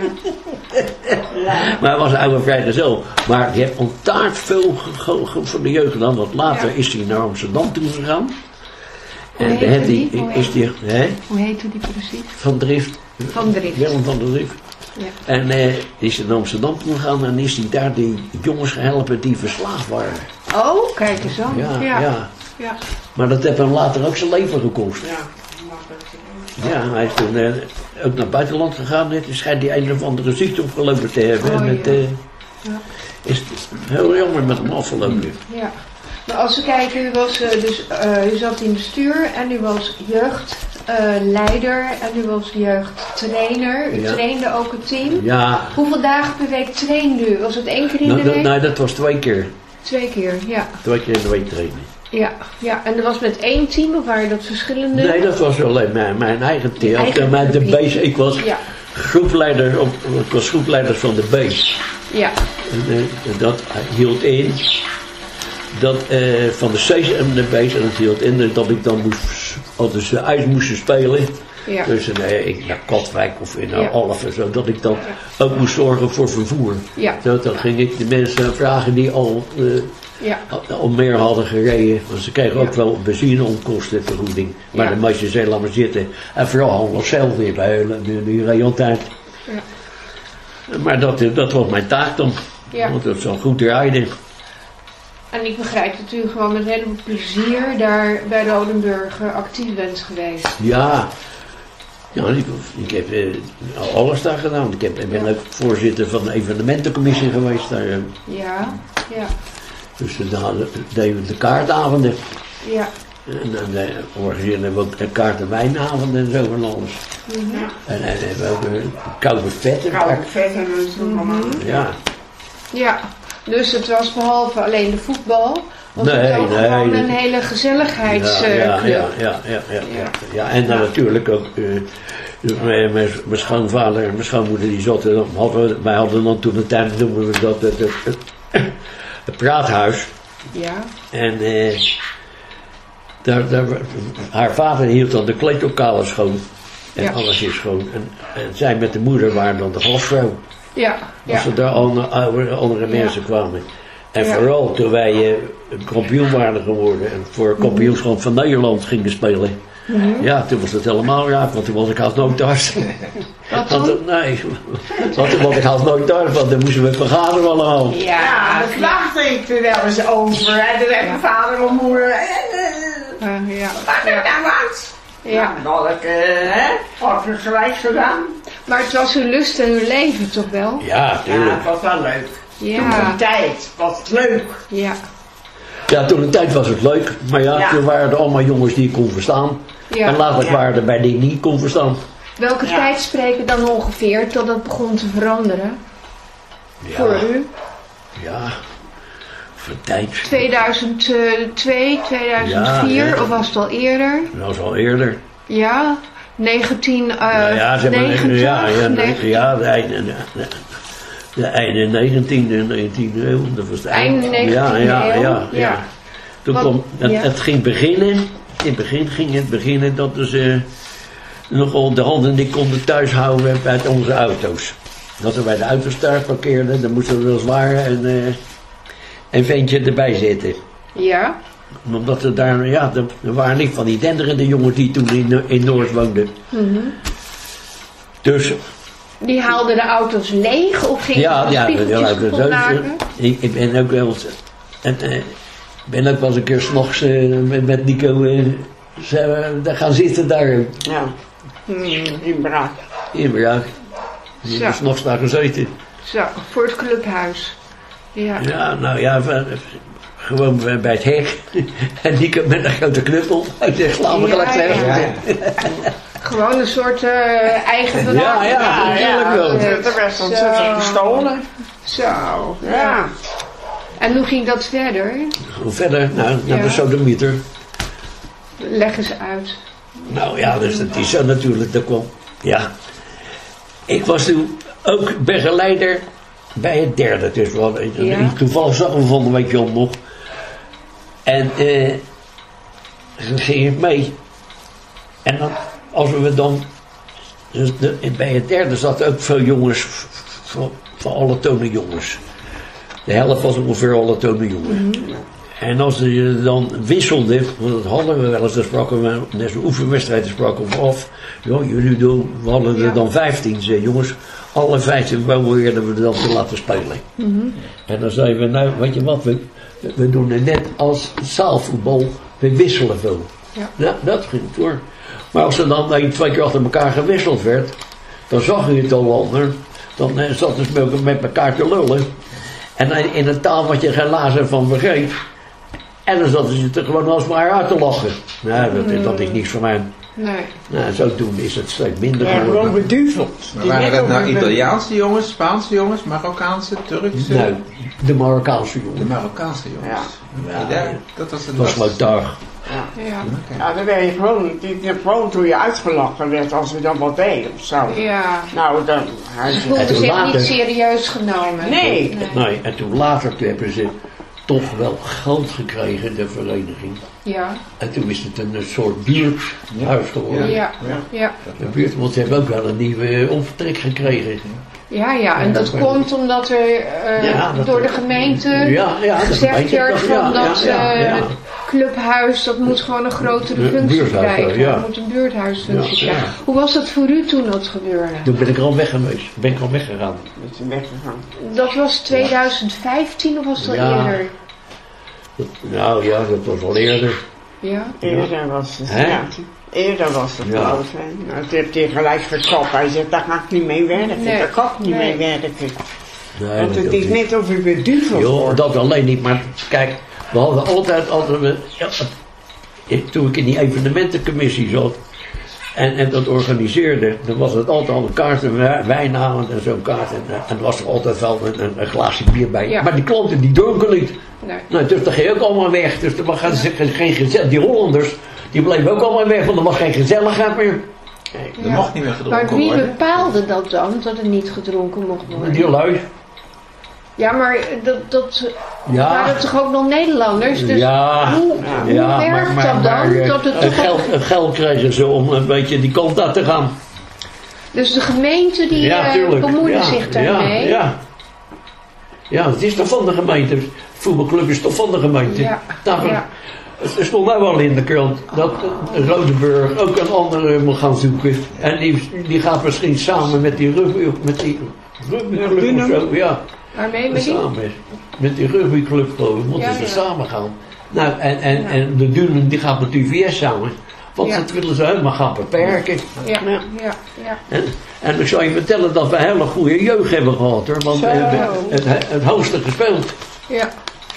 Maar hij was een oude vrijgezel. Maar die heeft ontaard veel ge- ge- voor de jeugd gedaan. Want later Ja. is hij naar Amsterdam toe gegaan. Hoe En heette heeft die? hij, Hoe is die, hè, Hoe heette die precies? van Drift. Van Drift. Willem van der Drift. Ja. En eh, is hij naar Amsterdam toe gegaan en is hij daar die jongens geholpen die verslaafd waren. Oh, kijk eens aan. Ja, Ja. ja. Ja. Maar dat heeft hem later ook zijn leven gekost. Ja, mag het. Ja, hij is toen eh, ook naar het buitenland gegaan. Het schijnt die een of andere ziekte opgelopen te hebben. Oh, en het ja. eh, Ja. is heel jammer met hem afgelopen. Ja. Maar als we kijken, u, was, eh, dus, eh, u zat in bestuur en u was jeugdleider en u was jeugdtrainer. U Ja. trainde ook het team. Ja, Hoeveel dagen per week trainde u? Was het één keer in nou, de dat, week? nou, dat was twee keer. Twee keer, ja. Twee keer in de week trainen. Ja, ja. En dat was met één team of waren dat verschillende? Nee, dat was alleen mijn, mijn eigen team. Eigen Mijn de clubje. base, ik was Ja, groepleider, op, ik was groepleider van de base. ja, En, eh, dat hield in dat uh, van de Sesam de Beest, en dat hield in dat ik dan moest, altijd ze uit moesten spelen. Ja. Dus uh, ik naar Katwijk of in uh, Ja. Alphen en zo, dat ik dan ook moest zorgen voor vervoer. Ja. Zo, dan ging ik de mensen vragen die al, uh, Ja. al meer hadden gereden. Want ze kregen ook Ja. wel benzineonkostenvergoeding. Maar Ja. dan moest je heel lang maar zitten. En vooral nog zelf weer bij die, die reed altijd. Ja. Maar dat, dat was mijn taak dan. Ja. Want dat zal goed rijden. En ik begrijp dat u gewoon met heel veel plezier daar bij Rodenburg uh, actief bent geweest. Ja. Ja, ik, ik heb uh, alles daar gedaan. Ik, heb, ik ben Ja. ook voorzitter van de evenementencommissie geweest daar. uh. Ja, ja, Dus uh, dan hadden- deden we de kaartavonden. ja. En dan uh, organiseerden we ook een kaart- en wijnavonden en zo van alles. Mhm. En dan hebben we ook een koude vetten. Koude vet en zo allemaal. Ja. Ja, dus het was behalve alleen de voetbal, was Nee, het ook nee, gewoon dat- een hele gezelligheidsclub. Ja, ja, ja, ja, ja, ja, ja. Ja, en dan natuurlijk ook, uh, mijn, mijn, mijn schoonvader en mijn schoonmoeder die zaten, dan hadden we, wij hadden dan toen de tijd, noemen we dat het, het, het, het praathuis. Ja, En uh, daar, daar, haar vader hield dan de kleedlokalen schoon. En Ja. alles is schoon. En, en zij met de moeder waren dan de gastvrouw. ja, Als ja. er daar andere, andere, andere Ja. mensen kwamen. En Ja. vooral toen wij uh, kampioen waren geworden en voor het kampioenschap van Nederland gingen spelen. Mhm. Ja, toen was het helemaal raar, want toen was ik haast nooit thuis. Wat Want, dan? nee, want toen was ik haast nooit thuis, want dan moesten we vergaderen allemaal. Ja, Ja, daar klaagde ik er wel eens over. En dan heb mijn vader en moeder. En, eh, Uh, ja, wat heb ja, je nou wat? ja. Dan had ik, eh, hè, had ik gelijk gedaan. Maar het was uw lust en uw leven toch wel? Ja, Ja, tuurlijk. het was wel leuk. Toen Ja, die tijd was het leuk. ja, Ja, toen een tijd was het leuk, maar ja, Ja. toen waren er allemaal jongens die ik kon verstaan. ja. En later Ja. waren er bij die ik niet kon verstaan. Welke Ja. tijd spreken dan ongeveer tot dat begon te veranderen voor Ja, u? ja. Voor tijd. tweeduizend twee, tweeduizend vier Ja, ja. of was het al eerder? Dat was al eerder. Ja, negentien Ja, ja, zeg maar, negentig, ja, ja, nee, negentien ja, de einde, de, de, de einde negentiende, negentiende eeuw, dat was het Einde negentiende ja, ja, eeuw, ja, ja. ja. Toen Wat- kwam, het, ja. het ging beginnen, in het begin ging het beginnen dat ze nogal de handen die konden thuis houden uit onze auto's. Dat we bij de auto's thuis parkeerden, dan moesten we wel zwaar en uh, een ventje erbij zitten. Ja, Omdat er daar, ja, er, er waren niet van die denderende jongens die toen in, in Noord woonden. mhm. Dus Die haalden de auto's leeg of gingen ja, ze ja, spiegeltjes ja, kapot ja, maken? ik, ik ben ook wel eens, en, eh, ik ben ook wel eens een keer s'nachts uh, met, met Nico uh, zijn we gaan zitten daar uh, Ja. Hmm, in Braak. in Braak. We Zo. hebben s'nachts daar gezeten. Zo, voor het clubhuis. Ja, Ja, nou ja, van- gewoon bij bij het hek. En Nico met een grote knuppel. Hij zegt, sla me Ja, gelijk zeg. ja. Ja. gewoon een soort eh, eigen Ja, bewaking. ja, natuurlijk wel. Er werd Zo. ontzettend gestolen. Zo, Ja. En hoe ging dat verder? Hoe verder? Nou, naar Ja. de sodemieter. Leg eens uit. Nou ja, dus dat is zo natuurlijk, dat kwam. Ja. Ik was toen ook begeleider bij het derde. Dus we hadden, Ja. toevallig zag we van de week Jan nog. En eh toen ging ik mee. En dan, als we dan. Dus de, bij het derde zaten ook veel jongens van, van alle tonen jongens. De helft was ongeveer alle tonen jongens. En als je dan wisselde, want dat hadden we wel eens, dan spraken we, net zo'n oefenwedstrijden spraken we af. Ja, jullie doen, we hadden er Ja. dan vijftien, zei jongens. Alle vijftien probeerden we dan te laten spelen. En dan zeiden we, nou, weet je wat, we, we doen het net als zaalvoetbal, we wisselen veel. Ja. Nou, dat ging door. Maar als er dan één, twee keer achter elkaar gewisseld werd, dan zag je het al ander. Dan eh, zaten ze met- met elkaar te lullen. En dan in een taal wat je geen lazen van begreep. En dan zaten ze er gewoon alsmaar uit te lachen. Nou, dat, is- dat is niks voor mij. Nee. Nou, zodoende is het steeds minder Ja, gewoon geworden. beduveld. Maar waren dat nou Italiaanse jongens, Spaanse jongens, Marokkaanse, Turkse? Nou, de Marokkaanse De jongen. Marokkaanse jongens. Ja. Ja, daar- dat was het Dat was gewoon daar. Ja. Ja. Oké. Ja, dan werd je gewoon, die, die, gewoon toen je uitgelachen werd als we dan wat deden of zo. Ja. Nou, dan had Ze je... voelden En toen zich later- niet serieus genomen. Nee. Nee, en toen later toen hebben ze toch wel geld gekregen, de vereniging. Ja. En toen is het een soort buurthuis geworden. Ja. Ja. Ja. Een buurt, want ze hebben ook wel een nieuwe omvertrek gekregen. Ja, ja, en dat komt omdat er uh, ja, dat door de gemeente ja, ja, gezegd gemeente, werd van ja, dat ja, ja, ja. Uh, clubhuis, dat moet gewoon een grotere functie krijgen. Ja. Dat moet een buurthuisfunctie Ja, ja. krijgen. Hoe was dat voor u toen dat gebeurde? Toen ben ik er al weg geweest. Ben ik al weggegaan. Dat is weggegaan. Dat was twintig vijftien of was dat Ja. eerder? Dat, nou ja, dat was al eerder. Ja. Eerder was het, Hè? ja. Eerder was het, Ja. geloof ik. Nou, toen heeft hij gelijk gekocht. Hij zegt, daar ga ik niet mee werken. Nee. Daar kan ik niet Nee. mee werken. Nee, Want dat het is ook niet. net of u weer duvel Joh, wordt. dat alleen niet, maar kijk, we hadden altijd, altijd we, ja, ik, toen ik in die evenementencommissie zat en, en dat organiseerde, dan was het altijd al een kaart en wijn halen en zo'n kaart en, en er was er altijd wel een, een, een glaasje bier bij. Ja. Maar die klanten die dronken niet. Nee. Nou, dus dat ging ook allemaal weg. Dus er was geen, geen gezelligheid. Die Hollanders, die bleven ook allemaal weg, want er was geen gezelligheid meer. Er Ja. mocht niet meer Maar gedronken wie worden. bepaalde dat dan, dat er niet gedronken mocht worden? Die lui. Ja, maar dat, dat Ja. waren toch ook nog Nederlanders? Dus Ja. hoe, hoe Ja, werkt maar, maar, dat maar, dan? eh, dat het het, toch geld, het geld kregen ze om een beetje die kant uit te gaan. Dus de gemeente die Ja, eh, tuurlijk. bemoeide ja, zich daarmee? Ja, ja. ja, het is toch van de gemeente. De voetbalclub is toch van de gemeente. Ja, Daarom- ja. Het stond nou wel in de krant dat uh, Rodenburg ook een andere moet gaan zoeken. En die, die gaat misschien samen met die rugby, met die rugbyclub of zo. Ja, Waarmee met die? samen. Met die rugbyclub geloof ik, moeten Ja, ze ja. samen gaan. Nou, en, en, Ja. en de Dunen die gaat met U V S samen. Want Ja. dat willen ze helemaal gaan beperken. Ja, ja, ja. En, en ik zou je vertellen dat we een hele goede jeugd hebben gehad hoor. Want we Zo. hebben het, het, het hoogste gespeeld. Ja.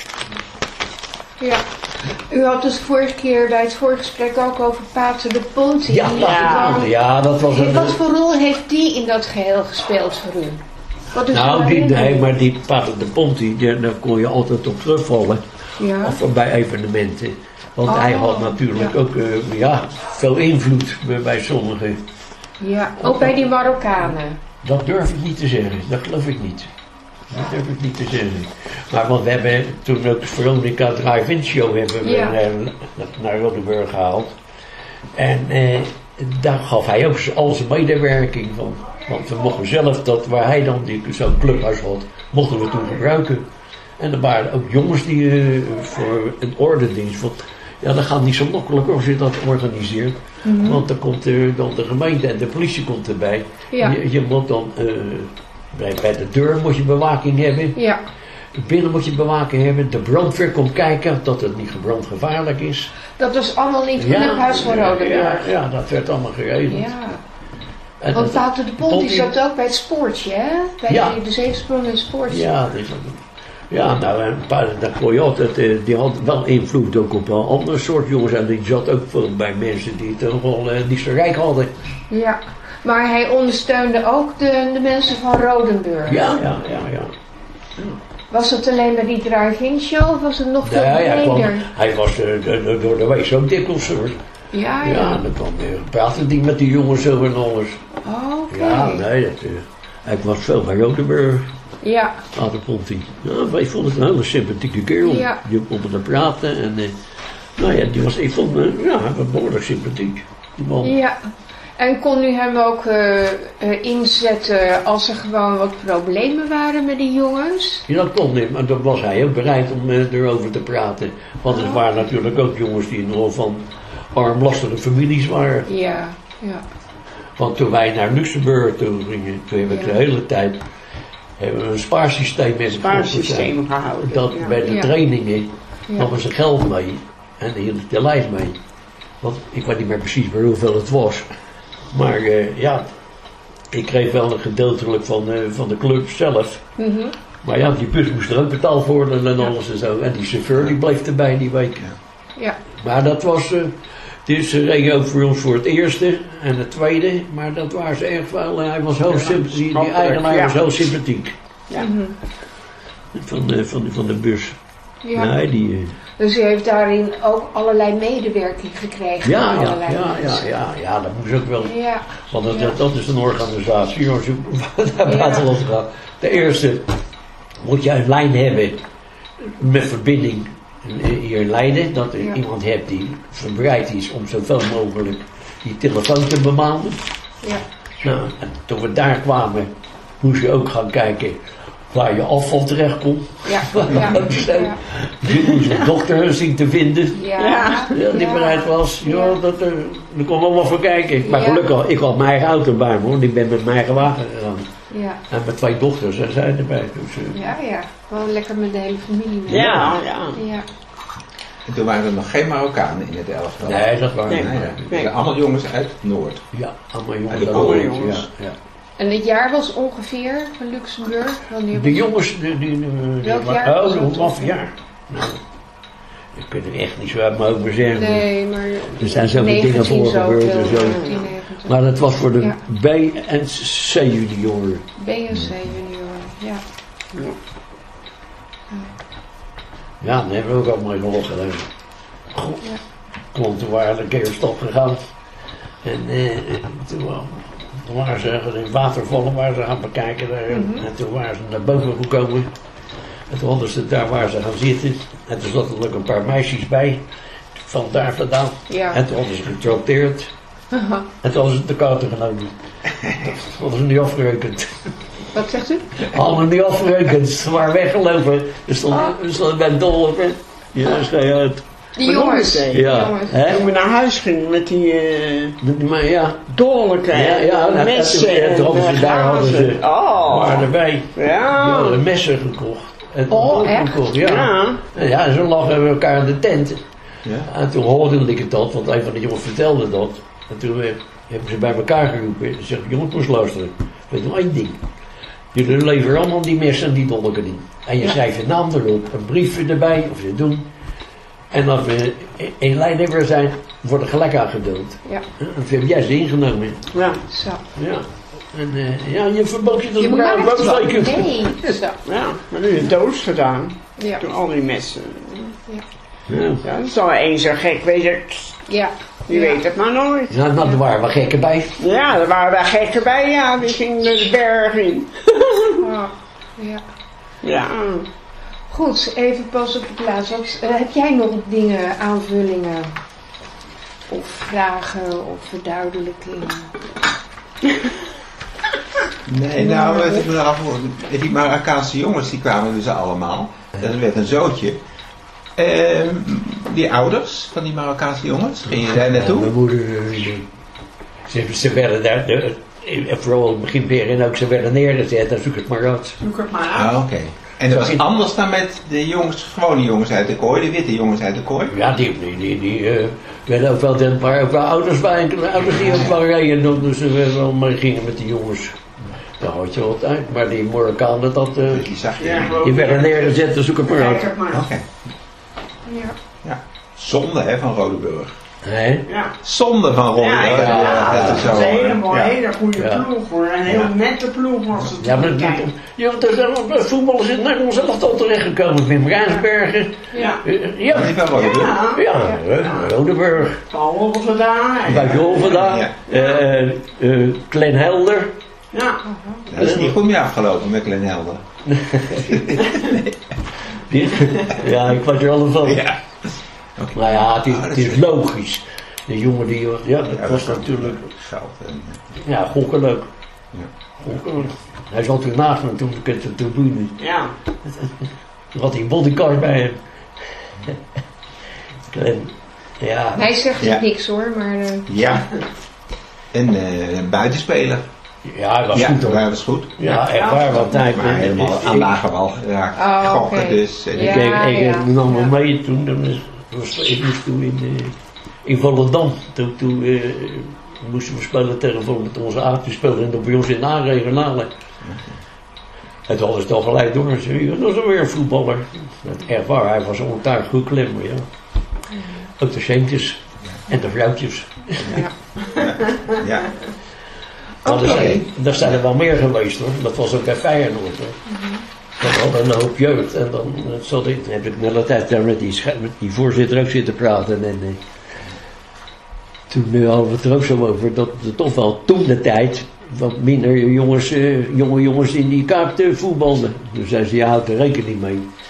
Ja. U had het vorige keer bij het voorgesprek ook over Pater de Ponti. Ja, Ja. dat, ja, dat was een... Wat voor rol heeft die in dat geheel gespeeld voor u? Wat is Nou, uw die, nee, herinnering? maar die Pater de Ponti, die- daar kon je altijd op terugvallen. Ja. Of bij evenementen. Want hij Oh, had natuurlijk ja. ook eh, ja, veel invloed bij- bij sommigen. Ja, ook bij die Marokkanen. Dat durf ik niet te zeggen, dat geloof ik niet. Dat durf ik niet te zeggen. Maar want we hebben toen ook de Veronica Drive-In Show hebben we Ja. naar, naar Rodenburg gehaald. En eh, daar gaf hij ook al zijn medewerking van. Want we mochten zelf, dat, waar hij dan die, zo'n clubhuis had, mochten we toen gebruiken. En er waren ook jongens die eh, voor een ordendienst. Want ja, dat gaat niet zo makkelijk als je dat organiseert. Mhm. Want dan komt er, dan de gemeente en de politie komt erbij. Ja. Je, je moet dan, eh, bij, bij de deur moet je bewaking hebben. Ja. Binnen moet je bewaking hebben. De brandweer komt kijken dat het niet brandgevaarlijk is. Dat was allemaal in het clubhuis van Rodenburg. Ja, ja, dat werd allemaal geregeld. Ja. En Want dat- Pater de Ponti Ponti- zat ook bij het spoortje, hè? Bij Ja. de zeesprong en het spoortje. Ja, dat is ook- ja, nou, en pa- dat kon je altijd, eh, die had wel invloed ook op een ander soort jongens. En die zat ook veel bij mensen die het toch wel eh, niet zo rijk hadden. Ja. Maar hij ondersteunde ook de, de mensen van Rodenburg. Ja, ja, ja, ja. Was het alleen bij die drive-in show of was het nog veel Ja, hij, kwam, breder? hij was eh, de- de- door de week zo dikwijls hoor. Ja, ja. Ja, dan kwam hij, praatte die met die jongens zo en alles. Oh, oké. Ja, nee, dat, eh, hij was veel bij Rodenburg. Ja. Later vond hij. Ja, wij vonden het een hele sympathieke kerel. Ja. Die kon met hem praten en eh, nou ja, die was, ik vond hem, ja, hij was behoorlijk sympathiek. Die man. Ja. En kon u hem ook eh, eh, inzetten als er gewoon wat problemen waren met die jongens? Ja, dat kon niet, maar dan was hij ook bereid om eh, erover te praten. Want het waren natuurlijk ook jongens die nogal van armlastige families waren. Ja, ja. Want toen wij naar Luxemburg toe gingen, toen hebben we Ja. de hele tijd hebben we een spaarsysteem met Spaarsysteem gehouden. Dat ja. bij de Ja. trainingen Ja. namen ze geld mee en hield ik de lijst mee. Want ik weet niet meer precies meer hoeveel het was. Maar eh, ja, ik kreeg wel een gedeeltelijk van, eh, van de club zelf. Mhm. Maar ja, die bus moest er ook betaald worden en alles en zo. En die chauffeur die bleef erbij die week. Ja. Maar dat was, eh dus ze reden ook voor ons voor het eerste en het tweede. Maar dat waren ze echt wel, eh, hij was heel Ja, sympathiek, die schappelijk, eigenaar ja. was heel sympathiek. Ja. Mhm. Van de, van de, van de bus. Ja. Nee, die... eh, Dus u heeft daarin ook allerlei medewerking gekregen. Ja, van ja, allerlei ja, ja, mensen. ja, ja, dat moest ook wel. Ja. Want dat, Ja. dat, dat is een organisatie, als je naar Ja. buitenland gaat. De eerste moet je een lijn hebben met verbinding hier in Leiden. Dat er Ja. iemand hebt die verbreid is om zoveel mogelijk die telefoon te bemanen. Ja. Nou, en toen we daar kwamen, moest je ook gaan kijken waar je afval terecht komt. Ja. Ja. Zo. Ja. Je moest een dokter zien te vinden. Ja. Ja. Ja, die Ja. bereid was. Ja, Ja. dat, uh, daar kon allemaal voor kijken. Maar Ja. gelukkig, ik had mijn eigen auto bij me hoor. Ik ben met mijn eigen wagen gegaan. Ja. En met twee dochters, en zij erbij. Dus, uh, Ja, ja. Gewoon lekker met de hele familie. mee. Ja, ja. Ja. En toen waren er nog geen Marokkanen in het elftal. Nee, dat waren Nee. Nee, nee, ja. Het waren allemaal jongens uit Noord. Ja, allemaal jongens. En de uit Polen, Noord, jongens. Ja, ja. En het jaar was ongeveer van Luxemburg? Wanneer De was- jongens, die, die, die, Welk die- jaar was oh, dat? wat voor jaar? Nou, ik kan er echt niet zo uit mijn hoofd meer zeggen. Nee, maar... Er zijn zoveel dingen negentien voor gebeurd en zoveel, zo. negentien, negentig. Maar dat was voor de Ja. B- en C-junioren. B en C junior, ja. Ja, dat hebben we ook allemaal in Holland gedaan. Goed. Ja. Want toen waren we een keer op stap gegaan. En eh, toen, wa- toen waren ze in watervallen waar ze gaan bekijken. Daar. Mhm. En toen waren ze naar boven gekomen. En toen hadden ze daar waar ze gaan zitten. En toen zaten er ook een paar meisjes bij. Van daar vandaan. Ja. En toen hadden ze getrakteerd. En toen hadden ze de kaarten genomen. Dat hadden ze niet afgerekend. Wat zegt u? Allemaal niet afgerekend. Ze waren weggelopen. Er stond, Ah. er stond bij dol op. hè. Ja, schei uit. Die Maar nog jongens. eens, hè? Die Ja. jongens. Hè? Toen we naar huis gingen met die uh, Maar ja, dolken Ja, ja, en dat- messen dat- en dat hadden ze- eh, daar hadden ze- glazen. Oh, waren erbij. Die ja. hadden messen gekocht. En Oh, ook echt? gekocht, ja. Ja. En ja, en zo lagen we elkaar in de tent. Ja. En toen hoorde ik het dat, want een van de jongens vertelde dat. En toen eh, hebben ze bij elkaar geroepen. En ze zeggen, jongens, moest luisteren. Weet nog één ding. Jullie leveren allemaal die messen en die dolken in. En je Ja. schrijft je naam erop, een briefje erbij, of je doen. En als we in Leiden weer zijn, worden gelijk aangedood. Ja, En toen heb jij ze ingenomen. Ja. zo. Ja. En uh, ja, je verbood je dat Je elkaar maakt het wel. zeker. Nee, zo. Ja, maar nu is het doos gedaan. Ja. Door al die messen. Ja. Ja, dat is al één zo gek, weet je. Ja. Je Ja. weet het maar nooit. Nou, nou, er waren wel gekken bij. Ja, er waren wel gekken bij, ja. Die gingen de berg in. Oh, ja. Ja. Goed, even pas op de plaats. Wat, eh, heb jij nog dingen, aanvullingen? Of vragen of verduidelijkingen? Nee, nou, wat ik me eraf hoorde, die Marokkaanse jongens die kwamen dus allemaal. Dat werd een zootje. Ehm, die ouders van die Marokkaanse jongens, ging je daar Ja, naartoe? mijn moeder, eh, ze, ze werden daar, de, eh, vooral in het begin weer en ook, ze werden neergezet, dan zoek het maar uit. Zoek het maar uit. Ah, oké. En dat was anders dan met de jongens, gewone jongens uit de kooi, de witte jongens uit de kooi? Ja, die, die, die, die eh, werden ook wel, er waren ook wel ouders bij, en ouders die ook wel reden, dus ze werden wel mee gingen met die jongens. Dat had je altijd, maar die Marokkanen, dat, eh, Die zag je. Ja, niet. gewoon. die werden neergezet, dan zoek het maar Kijk uit. het maar. Oké. Ja. Zonde hè, van Rodeburg. Hè? Ja. Zonde van Rodeburg. Ja, ja, ja, dat dat is is zo. een hele mooie, ja. hele goede Ja. ploeg hoor. Een heel Ja. nette ploeg was het. Ja, maar Kijk. ja, er zijn nog voetballers in Nederland zelf al terechtgekomen. Wim Rijnsbergen. Ja. Eh, Ja, Die van Rodeburg. Ja. ja, eh, Rodeburg. Paul vandaan. Bij Jolveda. Ja. eh eh, Glenn Helder. Ja. Dat is niet goed mee afgelopen met Glenn Helder. Die- Ja, ik was er al van. Ja. Maar ja, het is, Ah, dat het is- is logisch. De jongen die, ja, dat Ja, was dat- natuurlijk, Geld. En, ja, gokken leuk. Ja. Gokken. Hij zat weer naast me toen ik het de tribune. Ja. Toen had hij een bodyguard bij hem. Glenn, ja. Hij zegt Ja. niks hoor, maar... eh, ja. En eh, een buitenspeler. Ja, hij was Ja, goed hoor. dat was goed. Ja, echt waar, want hij... Maar helemaal ik- aan lage wal geraakt. Oh, Gokken oké. dus. En Ja. Ik, ik, ik nam me ja. mee toen, dan was, ik moest toen in, eh, in Volendam, toen, toen eh, moesten we spelen tegen Volendam, toen onze aard speelde en bij ons in de A-regionale. En toen hadden ze het al gelijk door, en zei, dat is weer een voetballer. Dat is echt waar, hij was ontuig goed klemmen, ja. Ook de centjes en de vrouwtjes. ja. Ja. Maar er, Oké. zijn, er zijn er wel meer geweest hoor, dat was ook bij Feyenoord hoor. We hadden een hoop jeugd en dan eh, zat ik, heb ik de hele tijd daar met die, sche- met die voorzitter ook zitten praten. En eh, toen eh, hadden we het er ook zo over dat er toch wel toen de tijd wat minder jongens, eh, jonge jongens in die kaart eh, voetbalden. Dus zei ze, ja, houd er rekening mee.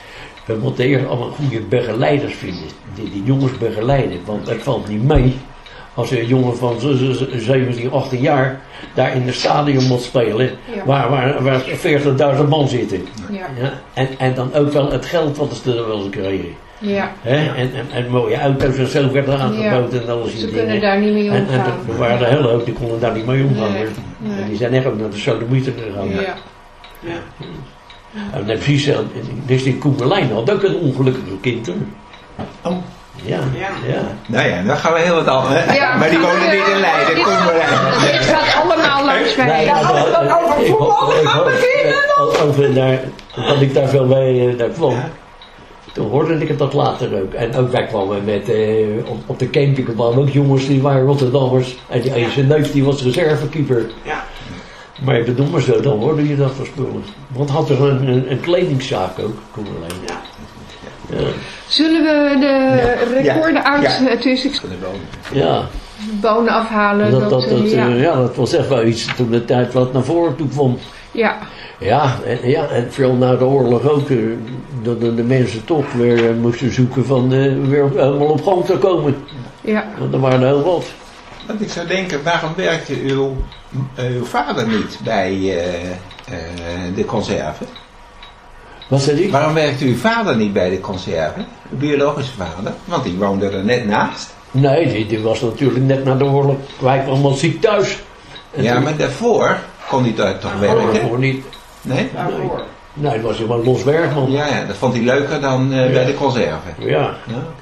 we moeten eerst allemaal goede begeleiders vinden. Die, die jongens begeleiden. Want het valt niet mee als een jongen van zeventien, achttien jaar daar in het stadion moet spelen. Ja. Waar, waar, waar veertigduizend man zitten. Ja. Ja? En, en dan ook wel het geld wat ze er wel eens kregen. Ja. Hè? En, en, en mooie auto's en zo werden aangeboden. En alles Ze die kunnen dingen. daar niet mee En, omgaan. en er waren er heel hoop, die konden daar niet mee omgaan. Nee, hoor. nee. En die zijn echt ook naar de sodomieter gegaan. Ja. Ja. En net precies, eh, dus die Koemelijn had ook een ongelukkige kind hoor. Oh. Ja, Ja. ja. Nou ja, dan gaan we heel wat anders. Ja, maar die maar, wonen eh, niet in Leiden, dit- kom maar in. Dit gaat allemaal langs mij. Nee, Ja, maar, als we dan eh, over ik voetbal hoop- ik gaan hoop, beginnen eh, Over daar, dat ik daar veel bij eh, daar kwam. Toen hoorde ik het dat later ook. En ook wij kwamen met, eh, op, op de camping kwamen ook jongens die waren Rotterdammers. En die ene zijn neef die was reservekeeper. Ja. Maar ik bedoel maar zo, dan hoorde je dat van spullen. Want had er een, een, een kledingzaak ook, Koemelijn. Ja. Ja. Zullen we de recorden uit Ja. het is ik Kunnen wonen. Ja. bonen afhalen? Dat, dat, eh, dat, ja. eh, ja, dat was echt wel iets toen de tijd wat naar voren toe kwam. ja. Ja, en, ja, en vooral na de oorlog ook, eh, dat de, de mensen toch weer eh, moesten zoeken van eh, weer op- helemaal op gang te komen. Ja. Want er waren er heel wat. Want ik zou denken, waarom werkte uw, eh, uw vader niet bij eh, eh, de conserve? Wat zei die? Waarom werkte uw vader niet bij de conserve? Uw biologische vader? Want die woonde er net naast. Nee, die, die was natuurlijk net na de oorlog, wij kwamen allemaal ziek thuis. En Ja, toen- maar daarvoor kon hij daar toch Oh, werken? daarvoor niet. Nee? Daarvoor. Nee, het was gewoon los werk, man. Ja, ja, dat vond hij leuker dan eh, Ja. bij de conserve. Ja, Ja, oké.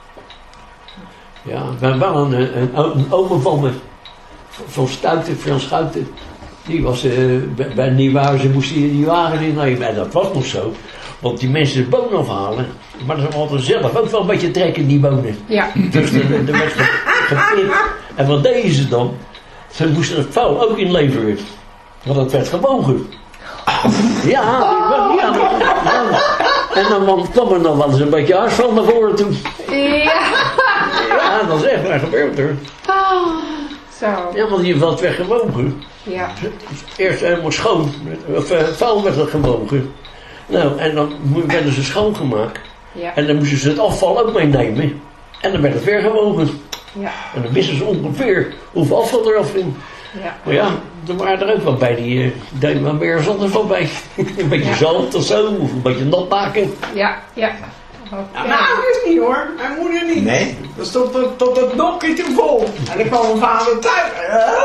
ja. We hebben wel een, een, een oom van me, van Stuiten, Frans Schouten. Die was eh, bij, bij Nieuwhuizen, moest hij die wagen innemen. En dat was nog zo. Want die mensen de bonen afhalen. Maar ze hadden zelf ook wel een beetje trek in die bonen. Ja. Dus er er werd ge- gepikt. En wat deden ze dan? Ze moesten het vuil ook inleveren. Want het werd gewogen. Ja, die- ja, ja. En dan kwam er dan wel eens een beetje asfalt naar voren toe. Ja. Ja, dat is echt waar gebeurd hoor. Zo. Ja, want hier werd werd gewogen. Ja. Eerst helemaal schoon, of uh, vuil werd er gewogen. Nou, en dan mo- werden ze schoongemaakt. Ja. En dan moesten ze het afval ook meenemen. En dan werd het weer gewogen. Ja. En dan wisten ze ongeveer hoeveel afval eraf ging. Ja. Maar ja, er waren er ook wel bij die, uh, deden wel meer zonder van bij. Een beetje Ja. zand of zo, of een beetje nat maken. Ja. Ja. Ja, Oké. mijn ouders niet hoor, mijn moeder niet. Nee? Dat stond tot, tot het nokje te vol. En dan kwam mijn vader thuis. Oh,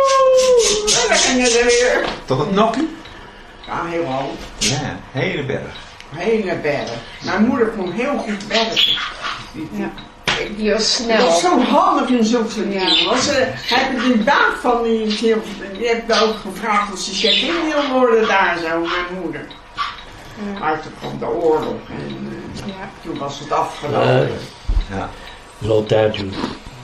en dan gingen ze weer. Tot het nokkie? Ja, heel hoog. Ja, hele berg. Hele berg. Mijn moeder kon heel goed werken. Die, Ja. Die was Die snel. was zo handig in zulke soort dingen. Ja. Want ze hebben die baas van die, die, die heeft ook gevraagd of ze chef-in wil worden daar zo, mijn moeder. Ja. Maar toen kwam de oorlog en uh, Ja. toen was het afgelopen. Uh, Ja. dat is altijd zo.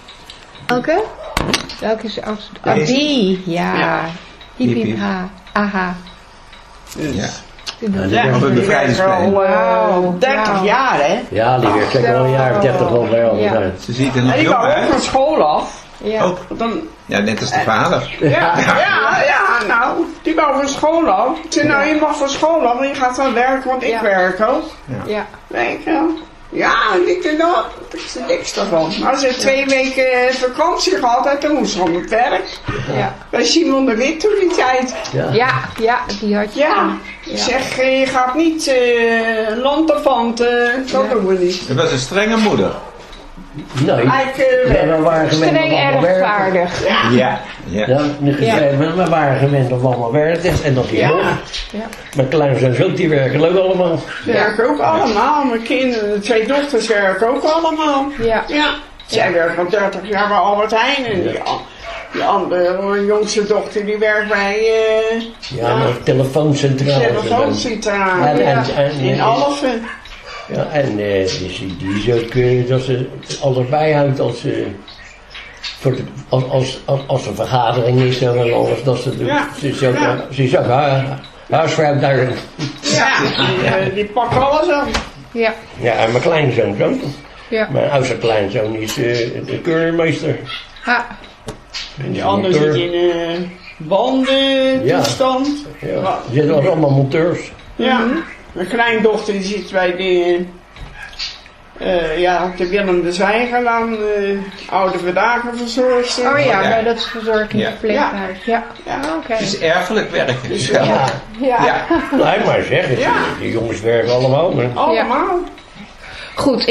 Welke? Welke is de oudste? Ah, Deze. die, ja. Ja. Hiep Hiep, hiep hiep. ha. Aha. Dus, Ja. Inderdaad. Ja, ja, op een die werkt bevrijdingsplein. al uh, Wauw, dertig wauw. jaar hè. Ja, die werd zeker wel een jaar of dertig wel bij alles Ja. uit. Ze ziet er En nog die jong wou ook van uit. school af. Ja. Ook. Dan, Ja, net als de vader. ja, ja, ja, nou, die wou van school af. Ik zei, nou, je mag van school af, maar je gaat dan werken, want ik Ja. werk ook. Ja. Weet je wel. Ja, ik denk nou, ik zei niks daarvan. Maar ze heeft twee weken vakantie gehad en toen moest ze op het werk. Ja. Bij Simon de Wit toen die tijd. Ja. Ja, ja, die had je. Ja, Ja. ik zeg, eh, je gaat niet uh, lanterfanten, dat Ja. doen we niet. Het was een strenge moeder. Nee. Eigenlijk, uh, Ja, we waren gewend Streng om allemaal werken. rechtvaardig. Ja. Ja. Ja, niet gegeven, we waren gewend om allemaal werken. En dat is Ja. nog. Ja. Mijn kleinzoons ook, die werken ook allemaal. Ze werken ook allemaal. Mijn kinderen, de twee dochters werken ook allemaal. Ja. Ja. Zij werkt al dertig jaar bij Albert Heijn. En die, an- die andere, mijn jongste dochter, die werkt bij uh, Ja, maar telefooncentrale. telefooncentrale. En, en, Ja. en, In Alphen. Ja, en eh, die, die is ook, eh, dat ze alles bijhoudt als, eh, voor de, als, als, als, als er vergadering is en alles, dat ze doet. Ja. Ze is ook, Ja. ze is ook hu- huisvrouw daar. Ja, die, eh, die pakt alles aan. Ja. Ja, en mijn kleinzoon ook. Ja. Mijn oudste kleinzoon is eh, de keurmeester. Ha. En Die andere zit in uh, bandentoestand. Ja, die zitten allemaal monteurs. Ja. Mijn kleindochter die zit bij de, uh, ja, op de Willem de Zwijgerlaan, uh, oude verdagenverzorgster. Oh ja, Ja. bij dat verzorgingsverpleeghuis. Ja. Ja. Ah, oké. Het is erfelijk werken. Dus, Ja. ja. Ja. Ja. Blijf maar zeggen, Ja. die jongens werken allemaal. Maar... Allemaal. Goed.